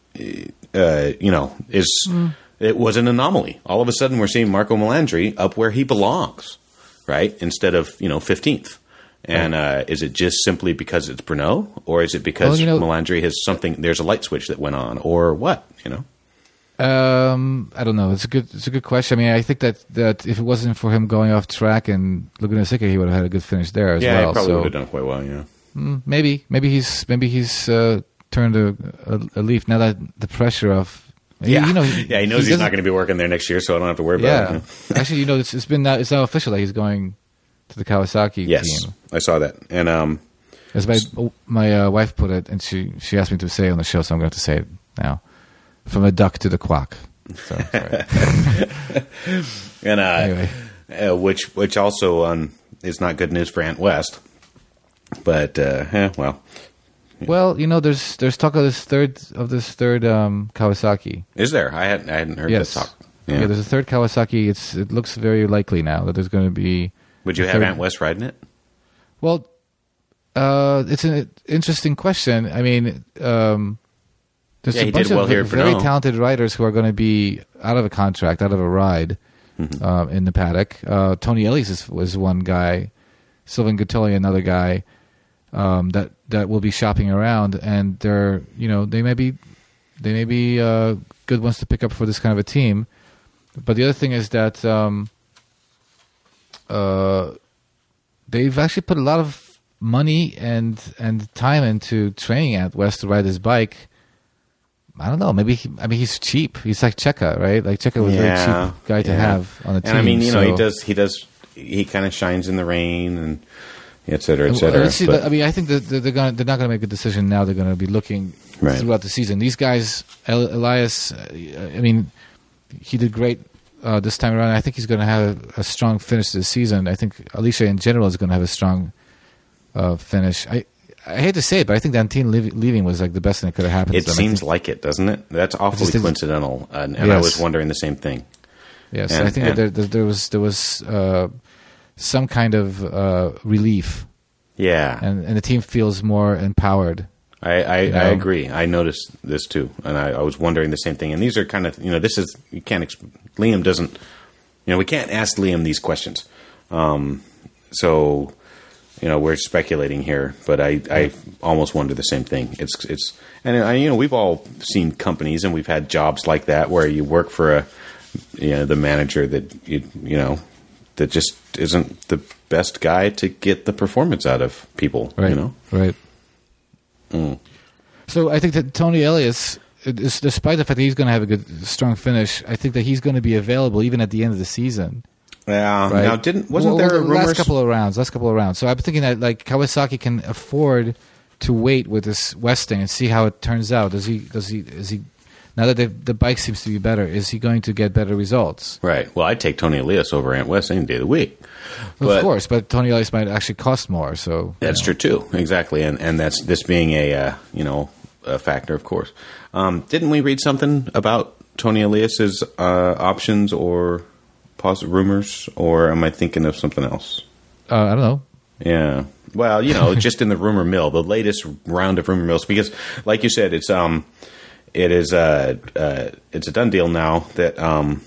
B: uh, you know, is mm. it was an anomaly. All of a sudden, we're seeing Marco Melandri up where he belongs, right? Instead of you know fifteenth. And uh, is it just simply because it's Brno, or is it because
C: well, you know,
B: Melandri has something? There's a light switch that went on, or what? You know.
C: Um, I don't know. It's a good. It's a good question. I mean, I think that, that if it wasn't for him going off track and Laguna Seca, he would have had a good finish there as
B: yeah,
C: well.
B: Yeah, he probably
C: so,
B: would have done quite well. Yeah,
C: mm, maybe, maybe he's maybe he's uh, turned a, a, a leaf now that the pressure of
B: Yeah,
C: you know,
B: yeah, he knows he he's not going to be working there next year, so I don't have to worry about
C: yeah.
B: it.
C: Actually, you know, it's, it's been now, it's now official that he's going to the Kawasaki
B: yes,
C: team.
B: I saw that, and um,
C: as my my uh, wife put it, and she she asked me to say it on the show, so I'm going to have to say it now. From a duck to the quack. So, sorry.
B: and uh,
C: anyway.
B: uh, which which also um, is not good news for Ant West, but uh, eh, well.
C: Well, you know, there's there's talk of this third of this third um, Kawasaki.
B: Is there? I hadn't I hadn't heard
C: yes.
B: this talk.
C: Yeah. yeah, there's a third Kawasaki. It's it looks very likely now that there's going to be.
B: Would you have third... Ant West riding it?
C: Well, uh, it's an interesting question. I mean, um, there's
B: yeah,
C: a bunch
B: well
C: of
B: here
C: very
B: Brno.
C: talented riders who are going to be out of a contract, out of a ride mm-hmm. uh, in the paddock. Uh, Tony Ellis is, was one guy. Sylvain Guttoli, another guy. Um, that that will be shopping around, and they're you know they may be they may be uh, good ones to pick up for this kind of a team. But the other thing is that um, uh, they've actually put a lot of money and and time into training Ant West to ride his bike. I don't know. Maybe he, I mean he's cheap. He's like Checa, right? Like Checa was
B: yeah,
C: a very cheap guy to
B: yeah.
C: have on the team.
B: And I mean, you
C: so.
B: know, he does he does he kind of shines in the rain and. Et cetera, et cetera.
C: Let's see, but, I mean, I think that they're going. They're not going to make a decision now. They're going to be looking
B: right.
C: throughout the season. These guys, El- Elias. Uh, I mean, he did great uh, this time around. I think he's going to have a strong finish this season. I think Alicia in general is going to have a strong uh, finish. I I hate to say it, but I think Dantine leave, leaving was like the best thing that could have happened.
B: It
C: to them.
B: seems
C: think,
B: like it, doesn't it? That's awfully coincidental, and, and
C: yes.
B: I was wondering the same thing.
C: Yes,
B: and,
C: I think
B: and,
C: that there, there was there was. Uh, some kind of uh, relief.
B: Yeah.
C: And and the team feels more empowered.
B: I, I,
C: you know?
B: I agree. I noticed this too. And I, I was wondering the same thing. And these are kind of, you know, this is, you can't, exp- Liam doesn't, you know, we can't ask Liam these questions. Um, so, you know, we're speculating here, but I, I almost wonder the same thing. It's, it's, and I, you know, we've all seen companies and we've had jobs like that where you work for a, you know, the manager that you, you know, that just isn't the best guy to get the performance out of people,
C: right,
B: you know?
C: Right.
B: Mm.
C: So I think that Tony Elias, is, despite the fact that he's going to have a good, strong finish, I think that he's going to be available even at the end of the season.
B: Yeah.
C: Right?
B: Now, didn't wasn't
C: well,
B: there
C: well,
B: a
C: last
B: rumors?
C: couple of rounds? Last couple of rounds. So I'm thinking that like Kawasaki can afford to wait with this Westing and see how it turns out. Does he? Does he? Is he? Now that the, the bike seems to be better, is he going to get better results?
B: Right. Well, I'd take Tony Elias over Ant West any day of the week.
C: Well,
B: but
C: of course, but Tony Elias might actually cost more. So
B: that's
C: you know.
B: true too. Exactly, and and that's this being a uh, you know a factor, of course. Um, didn't we read something about Tony Elias's uh, options or positive rumors, or am I thinking of something else?
C: Uh, I don't know.
B: Yeah. Well, you know, just in the rumor mill, the latest round of rumor mills, because, like you said, it's um, it is uh, uh it's a done deal now that um.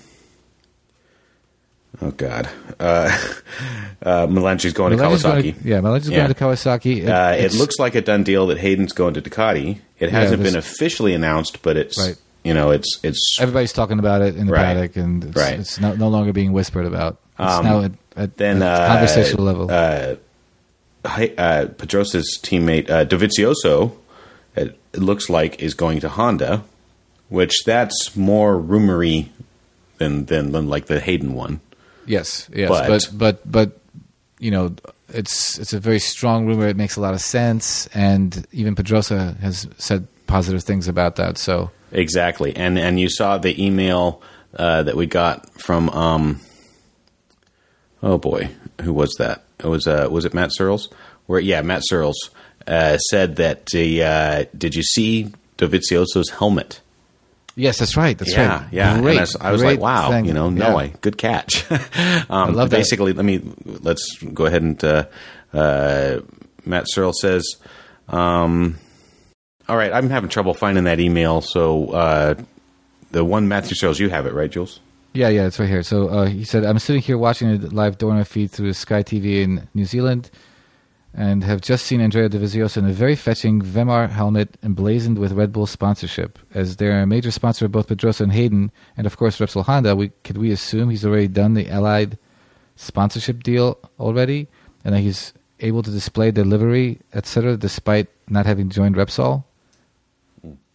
B: Oh God, uh, uh, Melanchi's going
C: Melanchi's
B: to Kawasaki.
C: Going to, yeah, Melanchi's
B: yeah.
C: going to Kawasaki. It,
B: uh, it looks like a done deal that Hayden's going to Ducati. It hasn't
C: yeah,
B: been officially announced, but it's
C: right.
B: you know it's it's
C: everybody's talking about it in the
B: right.
C: paddock, and it's,
B: right.
C: it's no, no longer being whispered about. It's
B: um,
C: now at, at,
B: then,
C: at
B: uh,
C: conversational level.
B: Uh, uh, Pedrosa's teammate uh, Dovizioso, it, it looks like, is going to Honda, which that's more rumory than than, than like the Hayden one.
C: Yes, yes,
B: but,
C: but but but you know, it's it's a very strong rumor. It makes a lot of sense, and even Pedrosa has said positive things about that. So
B: exactly, and and you saw the email uh, that we got from um, oh boy, who was that? It was uh, was it Matt Searles? Where yeah, Matt Searles uh, said that the uh, did you see Dovizioso's helmet?
C: Yes, that's right. That's
B: yeah,
C: right.
B: Yeah,
C: Great,
B: and I was, I was like, wow,
C: thing.
B: you know, no,
C: yeah.
B: I good catch. um,
C: I love that.
B: Basically, let me let's go ahead and uh, uh, Matt Searle says, um, all right, I'm having trouble finding that email. So uh, the one Matthew Searles, you have it, right, Jules?
C: Yeah, yeah, it's right here. So uh, he said, I'm sitting here watching a live Dorna feed through Sky T V in New Zealand, and have just seen Andrea Dovizioso in a very fetching Vemar helmet emblazoned with Red Bull sponsorship. As they're a major sponsor of both Pedrosa and Hayden, and of course Repsol Honda, we, could we assume he's already done the Allied sponsorship deal already, and that he's able to display the livery, et cetera, despite not having joined Repsol?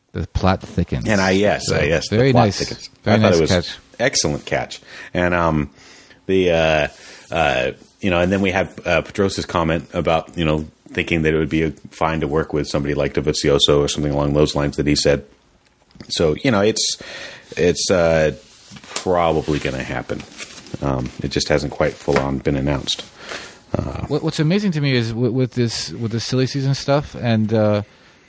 C: The plot thickens.
B: And I yes,
C: so,
B: uh, yes,
C: very
B: the plot
C: nice,
B: thickens.
C: very
B: I thought
C: nice
B: it was
C: catch.
B: Excellent catch. And um, the uh, uh, you know, and then we had uh, Pedrosa's comment about you know thinking that it would be a, fine to work with somebody like Dovizioso or something along those lines that he said. So you know, it's it's uh, probably going to happen. Um, it just hasn't quite full on been announced. Uh,
C: what, what's amazing to me is with, with this with the silly season stuff, and uh,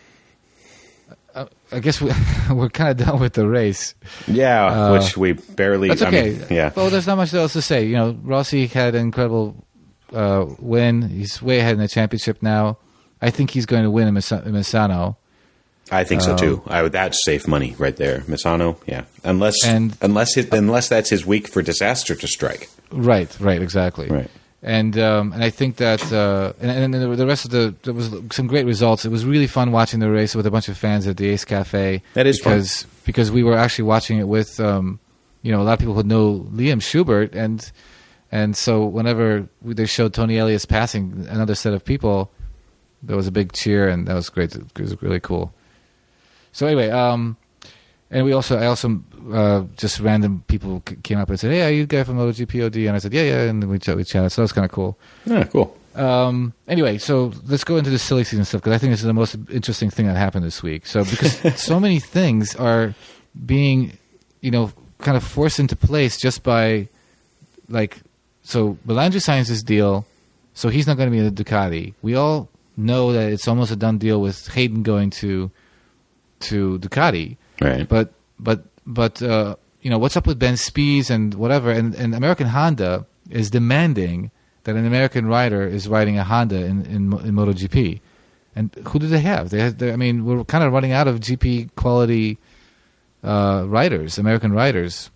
C: I guess we, we're kind of done with the race.
B: Yeah,
C: uh,
B: which we barely.
C: That's okay.
B: I mean, yeah.
C: Well, there's not much else to say. You know, Rossi had an incredible uh, win. He's way ahead in the championship now. I think he's going to win in Mis- in Misano.
B: I think so
C: Um,
B: too. I would, that's safe money right there, Misano. Yeah, unless
C: And-
B: unless it, unless that's his week for disaster to strike.
C: Right, right, exactly.
B: Right.
C: And um, and I think that uh, and, and the rest of the there was some great results. It was really fun watching the race with a bunch of fans at the Ace Cafe.
B: That is fun.
C: because because we were actually watching it with um, you know a lot of people who know Liam Schubert, and and so whenever we, they showed Tony Elliott's passing another set of people, there was a big cheer, and that was great. It was really cool. So anyway, um, and we also I also uh, just random people c- came up and said, "Hey, are you the guy from MotoGP O D?" And I said, "Yeah, yeah," and we ch- we chatted. So that was kind of cool.
B: Yeah, cool.
C: Um, anyway, so let's go into the silly season stuff because I think this is the most interesting thing that happened this week. So because so many things are being, you know, kind of forced into place just by, like, so Melandri signs his deal, so he's not going to be in the Ducati. We all know that it's almost a done deal with Hayden going to to Ducati.
B: Right.
C: But but but uh, you know, what's up with Ben Spies and whatever? And, and American Honda is demanding that an American rider is riding a Honda in in, in MotoGP. And who do they have? They, have, they I mean, we're kind of running out of G P quality uh, riders, American riders.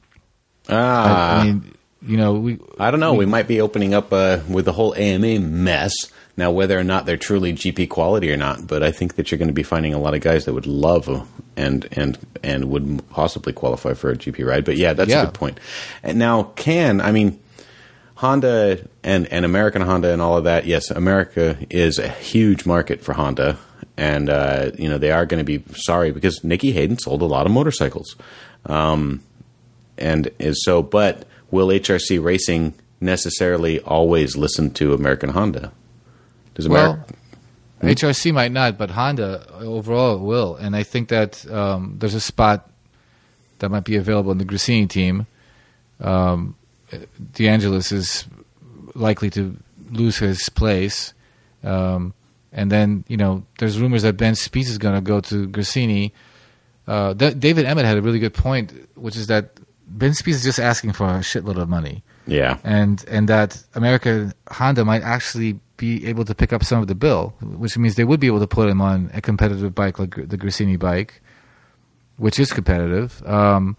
B: Ah,
C: I, I mean, you know, we.
B: I don't know. We, we might be opening up uh, with the whole A M A mess now. Whether or not they're truly G P quality or not, but I think that you're going to be finding a lot of guys that would love uh, and and and would possibly qualify for a G P ride. But yeah, that's
C: Yeah.
B: a good point. And now, can I mean Honda and and American Honda and all of that? Yes, America is a huge market for Honda, and uh, you know they are going to be sorry because Nicky Hayden sold a lot of motorcycles, um, and is so. But will H R C Racing necessarily always listen to American Honda? Does America?
C: Well, H R C might not, but Honda overall will. And I think that um, there's a spot that might be available in the Gresini team. Um, DeAngelis is likely to lose his place. Um, and then, you know, there's rumors that Ben Spies is going to go to Gresini. Uh, th- David Emmett had a really good point, which is that Ben Spies is just asking for a shitload of money.
B: Yeah.
C: And and that American Honda might actually be able to pick up some of the bill, which means they would be able to put him on a competitive bike like the Gresini bike, which is competitive. Um,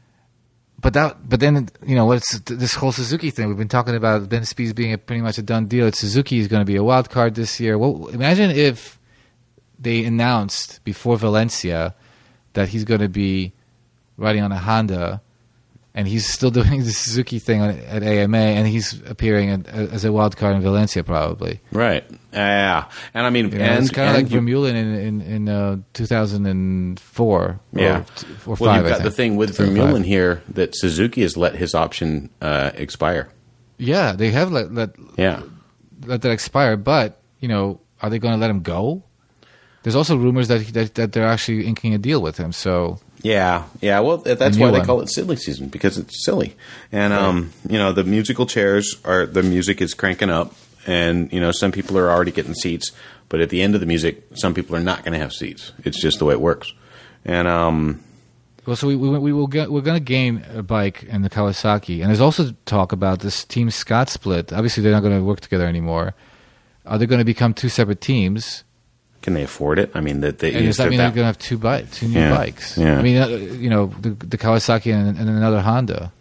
C: but that, but then you know what's this whole Suzuki thing we've been talking about? Ben Spies being a, pretty much a done deal. It's Suzuki is going to be a wild card this year. Well, imagine if they announced before Valencia that he's going to be riding on a Honda. And he's still doing the Suzuki thing on, at A M A, and he's appearing at, as a wild card in Valencia, probably.
B: Right. Yeah. And I mean,
C: You know,
B: and
C: it's kind of
B: and
C: like
B: you-
C: Vermeulen in in, in uh, two thousand four.
B: Yeah.
C: Or, t- or
B: well,
C: five,
B: you've
C: I
B: got
C: think.
B: the thing with
C: Four or
B: Vermeulen
C: five.
B: here that Suzuki has let his option uh, expire.
C: Yeah, they have let let,
B: Yeah.
C: let that expire, but you know, are they going to let him go? There's also rumors that, that that they're actually inking a deal with him. So
B: Yeah, yeah. Well, th- that's
C: new
B: why they
C: one.
B: call it silly season because it's silly, and um, you know the musical chairs are the music is cranking up, and you know some people are already getting seats, but at the end of the music, some people are not going to have seats. It's just the way it works, and um,
C: Well, so we we, we will get, we're going to gain a bike in the Kawasaki, and there's also talk about this Team Scott split. Obviously, they're not going to work together anymore. Are they going to become two separate teams?
B: can they afford it? I mean, that they
C: And does that
B: they're
C: mean they're
B: that-
C: going to have two bike, two new
B: Yeah,
C: bikes?
B: yeah.
C: I mean, uh, you know, the, the Kawasaki and, and another Honda.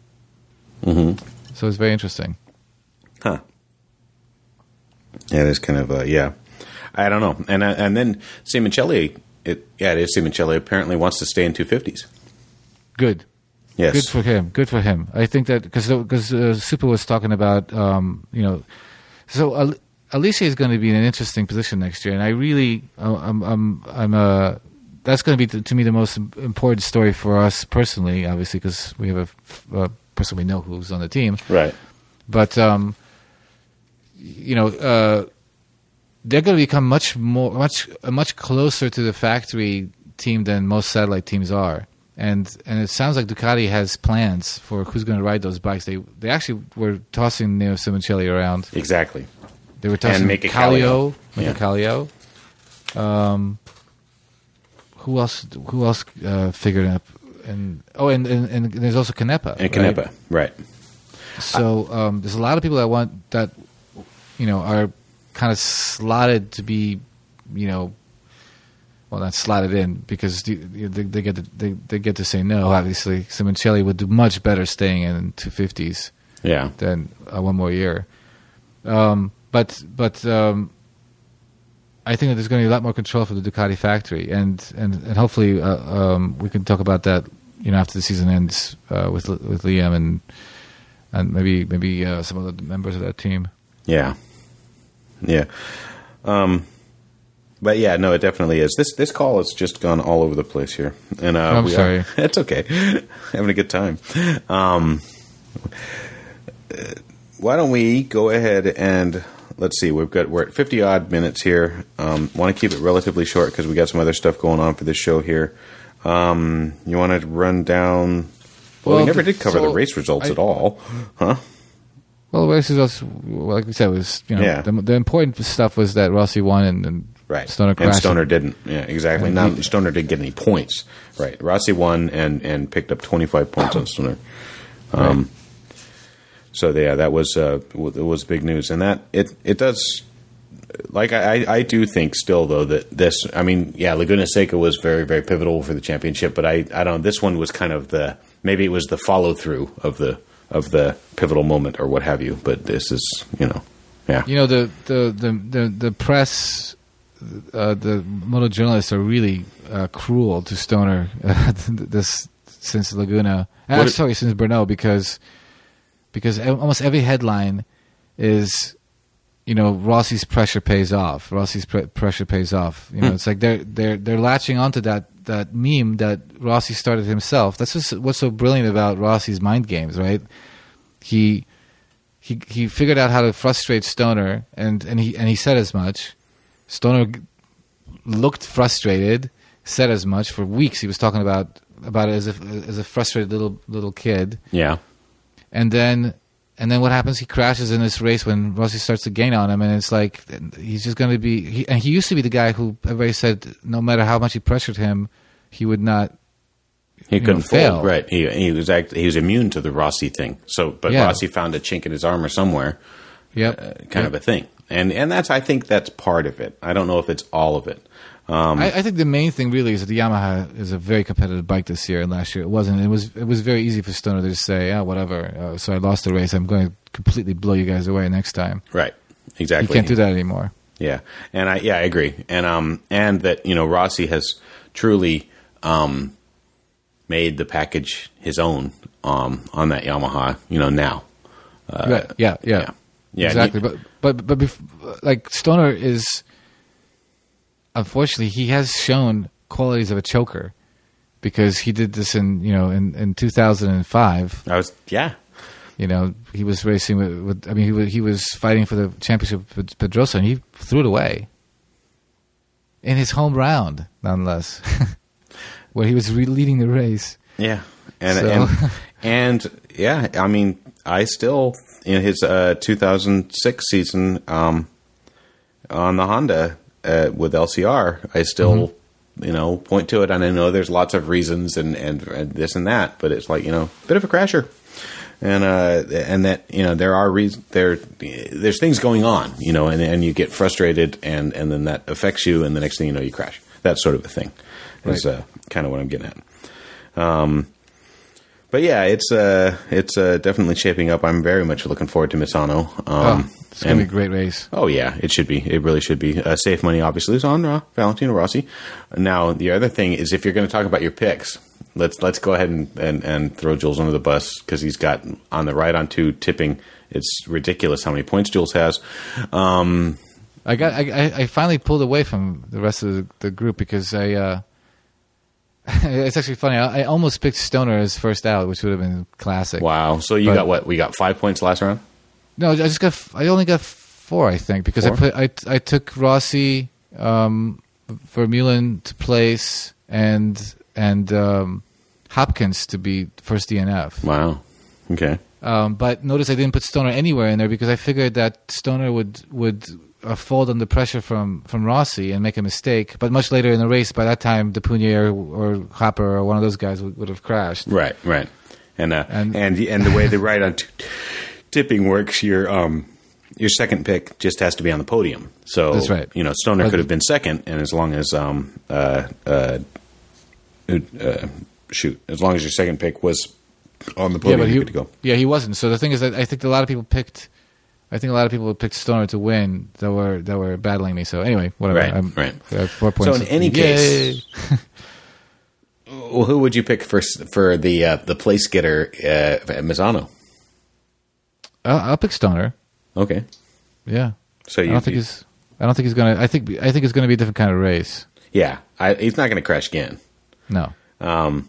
B: Mhm.
C: So it's very interesting.
B: Huh. Yeah, it is kind of uh, yeah. I don't know, and uh, and then Simoncelli, it yeah, it is Simoncelli apparently wants to stay in two fifties.
C: Good.
B: Yes.
C: Good for him. Good for him. I think that because because uh, Super was talking about um, you know, so Al- Alicia is going to be in an interesting position next year, and I really uh, I'm I'm I'm uh, that's going to be to, to me the most important story for us personally, obviously, because we have a, a person we know who's on the team.
B: Right.
C: But um, you know, uh, they're going to become much more, much, uh, much closer to the factory team than most satellite teams are. And and it sounds like Ducati has plans for who's going to ride those bikes. They they actually were tossing Neo Simoncelli around.
B: Exactly.
C: They were tossing
B: Mika
C: Kallio,
B: Kallio.
C: Mika Kallio. Um, who else? Who else uh, figured it up? And oh, and, and, and there's also Canepa.
B: And Canepa, right.
C: right. So um, there's a lot of people that want that, you know, are kind of slotted to be, you know, well, not slotted in because they, they get to, they, they get to say no. Obviously, Simoncelli would do much better staying in two fifties
B: Yeah.
C: than uh, one more year. Um, but but um, I think that there's going to be a lot more control for the Ducati factory, and and, and hopefully uh, um, we can talk about that, you know, after the season ends uh, with with Liam and and maybe maybe uh, some of the members of that team.
B: Yeah. Yeah. Um, but yeah, no, it definitely is. This this call has just gone all over the place here, and uh,
C: I'm
B: we
C: sorry.
B: Are, it's okay. Having a good time. Um, uh, why don't we go ahead and let's see? We've got we're at fifty odd minutes here. Um, want to keep it relatively short because we got some other stuff going on for this show here. Um, you want to run down? Well,
C: Well,
B: we never
C: the-
B: did cover
C: so
B: the race results
C: I-
B: at all, huh?
C: Well, the race results, well, like we said, was you know
B: Yeah.
C: the, the important stuff was that Rossi won and, and
B: Right.
C: Stoner
B: and
C: crashed.
B: Stoner didn't. Yeah, exactly.
C: And
B: Not,
C: he-
B: Stoner didn't get any points. Right. Rossi won and, and picked up twenty-five points on Stoner. Um,
C: Right.
B: So yeah, that was uh, w- it was big news, and that it it does. Like I, I do think still though that this. I mean, yeah, Laguna Seca was very very pivotal for the championship, but I I don't. This one was kind of the maybe it was the follow through of the of the pivotal moment or what have you. But this is you know yeah
C: You know the the the the, the press, uh, the moto journalists are really uh, cruel to Stoner uh, this since Laguna. Uh,
B: What it-
C: sorry, since Brno because because e- almost every headline is, you know, Rossi's pressure pays off. Rossi's pre- pressure pays off. You know,
B: Hmm.
C: it's like they're they're they're latching onto that that meme that Rossi started himself. That's just what's so brilliant about Rossi's mind games, right? He he he figured out how to frustrate Stoner, and and he and he said as much. Stoner g- looked frustrated, said as much for weeks. He was talking about about it as if as a frustrated little little kid.
B: yeah
C: And then, and then what happens? He crashes in this race when Rossi starts to gain on him, and it's like he's just going to be. He, and he used to be the guy who everybody said no matter how much he pressured him, he would not.
B: He
C: you
B: couldn't
C: know, fail.
B: fold, right? He he was act, he was immune to the Rossi thing. So, but
C: Yeah.
B: Rossi found a chink in his armor somewhere,
C: Yep.
B: uh, kind of a thing. And and that's I think that's part of it. I don't know if it's all of it. Um,
C: I, I think the main thing really is that the Yamaha is a very competitive bike this year, and last year it wasn't. It was it was very easy for Stoner to just say, "Yeah, whatever." Uh, so I lost the race. I'm going to completely blow you guys away next time.
B: right,
C: You
B: exactly.
C: can't do that anymore.
B: Yeah, and I yeah I agree. And um and that you know Rossi has truly um made the package his own um on that Yamaha. You know now. Uh,
C: right. Yeah. Yeah.
B: yeah. Yeah,
C: Exactly.
B: you-
C: but but but bef- like Stoner is, unfortunately, he has shown qualities of a choker, because he did this in you know in, in two thousand five.
B: I was yeah.
C: You know, he was racing with, with I mean, he was, he was fighting for the championship with Pedrosa, and he threw it away in his home round, nonetheless, where he was re- leading the race.
B: Yeah, and
C: So-
B: and and yeah, I mean, I still in his uh, two thousand six season um, on the Honda uh, with L C R, I still
C: Mm-hmm.
B: you know point to it, and I know there's lots of reasons and, and and this and that, but it's like you know, bit of a crasher, and uh, and that you know there are reasons there there's things going on, you know, and and you get frustrated, and and then that affects you, and the next thing you know, you crash. That sort of a thing is
C: Right.
B: uh, kind of what I'm getting at. Um, but yeah, it's uh, it's uh, definitely shaping up. I'm very much looking forward to Misano. Um,
C: oh, it's going to
B: and-
C: be a great race.
B: Oh yeah, it should be. It really should be. Uh, safe money obviously is on uh, Valentino Rossi. Now the other thing is, if you're going to talk about your picks, let's let's go ahead and, and, and throw Jules under the bus, because he's got on the right on two tipping. It's ridiculous how many points Jules has. Um,
C: I got I, I- I finally pulled away from the rest of the, the group because I uh, It's actually funny. I, I almost picked Stoner as first out, which would have been classic.
B: Wow. So you
C: But-
B: got what? We got five points last round?
C: No, I just got. I only got four, I think, because
B: Four?
C: I put. I I took Rossi, um, Vermeulen to place, and and um, Hopkins to be first D N F.
B: Wow. Okay.
C: Um, but notice I didn't put Stoner anywhere in there because I figured that Stoner would would uh, fold under pressure from, from Rossi and make a mistake. But much later in the race, by that time, Depunier or, or Hopper or one of those guys would, would have crashed.
B: Right, right. And uh, and,
C: And-
B: and and the way the right on t- tipping works, your um your second pick just has to be on the podium. So
C: That's right.
B: You know, Stoner
C: But-
B: could have been second, and as long as um uh uh, uh shoot, as long as your second pick was on the
C: Yeah,
B: podium,
C: but he,
B: you're good to go.
C: yeah, he wasn't. So the thing is that I think a lot of people picked. I think a lot of people picked Stoner to win that were that were battling me. So anyway, whatever.
B: Right,
C: I'm,
B: right.
C: I have four points.
B: So in any
C: Yay.
B: case, well, who would you pick for for the uh, the place getter uh, at Misano?
C: I'll, I'll pick Stoner.
B: Okay,
C: Yeah.
B: so
C: I
B: you,
C: don't think
B: you-
C: he's. I don't think he's gonna. I think. I think it's gonna be a different kind of race.
B: yeah, I, he's not going to crash again.
C: No.
B: Um,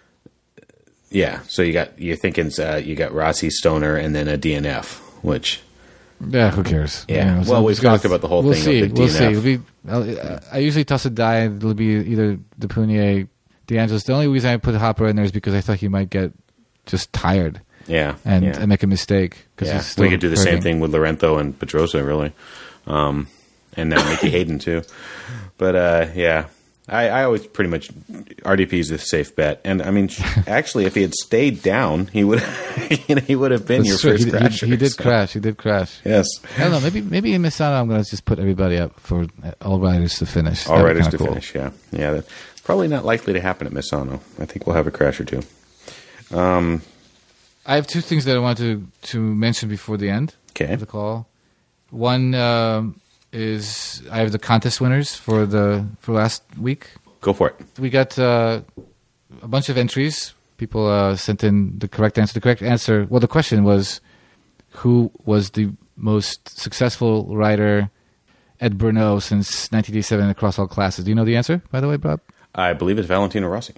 B: yeah, so you got you're thinking uh, you got Rossi, Stoner, and then a D N F, which
C: Yeah. Who cares?
B: Yeah.
C: so
B: Well,
C: I'm
B: we've
C: just gonna-
B: talked about the whole
C: we'll
B: thing
C: See.
B: of the
C: We'll
B: D
C: see.
B: N F.
C: It'll be. I'll, I usually toss a die. It'll be either Depunier, DeAngelis. The only reason I put Hopper in there is because I thought he might get just tired
B: yeah,
C: and,
B: yeah.
C: and make a mistake. Cause
B: yeah.
C: he's still
B: We could do the same
C: hurting.
B: thing with Lorenzo and Pedrosa, really, um, and now Mickey Hayden too. But uh, yeah, I, I always pretty much R D P is a safe bet, and I mean, actually, if he had stayed down, he would you know, he would have been
C: That's
B: your
C: true.
B: first
C: He, he-
B: crasher.
C: he did
B: so-
C: crash. He did crash.
B: Yes,
C: I don't know. Maybe maybe in Misano, I'm going to just put everybody up for uh, all riders to finish.
B: all
C: That'd be
B: riders
C: kinda
B: to
C: cool.
B: finish. Yeah, yeah. That's probably not likely to happen at Misano. I think we'll have a crash or two. Um,
C: I have two things that I want to, to mention before the end
B: Okay.
C: of the call. One um, is I have the contest winners for the for last week.
B: Go for it.
C: We got uh, a bunch of entries. People uh, sent in the correct answer. The correct answer. Well, the question was, who was the most successful rider at Brno since nineteen eighty-seven across all classes? Do you know the answer, by the way, Bob?
B: I believe it's Valentino Rossi.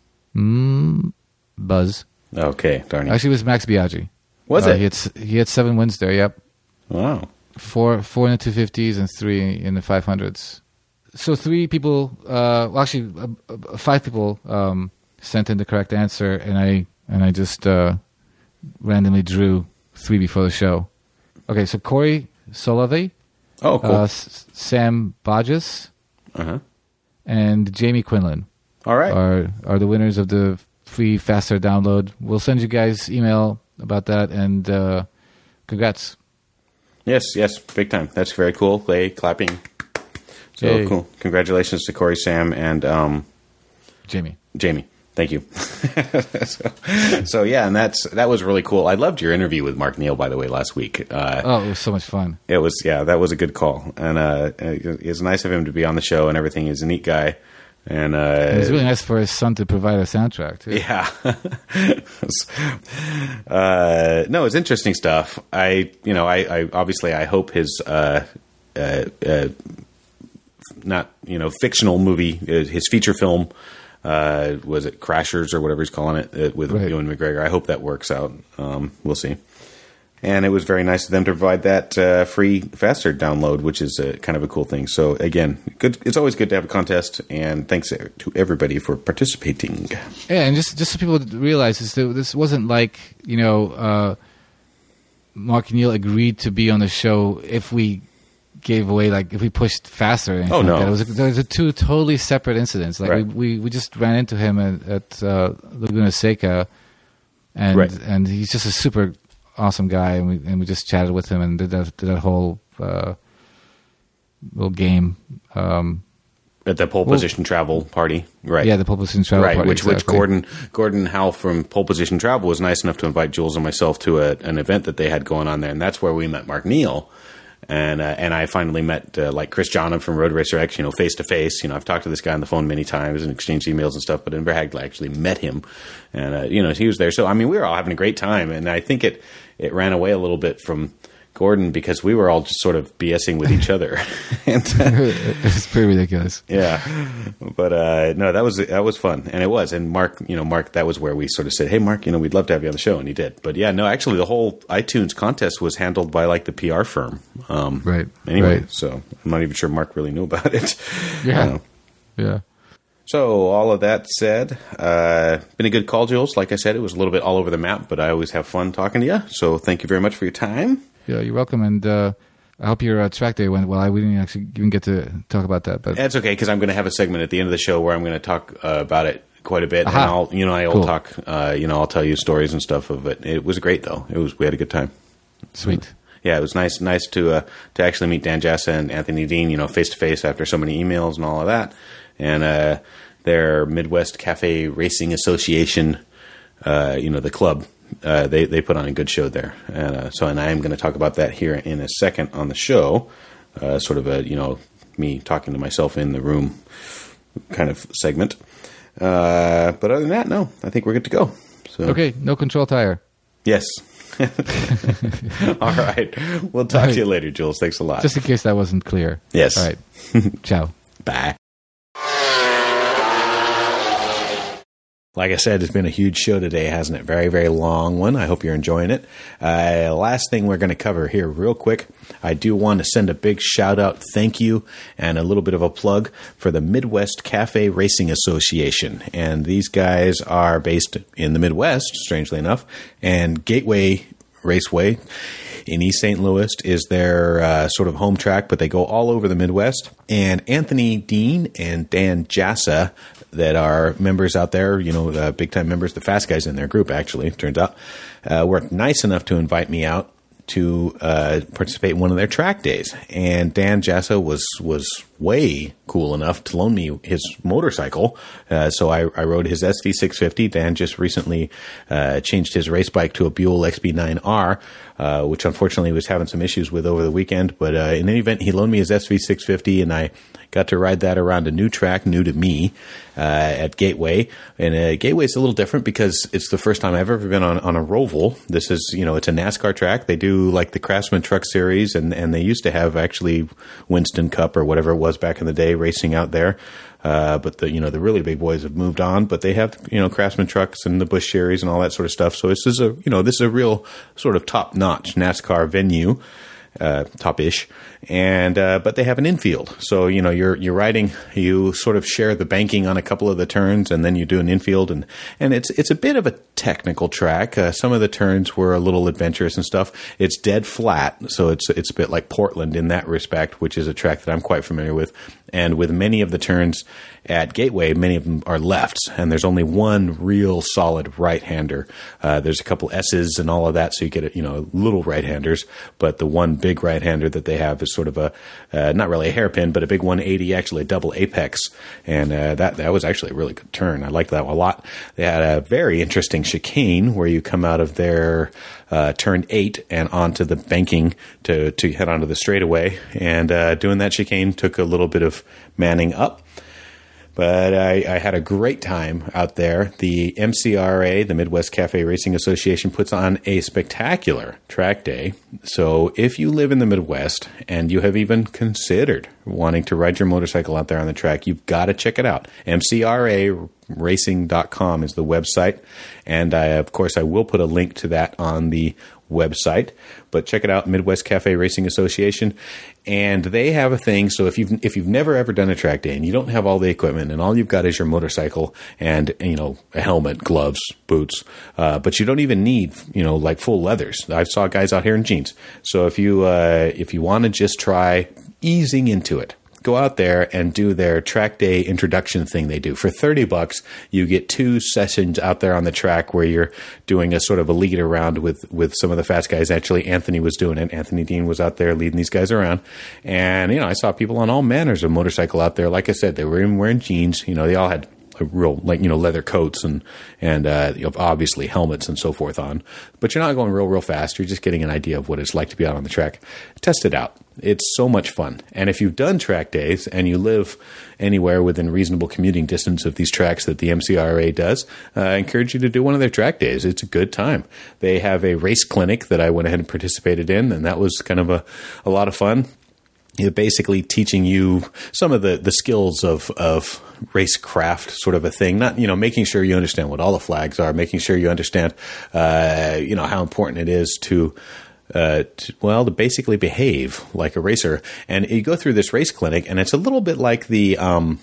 C: Mm, Buzz.
B: Okay, darn it.
C: Actually, it was Max Biaggi.
B: Was
C: Uh,
B: it?
C: He had, s- he had seven wins there. Yep.
B: Wow.
C: Four, four in the two fifties and three in the five hundreds. So three people, uh, well, actually, uh, uh, five people um, sent in the correct answer, and I and I just uh, randomly drew three before the show. Okay, so Corey Solove,
B: Oh, cool.
C: uh, S- Sam Bodges,
B: Uh huh.
C: and Jamie Quinlan
B: All right.
C: are are the winners of the free Faster download. We'll send you guys email about that, and uh, congrats.
B: Yes, yes, big time. That's very cool. Play clapping. So
C: Yay.
B: cool. Congratulations to Corey, Sam, and um,
C: Jamie.
B: Jamie. Thank you. so, so yeah, and that's that was really cool. I loved your interview with Mark Neal, by the way, last week. Uh,
C: Oh, it was so much fun.
B: It was yeah, that was a good call, and uh, it was nice of him to be on the show and everything. He's a neat guy, and uh,
C: It was really nice for his son to provide a soundtrack, too.
B: yeah. uh, no, it's interesting stuff. I, you know, I, I obviously I hope his, uh, uh, uh, not you know, fictional movie, uh, his feature film, uh, was it Crashers or whatever he's calling it uh, with
C: Right.
B: Ewan McGregor. I hope that works out. Um, we'll see. And it was very nice of them to provide that uh, free Faster download, which is uh, kind of a cool thing. So again, good. It's always good to have a contest, and thanks to everybody for participating.
C: Yeah, and just just so people realize, is that this wasn't like, you know, uh, Mark Neal agreed to be on the show if we gave away, like, if we pushed Faster. Or anything
B: Oh,
C: like
B: no.
C: that. It was a, there was a two totally separate incidents. Like,
B: Right.
C: we, we, we just ran into him at, at uh, Laguna Seca, and
B: Right.
C: and he's just a super awesome guy, and we and we just chatted with him and did that did that whole uh, little game. Um,
B: At the pole
C: Well-
B: position travel party, right?
C: yeah, the pole position travel
B: right.
C: party,
B: Which which
C: exactly.
B: Gordon Gordon Howe from Pole Position Travel was nice enough to invite Jules and myself to a, an event that they had going on there, and that's where we met Mark Neal. And uh, and I finally met uh, like Chris Johnham from Road Racer X, you know, face to face. You know, I've talked to this guy on the phone many times and exchanged emails and stuff, but I never had actually met him. And uh, you know, he was there. So I mean, we were all having a great time, and I think it it ran away a little bit from Gordon, because we were all just sort of BSing with each other. and, uh,
C: It's pretty ridiculous.
B: Yeah, but uh, no, that was that was fun, and it was. And Mark, you know, Mark, that was where we sort of said, "Hey, Mark, you know, we'd love to have you on the show," and he did. But yeah, no, actually, the whole iTunes contest was handled by like the P R firm, um,
C: right?
B: Anyway,
C: right.
B: so I'm not even sure Mark really knew about it.
C: Yeah, yeah.
B: So all of that said, uh, been a good call, Jules. Like I said, it was a little bit all over the map, but I always have fun talking to you. So thank you very much for your time.
C: Yeah, you're welcome, and uh, I hope your uh, track day went well. I didn't actually even get to talk about that, but
B: that's okay because I'm going to have a segment at the end of the show where I'm going to talk uh, about it quite a bit,
C: Aha.
B: and I'll, you know, I'll
C: Cool.
B: talk, uh, you know, I'll tell you stories and stuff of it. It was great though. It was we had a good time.
C: Sweet.
B: Yeah, it was nice, nice to uh, to actually meet Dan Jassa and Anthony Dean, you know, face to face after so many emails and all of that, and uh, their Midwest Cafe Racing Association, uh, you know, the club. Uh, they they put on a good show there, and uh, so and I am going to talk about that here in a second on the show, uh, sort of a you know me talking to myself in the room kind of segment. Uh, but other than that, no, I think we're good to go. So,
C: Okay, no control tire.
B: yes. All right, we'll talk to you later, Jules. Thanks a lot.
C: Just in case that wasn't clear.
B: Yes.
C: All right. Ciao.
B: Bye. Like I said, it's been a huge show today, hasn't it? Very, very long one. I hope you're enjoying it. Uh, last thing we're going to cover here real quick. I do want to send a big shout out, thank you, and a little bit of a plug for the Midwest Cafe Racing Association. And these guys are based in the Midwest, strangely enough, and Gateway Raceway in East Saint Louis is their uh, sort of home track, but they go all over the Midwest. And Anthony Dean and Dan Jassa, that are members out there, you know, uh, big-time members, the fast guys in their group, actually, it turns out, uh, were nice enough to invite me out to uh, participate in one of their track days. And Dan Jassa was was way cool enough to loan me his motorcycle. Uh, so I, I rode his S V six fifty. Dan just recently uh, changed his race bike to a Buell X B nine R, uh, which unfortunately he was having some issues with over the weekend. But uh, in any event, he loaned me his S V six fifty, and I got to ride that around a new track, new to me, uh, at Gateway. And uh, Gateway is a little different because it's the first time I've ever been on, on a Roval. This is, you know, it's a NASCAR track. They do like the Craftsman Truck Series, and, and they used to have actually Winston Cup or whatever it was back in the day racing out there. Uh, but the, you know, the really big boys have moved on, but they have, you know, Craftsman trucks and the Busch Series and all that sort of stuff. So this is a, you know, this is a real sort of top notch NASCAR venue. Uh, top-ish, and uh, but they have an infield. So you know you're you're riding. You sort of share the banking on a couple of the turns, and then you do an infield, and and it's it's a bit of a technical track. Uh, some of the turns were a little adventurous and stuff. It's dead flat, so it's it's a bit like Portland in that respect, which is a track that I'm quite familiar with. And with many of the turns at Gateway, many of them are lefts, and there's only one real solid right-hander. Uh, there's a couple S's and all of that, so you get, you know, little right-handers, but the one big right-hander that they have is sort of a, uh, not really a hairpin, but a big one eighty, actually a double apex, and uh, that that was actually a really good turn. I liked that a lot. They had a very interesting chicane where you come out of their uh, turn eight and onto the banking to, to head onto the straightaway, and uh, doing that chicane took a little bit of manning up. But I, I had a great time out there. The M C R A, the Midwest Cafe Racing Association, puts on a spectacular track day. So if you live in the Midwest and you have even considered wanting to ride your motorcycle out there on the track, you've got to check it out. M C R A racing dot com is the website. And I, of course, I will put a link to that on the website, but check it out, Midwest Cafe Racing Association. And they have a thing, so if you've if you've never ever done a track day and you don't have all the equipment and all you've got is your motorcycle and, you know, a helmet, gloves, boots, uh, but you don't even need, you know, like full leathers. I saw guys out here in jeans. So if you uh, if you want to just try easing into it, go out there and do their track day introduction thing they do. For thirty bucks, you get two sessions out there on the track where you're doing a sort of a lead around with, with some of the fast guys. Actually, Anthony was doing it. Anthony Dean was out there leading these guys around. And, you know, I saw people on all manners of motorcycle out there. Like I said, they were even wearing jeans. You know, they all had a real, like, you know, leather coats and, and, uh, you know, obviously helmets and so forth on. But you're not going real, real fast. You're just getting an idea of what it's like to be out on the track. Test it out. It's so much fun. And if you've done track days and you live anywhere within reasonable commuting distance of these tracks that the M C R A does, uh, I encourage you to do one of their track days. It's a good time. They have a race clinic that I went ahead and participated in, and that was kind of a, a lot of fun. You're basically teaching you some of the, the skills of, of racecraft sort of a thing. Not, you know, making sure you understand what all the flags are, making sure you understand, uh, you know, how important it is to, Uh, to, well, to basically behave like a racer. And you go through this race clinic, and it's a little bit like the um,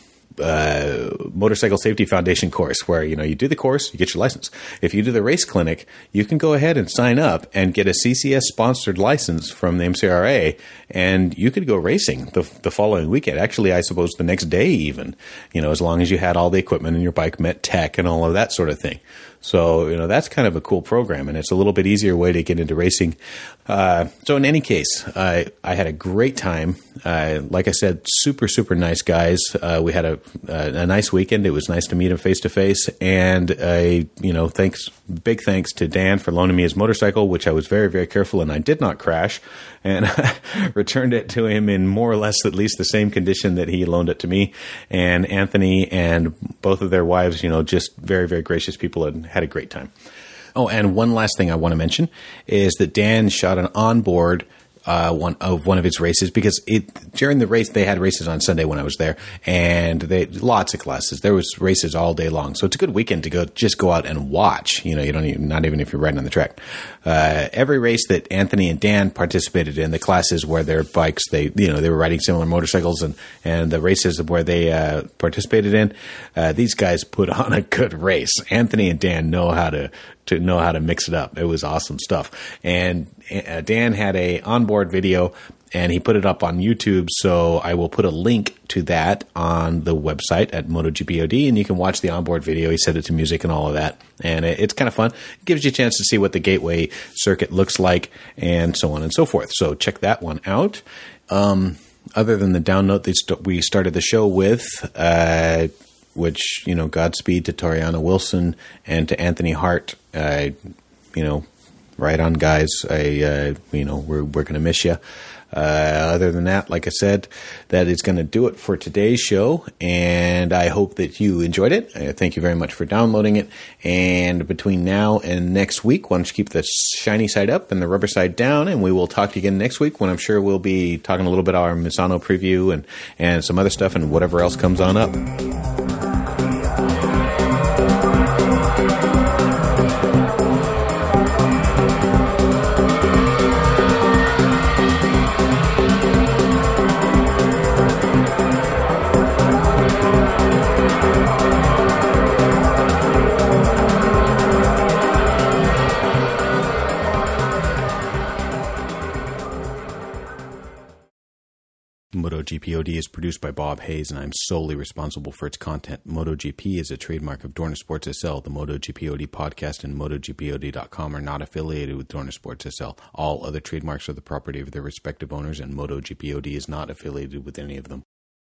B: uh, Motorcycle Safety Foundation course, where, you know, you do the course, you get your license. If you do the race clinic, you can go ahead and sign up and get a C C S-sponsored license from the M C R A, and you could go racing the, the following weekend. Actually, I suppose the next day even, you know, as long as you had all the equipment and your bike met tech and all of that sort of thing. So, you know, that's kind of a cool program, and it's a little bit easier way to get into racing. Uh, so in any case, I, I had a great time. Uh, like I said, super, super nice guys. Uh, we had a, a, a nice weekend. It was nice to meet them face to face. And, I, you know, thanks, big thanks to Dan for loaning me his motorcycle, which I was very, very careful, and I did not crash. And I returned it to him in more or less at least the same condition that he loaned it to me. And Anthony and both of their wives, you know, just very, very gracious people, and had a great time. Oh, and one last thing I want to mention is that Dan shot an onboard uh, one of one of his races, because it during the race, they had races on Sunday when I was there, and they lots of classes. There was races all day long, so it's a good weekend to go just go out and watch. You know, you don't even, not even if you're riding on the track. Uh, every race that Anthony and Dan participated in, the classes where their bikes, they you know they were riding similar motorcycles, and and the races where they uh, participated in, uh, these guys put on a good race. Anthony and Dan know how to. to know how to mix it up. It was awesome stuff. And uh, Dan had a onboard video, and he put it up on YouTube. So I will put a link to that on the website at MotoGPOD, and you can watch the onboard video. He set it to music and all of that. And it, it's kind of fun. It gives you a chance to see what the Gateway circuit looks like, and so on and so forth. So check that one out. Um, other than the down note that st- we started the show with, uh, which, you know, Godspeed to Toriana Wilson and to Anthony Hart. Uh, you know, right on, guys. I, uh, you know, we're we're going to miss you. Uh, other than that, like I said, that is going to do it for today's show, and I hope that you enjoyed it. Uh, thank you very much for downloading it. And between now and next week, why don't you keep the shiny side up and the rubber side down, and we will talk to you again next week, when I'm sure we'll be talking a little bit about our Misano preview and, and some other stuff and whatever else comes on up. MotoGPOD is produced by Bob Hayes, and I'm solely responsible for its content. MotoGP is a trademark of Dorna Sports S L. The MotoGPOD podcast and MotoGPOD dot com are not affiliated with Dorna Sports S L. All other trademarks are the property of their respective owners, and MotoGPOD is not affiliated with any of them.